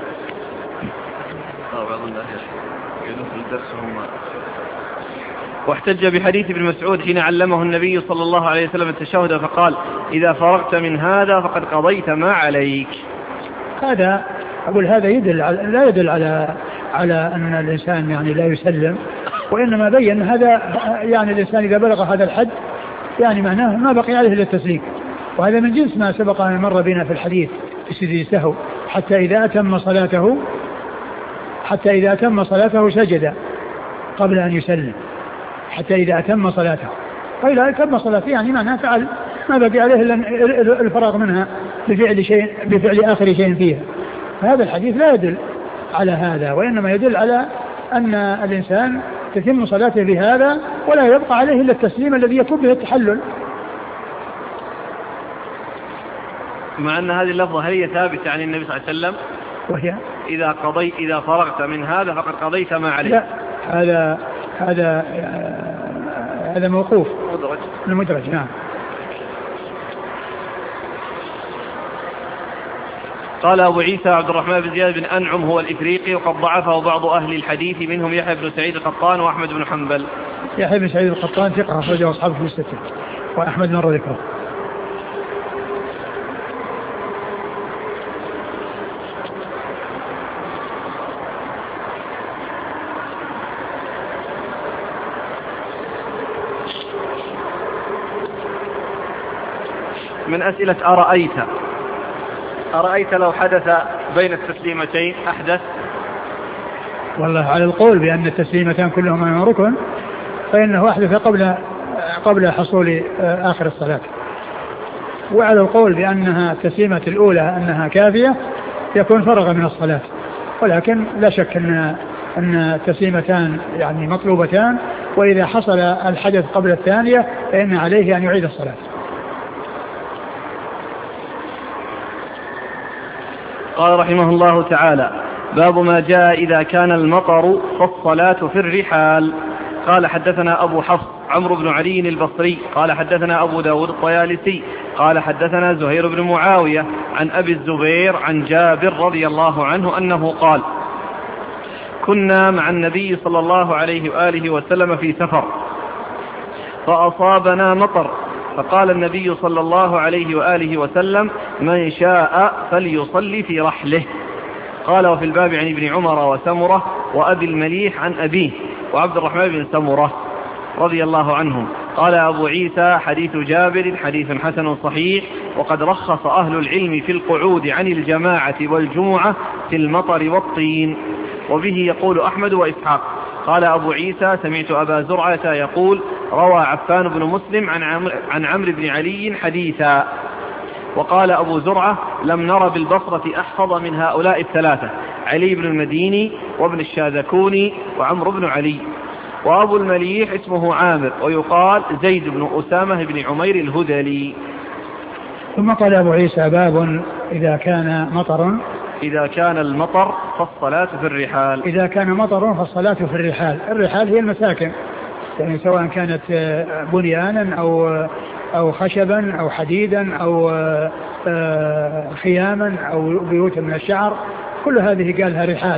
واحتج بحديث ابن مسعود حين علمه النبي صلى الله عليه وسلم التشهد فقال إذا فرغت من هذا فقد قضيت ما عليك. هذا أقول هذا يدل على لا يدل على على أن الإنسان يعني لا يسلم، وإنما بين هذا يعني الإنسان إذا بلغ هذا الحد يعني معناه ما بقي عليه إلا التسليم، وهذا من جنس ما سبق أن مر بنا في الحديث في سجود السهو حتى إذا أتم صلاته حتى إذا أتم صلاته سجد قبل أن يسلم حتى إذا أتم صلاته، فإذا أتم صلاته يعني معناه فعل ما بقي عليه إلا الفراغ منها بفعل شيء بفعل آخر شيء فيها. فهذا الحديث لا يدل على هذا، وإنما يدل على أن الإنسان تتم صلاته بهذا ولا يبقى عليه إلا التسليم الذي يكون به التحلل. مع أن هذه اللفظة هل هي ثابتة عن النبي صلى الله عليه وسلم؟ وهي إذا قضي إذا فرغت من هذا فقد قضيت ما عليك. لا، هذا هذا هذا موقوف مدرج المدرج. نعم. قال أبو عيسى عبد الرحمن بن زياد بن أنعم هو الإفريقي، وقد ضعفه بعض أهل الحديث منهم يحيى بن سعيد القطان وأحمد بن حنبل. يحيى بن سعيد القطان ثقة أخرجه أصحابه في الستة، وأحمد مر ذكره. من أسئلة أرأيت أرأيت لو حدث بين التسليمتين أحدث؟ والله على القول بأن التسليمتان كلهما ركن فإنه أحدث قبل قبل حصول آخر الصلاة، وعلى القول بأنها التسليمة الأولى أنها كافية يكون فرغ من الصلاة، ولكن لا شك أن أن التسليمتان يعني مطلوبتان، وإذا حصل الحدث قبل الثانية فإن عليه أن يعيد الصلاة. قال رحمه الله تعالى: باب ما جاء إذا كان المطر فالصلاة في الرحال. قال حدثنا أبو حفص عمرو بن علي البصري قال حدثنا أبو داود الطيالسي قال حدثنا زهير بن معاوية عن أبي الزبير عن جابر رضي الله عنه أنه قال: كنا مع النبي صلى الله عليه وآله وسلم في سفر فأصابنا مطر، فقال النبي صلى الله عليه وآله وسلم: من شاء فليصلي في رحله. قال: وفي الباب عن ابن عمر وسمرة وأبي المليح عن أبيه وعبد الرحمن بن سمرة رضي الله عنهم. قال أبو عيسى: حديث جابر حديث حسن صحيح، وقد رخص أهل العلم في القعود عن الجماعة والجمعة في المطر والطين، وبه يقول أحمد وإسحاق. قال أبو عيسى: سمعت أبا زرعة يقول: روى عفان بن مسلم عن عمرو عن عمرو بن علي حديثا. وقال أبو زرعة: لم نر بالبصرة أحفظ من هؤلاء الثلاثة، علي بن المديني وابن الشاذكوني وعمرو بن علي. وأبو المليح اسمه عامر، ويقال زيد بن أسامة بن عمير الهذلي. ثم قال أبو عيسى: باب إذا كان مطر إذا كان المطر فالصلاة في الرحال. إذا كان مطر فالصلاة في الرحال. الرحال هي المساكن، يعني سواء كانت بنيانا أو أو خشبا أو حديدا أو خياما أو بيوتا من الشعر، كل هذه قالها رحال.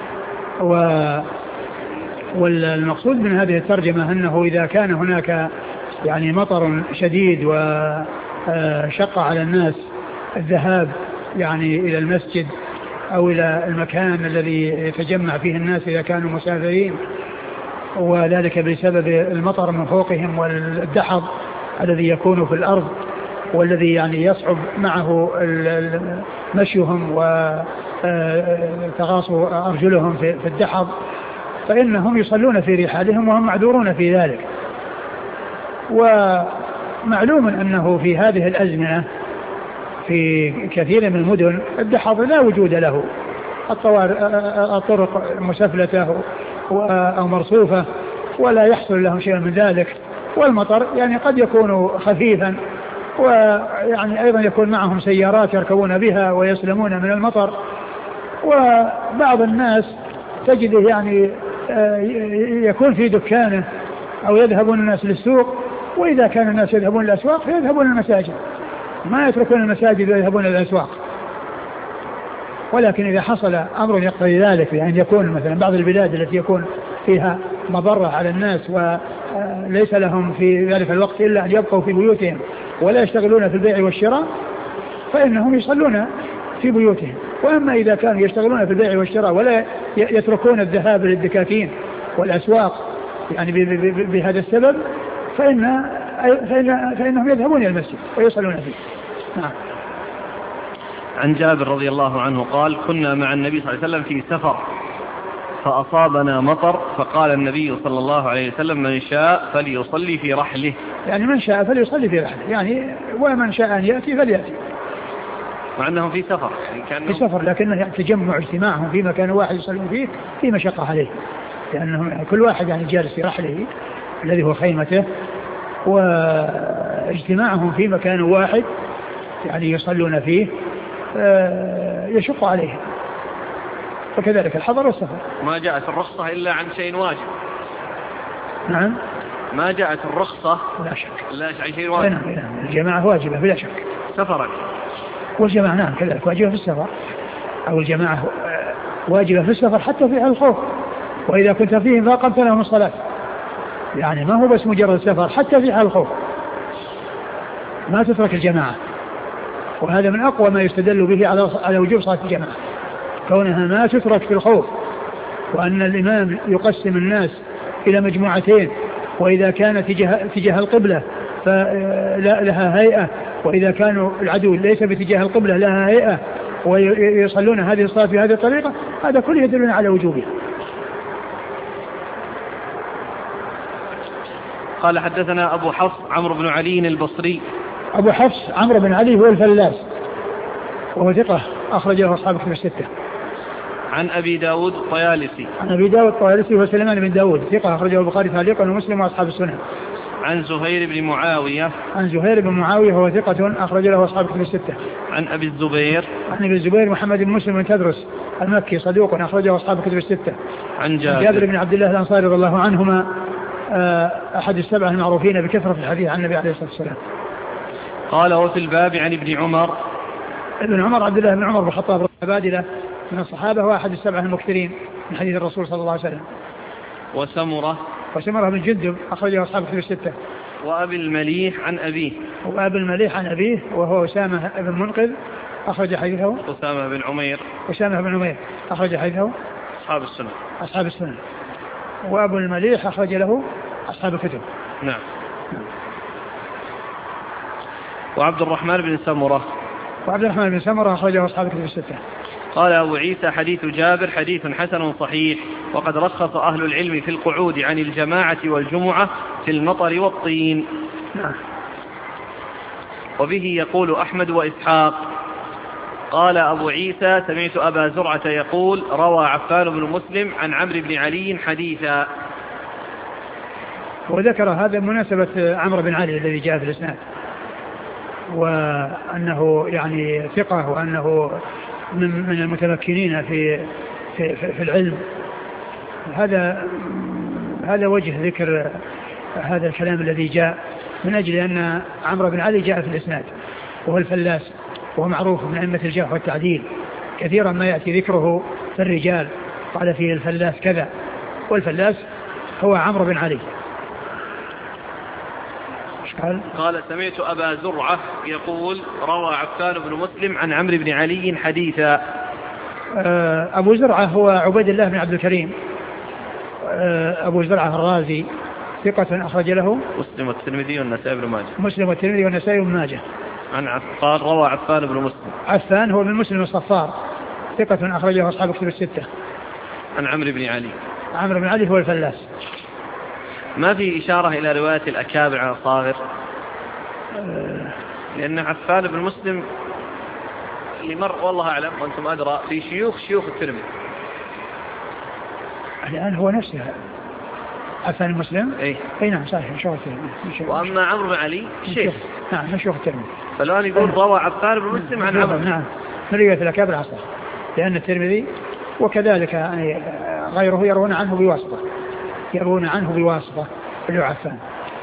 والمقصود من هذه الترجمة أنه إذا كان هناك يعني مطر شديد وشق على الناس الذهاب يعني إلى المسجد أو إلى المكان الذي يتجمع فيه الناس إذا كانوا مسافرين، وذلك بسبب المطر من فوقهم والدحض الذي يكون في الأرض والذي يعني يصعب معه مشيهم وتغاص أرجلهم في الدحض، فإنهم يصلون في رحالهم وهم معذورون في ذلك. ومعلوم أنه في هذه الأزمنة في كثير من المدن الدحض لا وجود له، الطرق مسفلة أو مرصوفة ولا يحصل لهم شيء من ذلك، والمطر يعني قد يكون خفيفا، ويعني أيضا يكون معهم سيارات يركبون بها ويسلمون من المطر. وبعض الناس تجده يعني يكون في دكانه أو يذهبون الناس للسوق، وإذا كان الناس يذهبون للأسواق فيذهبون المساجد، ما يتركون المساجد ويذهبون للأسواق. ولكن إذا حصل أمر يقتضي ذلك، يعني يكون مثلا بعض البلاد التي يكون فيها مضرة على الناس وليس لهم في ذلك الوقت إلا أن يبقوا في بيوتهم ولا يشتغلون في البيع والشراء، فإنهم يصلون في بيوتهم. وأما إذا كانوا يشتغلون في البيع والشراء ولا يتركون الذهاب للدكاكين والأسواق يعني بهذا السبب، فإن فإن فإنهم يذهبون إلى المسجد ويصلون فيه. نعم. عن جابر رضي الله عنه قال: كنا مع النبي صلى الله عليه وسلم في سفر فأصابنا مطر، فقال النبي صلى الله عليه وسلم: من شاء فليصلي في رحله. يعني من شاء فليصلي في رحله، يعني ومن شاء أن يأتي فليأتي، مع أنهم في سفر في سفر، لكنه يعني تجمع اجتماعهم في مكان واحد يصلون فيه في مشقة عليه، لأنهم يعني كل واحد يعني جالس في رحله الذي هو خيمته، واجتماعهم في مكان واحد يعني يصلون فيه يشق عليه. وكذلك الحضر والسفر. ما جاءت الرخصة إلا عن شيء واجب. نعم. ما جاءت الرخصة لا شك لا عن شيء واجب. نعم. الجماعة واجبة بلا شك. سفرا. والجماعة نعم كذلك واجبة في السفر، أو الجماعة واجبة في السفر حتى في الخوف، وإذا كنت فيهم فأقمت لهم الصلاة، يعني ما هو بس مجرد سفر، حتى في حال الخوف ما تترك الجماعة. وهذا من أقوى ما يستدل به على على وجوب صلاة الجماعة، كونها ما تترك في الخوف، وأن الإمام يقسم الناس إلى مجموعتين، وإذا كان تجاه تجاه القبلة فلها هيئة، وإذا كانوا العدو ليس باتجاه القبلة لها هيئة، ويصلون هذه الصلاة بهذه الطريقة، هذا كله يدلنا على وجوبها. قال: حدثنا أبو حفص عمرو بن علي البصري. أبو حفص عمرو بن علي هو الفلاس، وهو ثقة أخرجه أصحاب الكتب الستة. عن أبي داود الطيالسي. عن أبي داود الطيالسي هو سليمان بن داود، ثقة أخرجه البخاري تعليقا ومسلم وأصحاب السنن. عن زهير بن معاوية. عن زهير بن معاوية هو ثقة أخرج له أصحاب الكتب الستة. عن أبي الزبير. عن أبي الزبير محمد بن مسلم بن تدرس المكي صدوق أخرجه أصحاب الكتب الستة. عن جابر. جابر بن عبد الله الأنصاري رضي الله عنهما أحد السبعة المعروفين بكثرة في الحديث عن النبي عليه الصلاة والسلام. قال: وفي الباب عن ابن عمر. ابن عمر عبد الله بن عمر بن الخطاب العبادلة من الصحابة، وأحد السبعة المكثرين من حديث الرسول صلى الله عليه وسلم. وسمرة. وسمرة بن جندب أخرجه أصحاب الكتب الستة. وأبي المليح عن أبيه. وأبي المليح عن أبيه وهو أسامة بن منقذ أخرج حديثه. أسامة بن عمير. أسامة بن عمير أخرج حديثه أصحاب السنة. أصحاب السنة. وأبو المليح أخرج له أصحاب الكتب. نعم. وعبد الرحمن بن سمرة. وعبد الرحمن بن سمرة أخرجه أصحاب الكتب الستة. قال أبو عيسى: حديث جابر حديث حسن صحيح، وقد رخص أهل العلم في القعود عن الجماعة والجمعة في المطر والطين. نعم. وبه يقول أحمد وإسحاق. قال أبو عيسى: سمعت أبا زرعة يقول: روى عفان بن مسلم عن عمرو بن علي حديثا. وذكر هذا مناسبة عمرو بن علي الذي جاء في الإسناد، وأنه يعني ثقة، وأنه من من المتمكنين في في في العلم. هذا هذا وجه ذكر هذا الكلام الذي جاء من أجل أن عمرو بن علي جاء في الإسناد، وهو الفلاس، وهو معروف من أئمة الجرح والتعديل، كثيرا ما يأتي ذكره في الرجال، قال فيه الفلاس كذا، والفلاس هو عمرو بن علي. قال قال سمعت أبا زرعة يقول: روى عفان بن مسلم عن عمرو بن علي حديثا. أبو زرعة هو عبيد الله بن عبد الكريم، أبو زرعة الرازي، ثقة أخرج له مسلم والترمذي والنسائي بن ماجه. مسلم والترمذي والنسائي بن ماجه. عن عفان روى عفان بن مسلم. عفان هو من مسلم الصفار، ثقة أخرجه أصحاب الكتب الستة. عن عمرو بن علي. عمرو بن علي هو الفلاس. ما في إشارة إلى رواية الأكابر عن الصاغر؟ لأن عفان بن مسلم اللي مر والله أعلم وأنتم أدرى في شيوخ شيوخ الترمذي الآن هو نفسه عفان المسلم. اي اي نعم صحيح شيوخ الترمذي. واما عمرو بن علي شيخ نعم شيوخ الترمذي. فالآن يقول روى عفان بن مسلم عن عمرو. نعم من رواية الأكابر العصر لأن الترمذي وكذلك يعني غيره يروون عنه بواسطة يروون عنه بواسطة اللي هو عفان.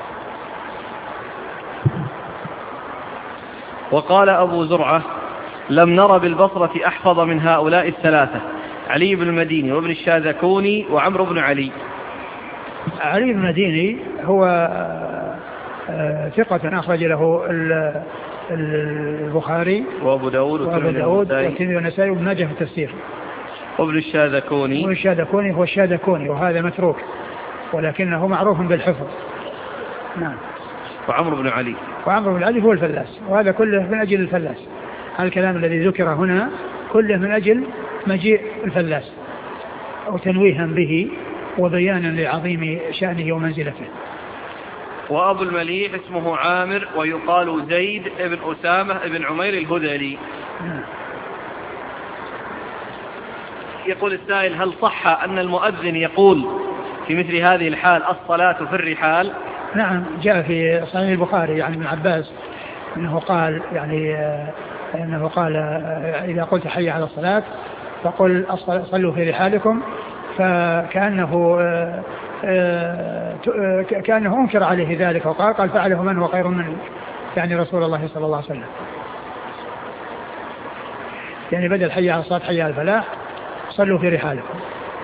وقال أبو زرعة لم نرى بالبصرة أحفظ من هؤلاء الثلاثة علي بن المديني وابن الشاذكوني وعمرو بن علي. علي بن المديني هو ثقة أخرج له البخاري وأبو داود والترمذي والنسائي وابن ماجه في التفسير. وابن الشاذكوني وابن الشاذكوني هو الشاذكوني وهذا متروك ولكنه معروف بالحفظ. نعم. وعمرو بن علي وعمرو بن علي هو الفلاس وهذا كله من أجل الفلاس. الكلام الذي ذكر هنا كله من أجل مجيء الفلاس أو تنويها به وبيانا لعظيم شأنه ومنزلته. وأبو المليح اسمه عامر ويقال زيد ابن أسامة ابن عمير الهذلي. يقول السائل هل صح أن المؤذن يقول في مثل هذه الحال الصلاة في الرحال؟ نعم جاء في صحيح البخاري يعني ابن عباس أنه قال يعني أنه قال إذا قلت حي على الصلاة فقل صلوا في رحالكم فكأنه كأنه أنكر عليه ذلك وقال قال فعله من هو خير منه يعني رسول الله صلى الله عليه وسلم يعني بدل حي على الصلاة حي على الفلاح صلوا في رحالكم.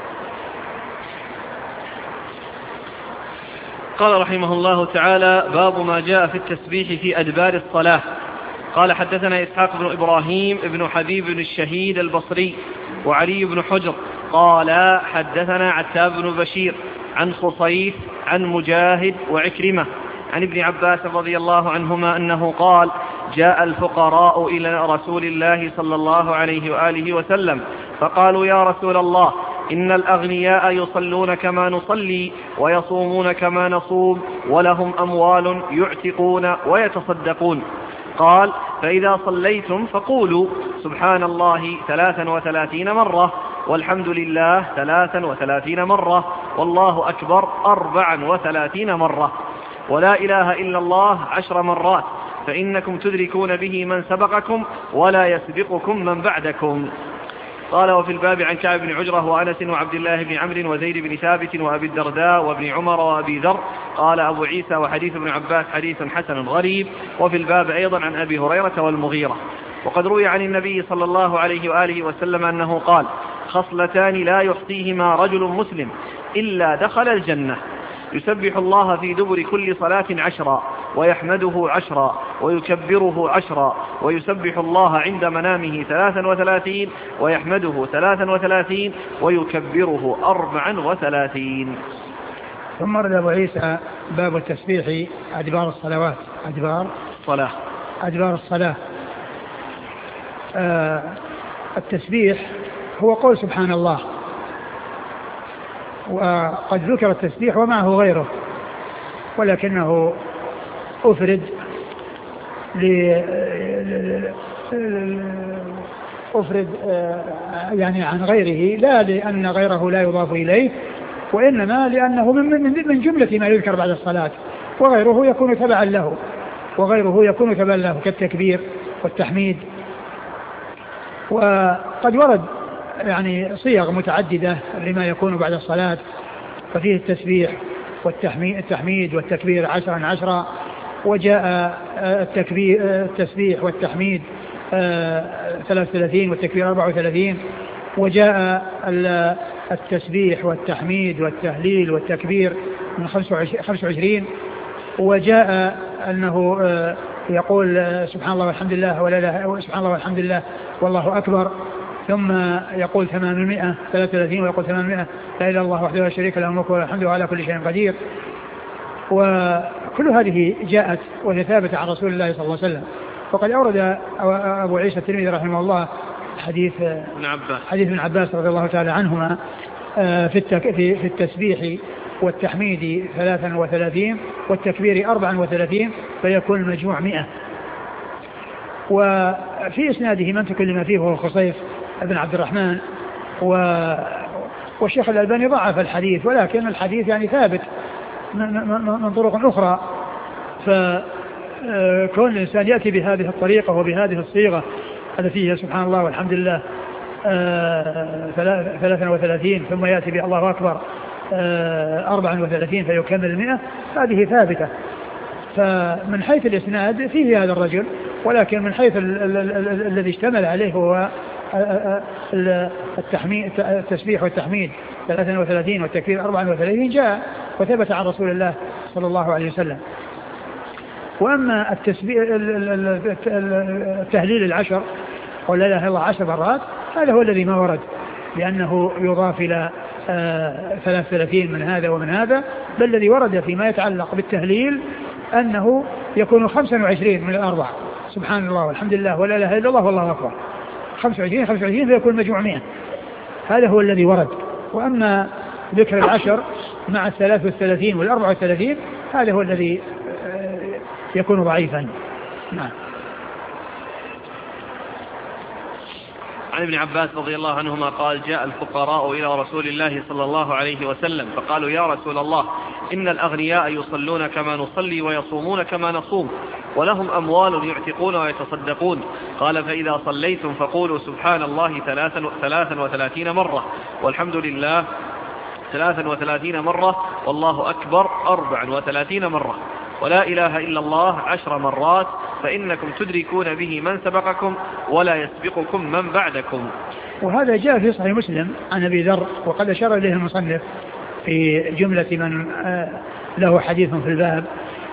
قال رحمه الله تعالى باب ما جاء في التسبيح في أدبار الصلاة. قال حدثنا إسحاق بن إبراهيم ابن حبيب بن الشهيد البصري وعلي بن حجر قال حدثنا عتاب بن بشير عن خصيف عن مجاهد وعكرمة عن ابن عباس رضي الله عنهما أنه قال جاء الفقراء إلى رسول الله صلى الله عليه وآله وسلم فقالوا يا رسول الله إن الأغنياء يصلون كما نصلي ويصومون كما نصوم ولهم أموال يعتقون ويتصدقون. قال فإذا صليتم فقولوا سبحان الله ثلاثا وثلاثين مرة والحمد لله ثلاثا وثلاثين مرة والله أكبر أربعا وثلاثين مرة ولا إله إلا الله عشر مرات فإنكم تدركون به من سبقكم ولا يسبقكم من بعدكم. قال وفي الباب عن كعب بن عجرة وأنس وعبد الله بن عمرو وزيد بن ثابت وأبي الدرداء وابن عمر وأبي ذر. قال أبو عيسى وحديث ابن عباس حديث حسن غريب. وفي الباب أيضا عن أبي هريرة والمغيرة. وقد روي عن النبي صلى الله عليه وآله وسلم أنه قال خصلتان لا يحصيهما رجل مسلم إلا دخل الجنة يسبح الله في دبر كل صلاة عشرا ويحمده عشرا ويكبره عشرا ويسبح الله عند منامه ثلاثا وثلاثين ويحمده ثلاثا وثلاثين ويكبره أربعا وثلاثين. ثم رد أبو عيسى باب التسبيح أدبار الصلوات أدبار الصلاة أدبار الصلاة. آه التسبيح هو قول سبحان الله وقد ذكر التسبيح ومعه غيره ولكنه أفرد أفرد يعني عن غيره لا لأن غيره لا يضاف إليه وإنما لأنه من, من جملة ما يذكر بعد الصلاة وغيره يكون تبعا له وغيره يكون تبعا له كالتكبير والتحميد. وقد ورد يعني صيغ متعددة لما يكون بعد الصلاة ففيه التسبيح والتحميد التحميد والتكبير عشرا عشرا وجاء التكبير التسبيح والتحميد ثلاث وثلاثين والتكبير أربع وثلاثين وجاء التسبيح والتحميد والتهليل والتكبير من خمس وعشرين وجاء أنه يقول سبحان الله والحمد لله ولا لا سبحان الله والحمد لله والله أكبر ثم يقول ثمانمائة ثلاثة وثلاثين ويقول ثمانمائة لا إله إلا الله وحده لا شريك له الملك وله الحمد على كل شيء قدير. وكل هذه جاءت وهي ثابتة عن رسول الله صلى الله عليه وسلم. وقد أورد أبو عيسى الترمذي رحمه الله حديث ابن عباس حديث ابن عباس رضي الله تعالى عنهما في في التسبيح والتحميد ثلاثا وثلاثين والتكبير أربعا وثلاثين فيكون المجموع مئة. وفي إسناده من تكلم فيه هو خصيف بن عبد الرحمن، و والشيخ الألباني ضعف الحديث، ولكن الحديث يعني ثابت من طرق أخرى. فكون الإنسان يأتي بهذه الطريقة وبهذه الصيغة التي هي سبحان الله والحمد لله ثلاثا وثلاثين ثم يأتي بالله أكبر أربعا وثلاثين فيكمل المئة، هذه ثابتة. فمن حيث الإسناد فيه هذا الرجل، ولكن من حيث الذي اشتمل عليه هو التحميد التسبيح والتحميد ثلاثا وثلاثين والتكبير أربعا وثلاثين جاء وثبت عن رسول الله صلى الله عليه وسلم. وأما التهليل العشر ولا إله إلا الله عشر مرات هذا هو الذي ما ورد، لأنه يضاف إلى ثلاث وثلاثين من هذا ومن هذا، بل الذي ورد فيما يتعلق بالتهليل أنه يكون خمسة وعشرين من الأربع، سبحان الله والحمد لله ولا إله إلا الله والله أكبر، خمسة وعشرين خمسة وعشرين فيكون مجموع مئة، هذا هو الذي ورد. وأما ذكر العشر مع الثلاث والثلاثين والأربع والثلاثين هذا هو الذي يكون ضعيفا. نعم. عن ابن عباس رضي الله عنهما قال: جاء الفقراء إلى رسول الله صلى الله عليه وسلم فقالوا: يا رسول الله، إن الأغنياء يصلون كما نصلي ويصومون كما نصوم، ولهم أموال يعتقون ويتصدقون. قال: فإذا صليتم فقولوا سبحان الله ثلاثا وثلاثين مرة، والحمد لله ثلاثا وثلاثين مرة، والله أكبر أربعا وثلاثين مرة، ولا إله إلا الله عشر مرات، فإنكم تدركون به من سبقكم ولا يسبقكم من بعدكم. وهذا جاء في صحيح مسلم عن أبي ذر، وقد أشار إليه المصنف في جملة من له حديث في الباب،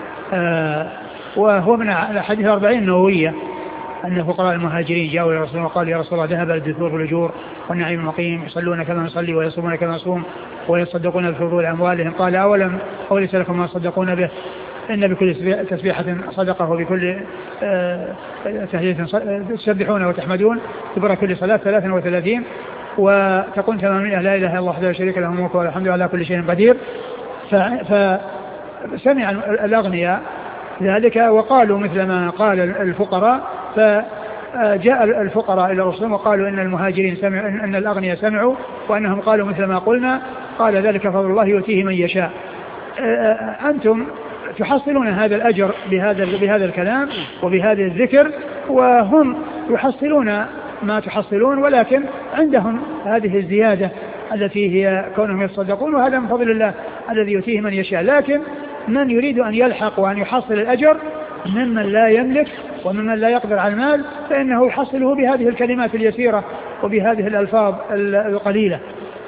وهو من الحديث الأربعين النووية أن فقراء المهاجرين جاءوا إلى رسول الله وقالوا: يا رسول الله، ذهب الدثور والأجور والنعيم المقيم، يصلون كما نصلي ويصومون كما نصوم ويصدقون بفضول أموالهم. قال: أولم أوليس لكم ما تصدقون به؟ إن بكل تسبيحة صدقة وبكل تهليل تسبحون وتحمدون دبر كل صلاة ثلاثا وثلاثين، وتقول ثمانمائة لا إله إلا الله وحده لا شريك له الملك والحمد لله على كل شيء قدير. فسمع الأغنياء ذلك وقالوا مثل ما قال الفقراء، فجاء الفقراء إلى الرسول وقالوا إن المهاجرين سمعوا، إن الأغنياء سمعوا وأنهم قالوا مثل ما قلنا. قال: ذلك فضل الله يؤتيه من يشاء. أنتم تحصلون هذا الأجر بهذا بهذا الكلام وبهذا الذكر، وهم يحصلون ما تحصلون، ولكن عندهم هذه الزيادة التي هي كونهم يتصدقون، وهذا من فضل الله الذي يؤتيه من يشاء. لكن من يريد أن يلحق وأن يحصل الأجر ممن لا يملك وممن لا يقدر على المال، فإنه يحصله بهذه الكلمات اليسيرة وبهذه الألفاظ القليلة.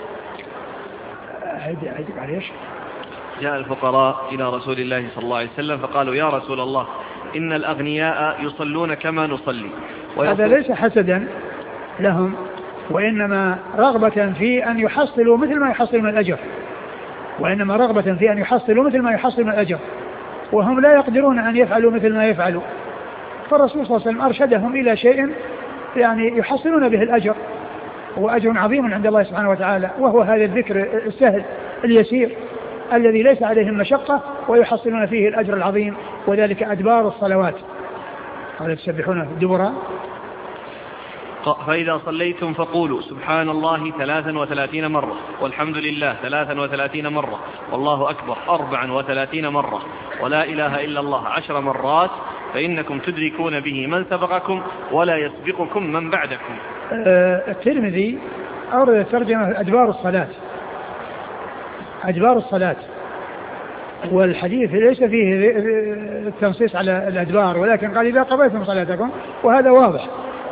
جاء الفقراء إلى رسول الله صلى الله عليه وسلم فقالوا: يا رسول الله، إن الأغنياء يصلون كما نصلي. هذا ليس حسدا لهم، وإنما رغبة في أن يحصلوا مثل ما يحصل من الأجر، وإنما رغبة في أن يحصلوا مثل ما يحصل من الأجر، وهم لا يقدرون أن يفعلوا مثل ما يفعلوا. فالرسول صلى الله عليه وسلم أرشدهم إلى شيء يعني يحصلون به الأجر، وأجر عظيم عند الله سبحانه وتعالى، وهو هذا الذكر السهل اليسير الذي ليس عليهم مشقة ويحصلون فيه الأجر العظيم، وذلك أدبار الصلوات. قال: تسبحون دبرا. فإذا صليتم فقولوا سبحان الله ثلاثا وثلاثين مرة، والحمد لله ثلاثا وثلاثين مرة، والله أكبر أربعا وثلاثين مرة، ولا إله إلا الله عشر مرات، فإنكم تدركون به من سبقكم ولا يسبقكم من بعدكم. الترمذي أورد ترجمة أدبار الصلاة، أدبار الصلاة، والحديث ليس فيه التنصيص على الأدبار، ولكن قال: إذا قضيتم صلاتكم، وهذا واضح.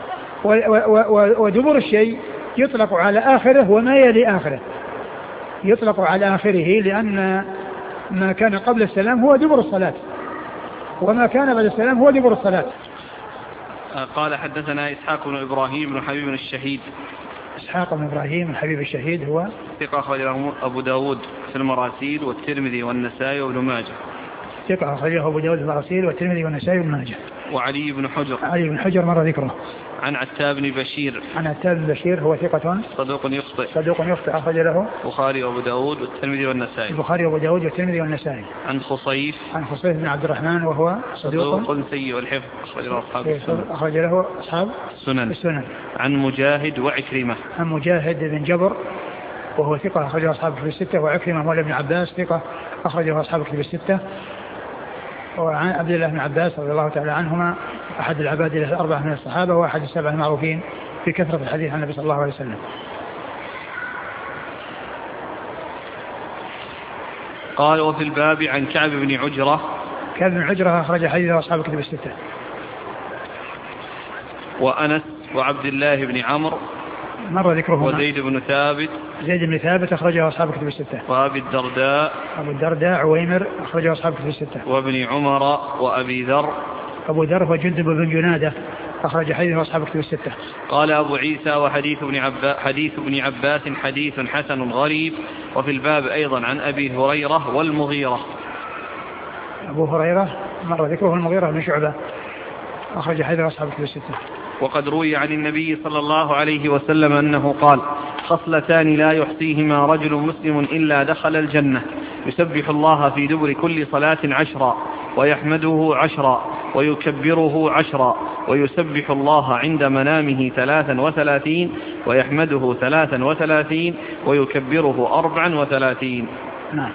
ودبر الشيء يطلق على آخره وما يلي آخره، يطلق على آخره، لأن ما كان قبل السلام هو دبر الصلاة، وما كان بعد السلام هو دبر الصلاة. قال: حدثنا إسحاق بن إبراهيم بن حبيب الشهيد. إسحاق بن إبراهيم بن حبيب الشهيد هو ثقة أخرجه أبو داود في المراسيل والترمذي والنسائي وابن ماجه. ثقة أخرجه أبو داود في المراسيل والترمذي والنسائي وابن ماجه. وعلي بن حجر. علي بن حجر مر ذكره. عن عتاب بن بشير. عن عتاب بن بشير هو ثقة صدوق يخطئ. صدوق يخطئ أخرج له البخاري وأبو داود والترمذي والنسائي. البخاري وأبو داود والترمذي والنسائي. عن خصيف. عن خصيف بن عبد الرحمن وهو صدوق, صدوق سيء الحفظ أخرج له أصحاب السنن. أخرج له أصحاب السنن. السنن. عن مجاهد وعكرمة. عن مجاهد بن جبر وهو ثقة أخرجه أصحاب الكتب الستة. وعكرمة مولى ابن عباس ثقة أخرجه أصحاب الكتب الستة. وعن عبد الله بن عباس رضي الله تعالى عنهما أحد العباد الأربعة من الصحابة وأحد السبع المعروفين في كثرة الحديث عن النبي صلى الله عليه وسلم. قال وفي الباب عن كعب بن عجرة. كعب بن عجرة أخرج حديثه أصحاب الكتب الستة. وأنس وعبد الله بن عمرو مر ذكرهما. وزيد بن ثابت. زيد بن ثابت أخرجه أصحاب الكتب الستة. وأبي الدرداء. أبو الدرداء عويمر أخرجه أصحاب الكتب الستة. وابن عمر وأبي ذر. أبو ذر وجندب بن جنادة أخرج حديثه أصحاب الكتب الستة. قال أبو عيسى وحديث ابن عباس حديث ابن عباس حديث حسن غريب. وفي الباب أيضا عن أبي هريرة والمغيرة. أبو هريرة مر ذكره المغيرة بن شعبة أخرج حديثه أصحاب الكتب الستة. وقد روي عن النبي صلى الله عليه وسلم أنه قال خصلتان لا يحصيهما رجل مسلم إلا دخل الجنة يسبح الله في دبر كل صلاة عشرا ويحمده عشرا ويكبره عشرا ويسبح الله عند منامه ثلاثا وثلاثين ويحمده ثلاثا وثلاثين ويكبره أربعا وثلاثين. نعم.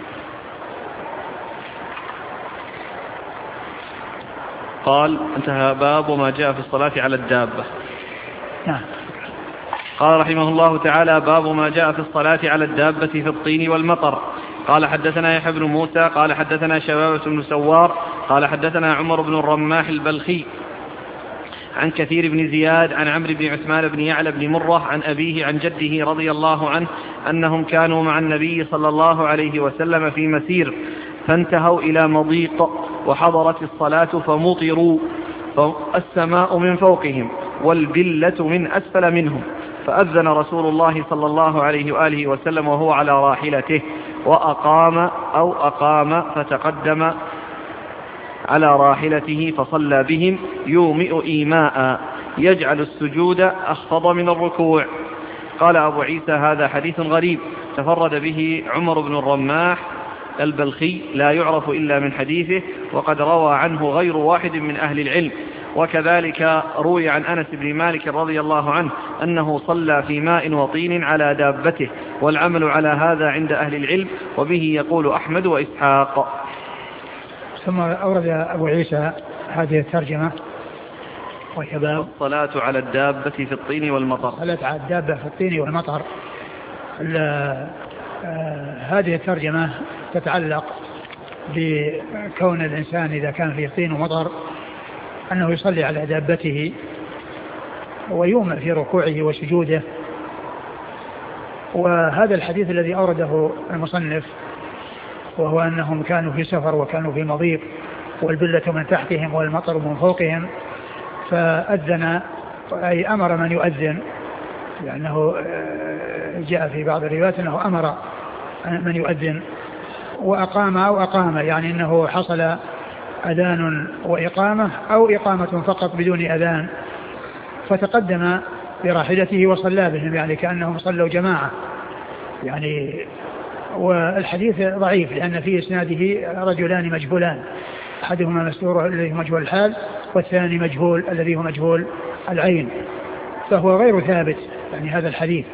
قال انتهى باب ما جاء في الصلاة على الدابة. نعم. قال رحمه الله تعالى باب ما جاء في الصلاة على الدابة في الطين والمطر. قال حدثنا يحيى بن موسى قال حدثنا شبابة بن سوار قال حدثنا عمر بن الرماح البلخي عن كثير بن زياد عن عمرو بن عثمان بن يعلى بن مرة عن أبيه عن جده رضي الله عنه أنهم كانوا مع النبي صلى الله عليه وسلم في مسير فانتهوا إلى مضيق وحضرت الصلاة فمطروا السماء من فوقهم والبلة من أسفل منهم فأذن رسول الله صلى الله عليه وآله وسلم وهو على راحلته وأقام أو أقام فتقدم على راحلته فصلى بهم يومئ إيماء يجعل السجود أخفض من الركوع. قال أبو عيسى هذا حديث غريب تفرد به عمر بن الرماح البلخي لا يعرف إلا من حديثه وقد روى عنه غير واحد من أهل العلم. وكذلك روي عن أنس بن مالك رضي الله عنه أنه صلى في ماء وطين على دابته والعمل على هذا عند أهل العلم وبه يقول أحمد وإسحاق. ثم أورد أبو عيسى هذه الترجمة وشباب الصلاة على الدابة في الطين والمطر. الصلاة على الدابة في الطين والمطر. هذه الترجمة تتعلق بكون الإنسان إذا كان فيه طين ومطر أنه يصلي على دابته ويومئ في ركوعه وسجوده. وهذا الحديث الذي أورده المصنف وهو أنهم كانوا في سفر وكانوا في مضيق والبلة من تحتهم والمطر من فوقهم فأذن أي أمر من يؤذن لأنه جاء في بعض الروايات أنه أمر من يؤذن وأقام أو أقام يعني أنه حصل أذان وإقامة أو إقامة فقط بدون أذان فتقدم براحلته وصلى بهم يعني كأنهم صلوا جماعة يعني. والحديث ضعيف لأن في إسناده رجلان مجهولان أحدهما مستور الذي هو مجهول الحال والثاني مجهول الذي هو مجهول العين فهو غير ثابت يعني هذا الحديث.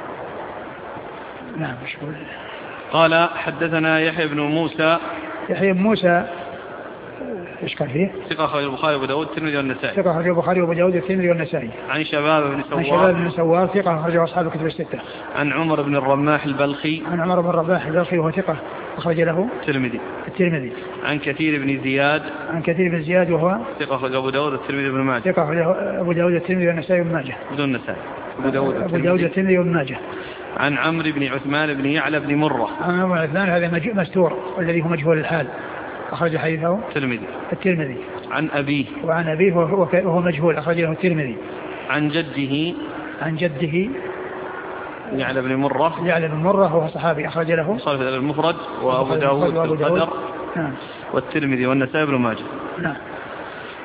نعم مشغول. قال حدثنا يحيى بن موسى. يحيى بن موسى ايش كان فيه؟ ثقة أخرج البخاري وأبو داود والترمذي والنسائي. ثقة أخرج البخاري وأبو داود والترمذي والنسائي. عن شباب بن سوار. عن شباب بن سوار ثقة أخرج أصحاب الكتب الستة. عن عمر بن الرماح البلخي. عن عمر بن الرماح البلخي وهو ثقة أخرج له الترمذي. الترمذي. عن كثير بن زياد. عن كثير بن زياد وهو ثقة أخرج أبو داود والترمذي بن ماجه. ثقة أخرج أبو داود والترمذي والنسائي بن ماجه. بدون النسائي. أبو داود أبو داود والترمذي بن ماجه. عن عمرو بن عثمان بن يعلى بن مرة. عن عمرو بن عثمان هذا مستور والذي هو مجهول الحال أخرج حديثه الترمذي. الترمذي. عن أبيه. وعن أبيه وهو مجهول أخرج له الترمذي. عن جده. عن جده يعلى بن مرة. يعلى بن مرة هو صحابي أخرج له صحيح المفرد وأبو داود في القدر. نعم. والترمذي والنسائي بن ماجه. نعم.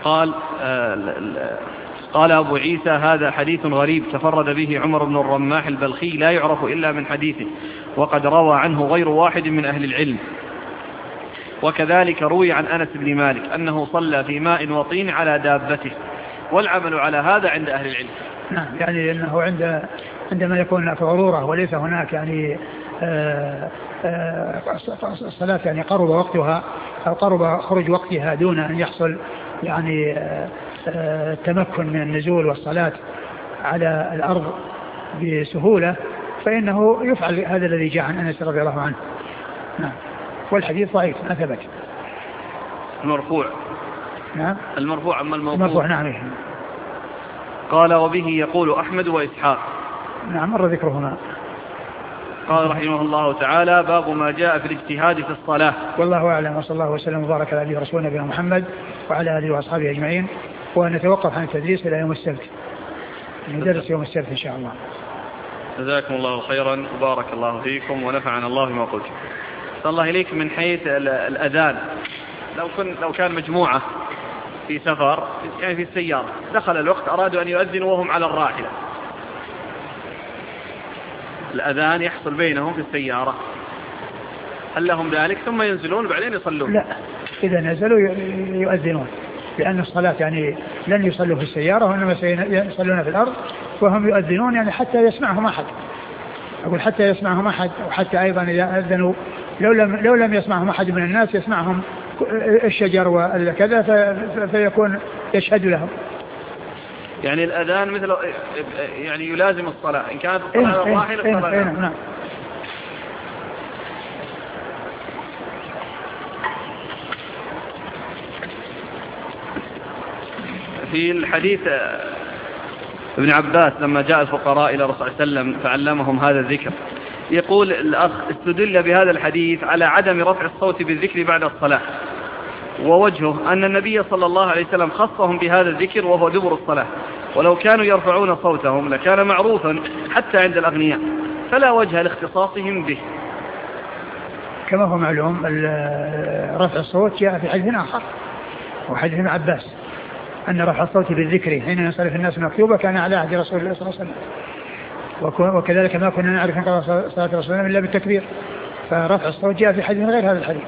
قال قال أبو عيسى هذا حديث غريب تفرد به عمر بن الرماح البلخي لا يعرف إلا من حديثه، وقد روى عنه غير واحد من أهل العلم. وكذلك روي عن أنس بن مالك أنه صلى في ماء وطين على دابته، والعمل على هذا عند أهل العلم. نعم، يعني أنه عند عندما يكون هناك ضرورة وليس هناك يعني آآ آآ الصلاة يعني قرب وقتها أو قرب خروج وقتها دون أن يحصل يعني التمكن من النزول والصلاة على الأرض بسهولة، فإنه يفعل هذا الذي جاء عن أنس رضي الله عنه. نعم، والحديث ضعيف ما ثبت. المرفوع نعم، المرفوع أما الموقوف المرفوع نعم. قال وبه يقول أحمد وإسحاق. نعم، مر ذكرهما. قال رحمه الله تعالى باب ما جاء في الاجتهاد في الصلاة. والله أعلم، وصلى الله وسلم وبارك على رسولنا نبينا محمد وعلى آله وأصحابه أجمعين، ونتوقف عن التدريس إلى يوم السبت، ندرس يوم السبت إن شاء الله. جزاكم الله خيرا وبارك الله فيكم ونفعنا الله بما قلت. صلى الله إليك من حيث الأذان، لو كن لو كان مجموعة في سفر يعني في السيارة دخل الوقت أرادوا أن يؤذنوا وهم على الراحلة، الأذان يحصل بينهم في السيارة، هل لهم ذلك ثم ينزلون بعدين يصلون؟ لا، إذا نزلوا يؤذنون، لأن الصلاة يعني لن يصلوا في السيارة وإنما يصلون في الأرض، وهم يؤذنون يعني حتى يسمعهم أحد. أقول حتى يسمعهم أحد، وحتى أيضا إذا أذنوا لو لم لو لم يسمعهم أحد من الناس يسمعهم الشجر وكذا فيكون يشهد لهم. يعني الأذان مثل يعني يلازم الصلاة إن كانت الصلاة إيه الراحلة إيه الصلاة. إيه إيه نعم. في الحديث ابن عباس لما جاء الفقراء إلى الرسول صلى الله عليه وسلم فعلمهم هذا الذكر، يقول الأخ استدل بهذا الحديث على عدم رفع الصوت بالذكر بعد الصلاة، ووجهه أن النبي صلى الله عليه وسلم خصهم بهذا الذكر وهو دبر الصلاة، ولو كانوا يرفعون صوتهم لكان معروفا حتى عند الأغنياء، فلا وجه لاختصاصهم به. كما هو معلوم رفع الصوت جاء في حديث آخر وحديث ابن عباس أن رفع الصوت بالذكر حين ينصرف الناس مكتوبة كان على عهد رسول الله صلى الله عليه وسلم، وكذلك ما كنا نعرف أن صلاة رسول الله إلا بالتكبير، فرفع الصوت جاء في حديث غير هذا الحديث.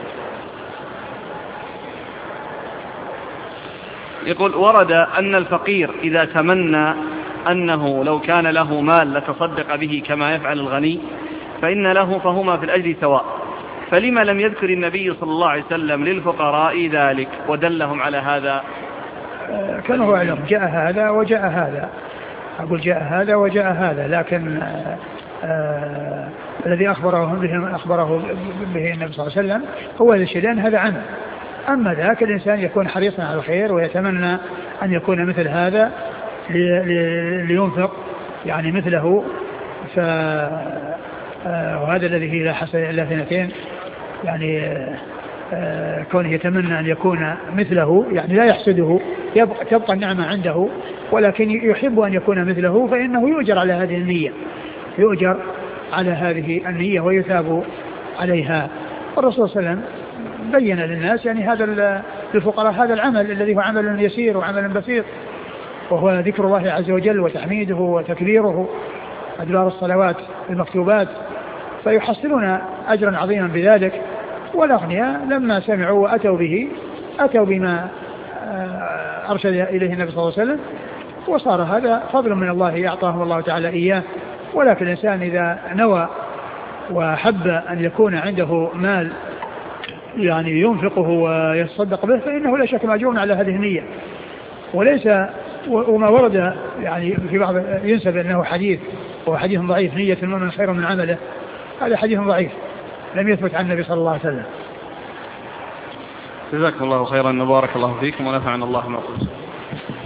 يقول ورد أن الفقير إذا تمنى أنه لو كان له مال لتصدق به كما يفعل الغني فإن له فهما في الأجر سواء، فلما لم يذكر النبي صلى الله عليه وسلم للفقراء ذلك ودلهم على هذا؟ كان هو أعلم جاء هذا وجاء هذا، أقول جاء هذا وجاء هذا، لكن آآ آآ الذي أخبره به, أخبره به النبي صلى الله عليه وسلم هو الشيء هذا عنه. أما ذاك الإنسان يكون حريصا على الخير ويتمنى أن يكون مثل هذا لينفق يعني مثله، وهذا الذي فيه لا حصل إلا اثنتين، يعني كونه يتمنى أن يكون مثله يعني لا يحسده، يبقى تبقى النعمة عنده ولكن يحب أن يكون مثله، فإنه يؤجر على هذه النية، يؤجر على هذه النية ويثاب عليها. والرسول صلى الله عليه وسلم بين للناس يعني هذا للفقراء هذا العمل الذي هو عمل يسير وعمل بسيط، وهو ذكر الله عز وجل وتحميده وتكبيره أدبار الصلوات المكتوبات، فيحصلون أجرا عظيما بذلك. والأغنياء لما سمعوا وأتوا به أتوا بما أرشد إليه النبي صلى الله عليه وسلم، وصار هذا فضل من الله أعطاهم الله تعالى إياه. ولكن الإنسان إذا نوى وحب أن يكون عنده مال يعني ينفقه ويتصدق به فإنه لا شك مأجور على هذه النية، وليس وما ورد يعني في بعض ينسب أنه حديث وهو حديث ضعيف، نية المؤمن خير من عمله، هذا حديث ضعيف لم يثبت عن النبي صلى الله عليه وسلم. جزاكم الله خيرا وبارك الله فيكم ونفعنا الله ما قلت.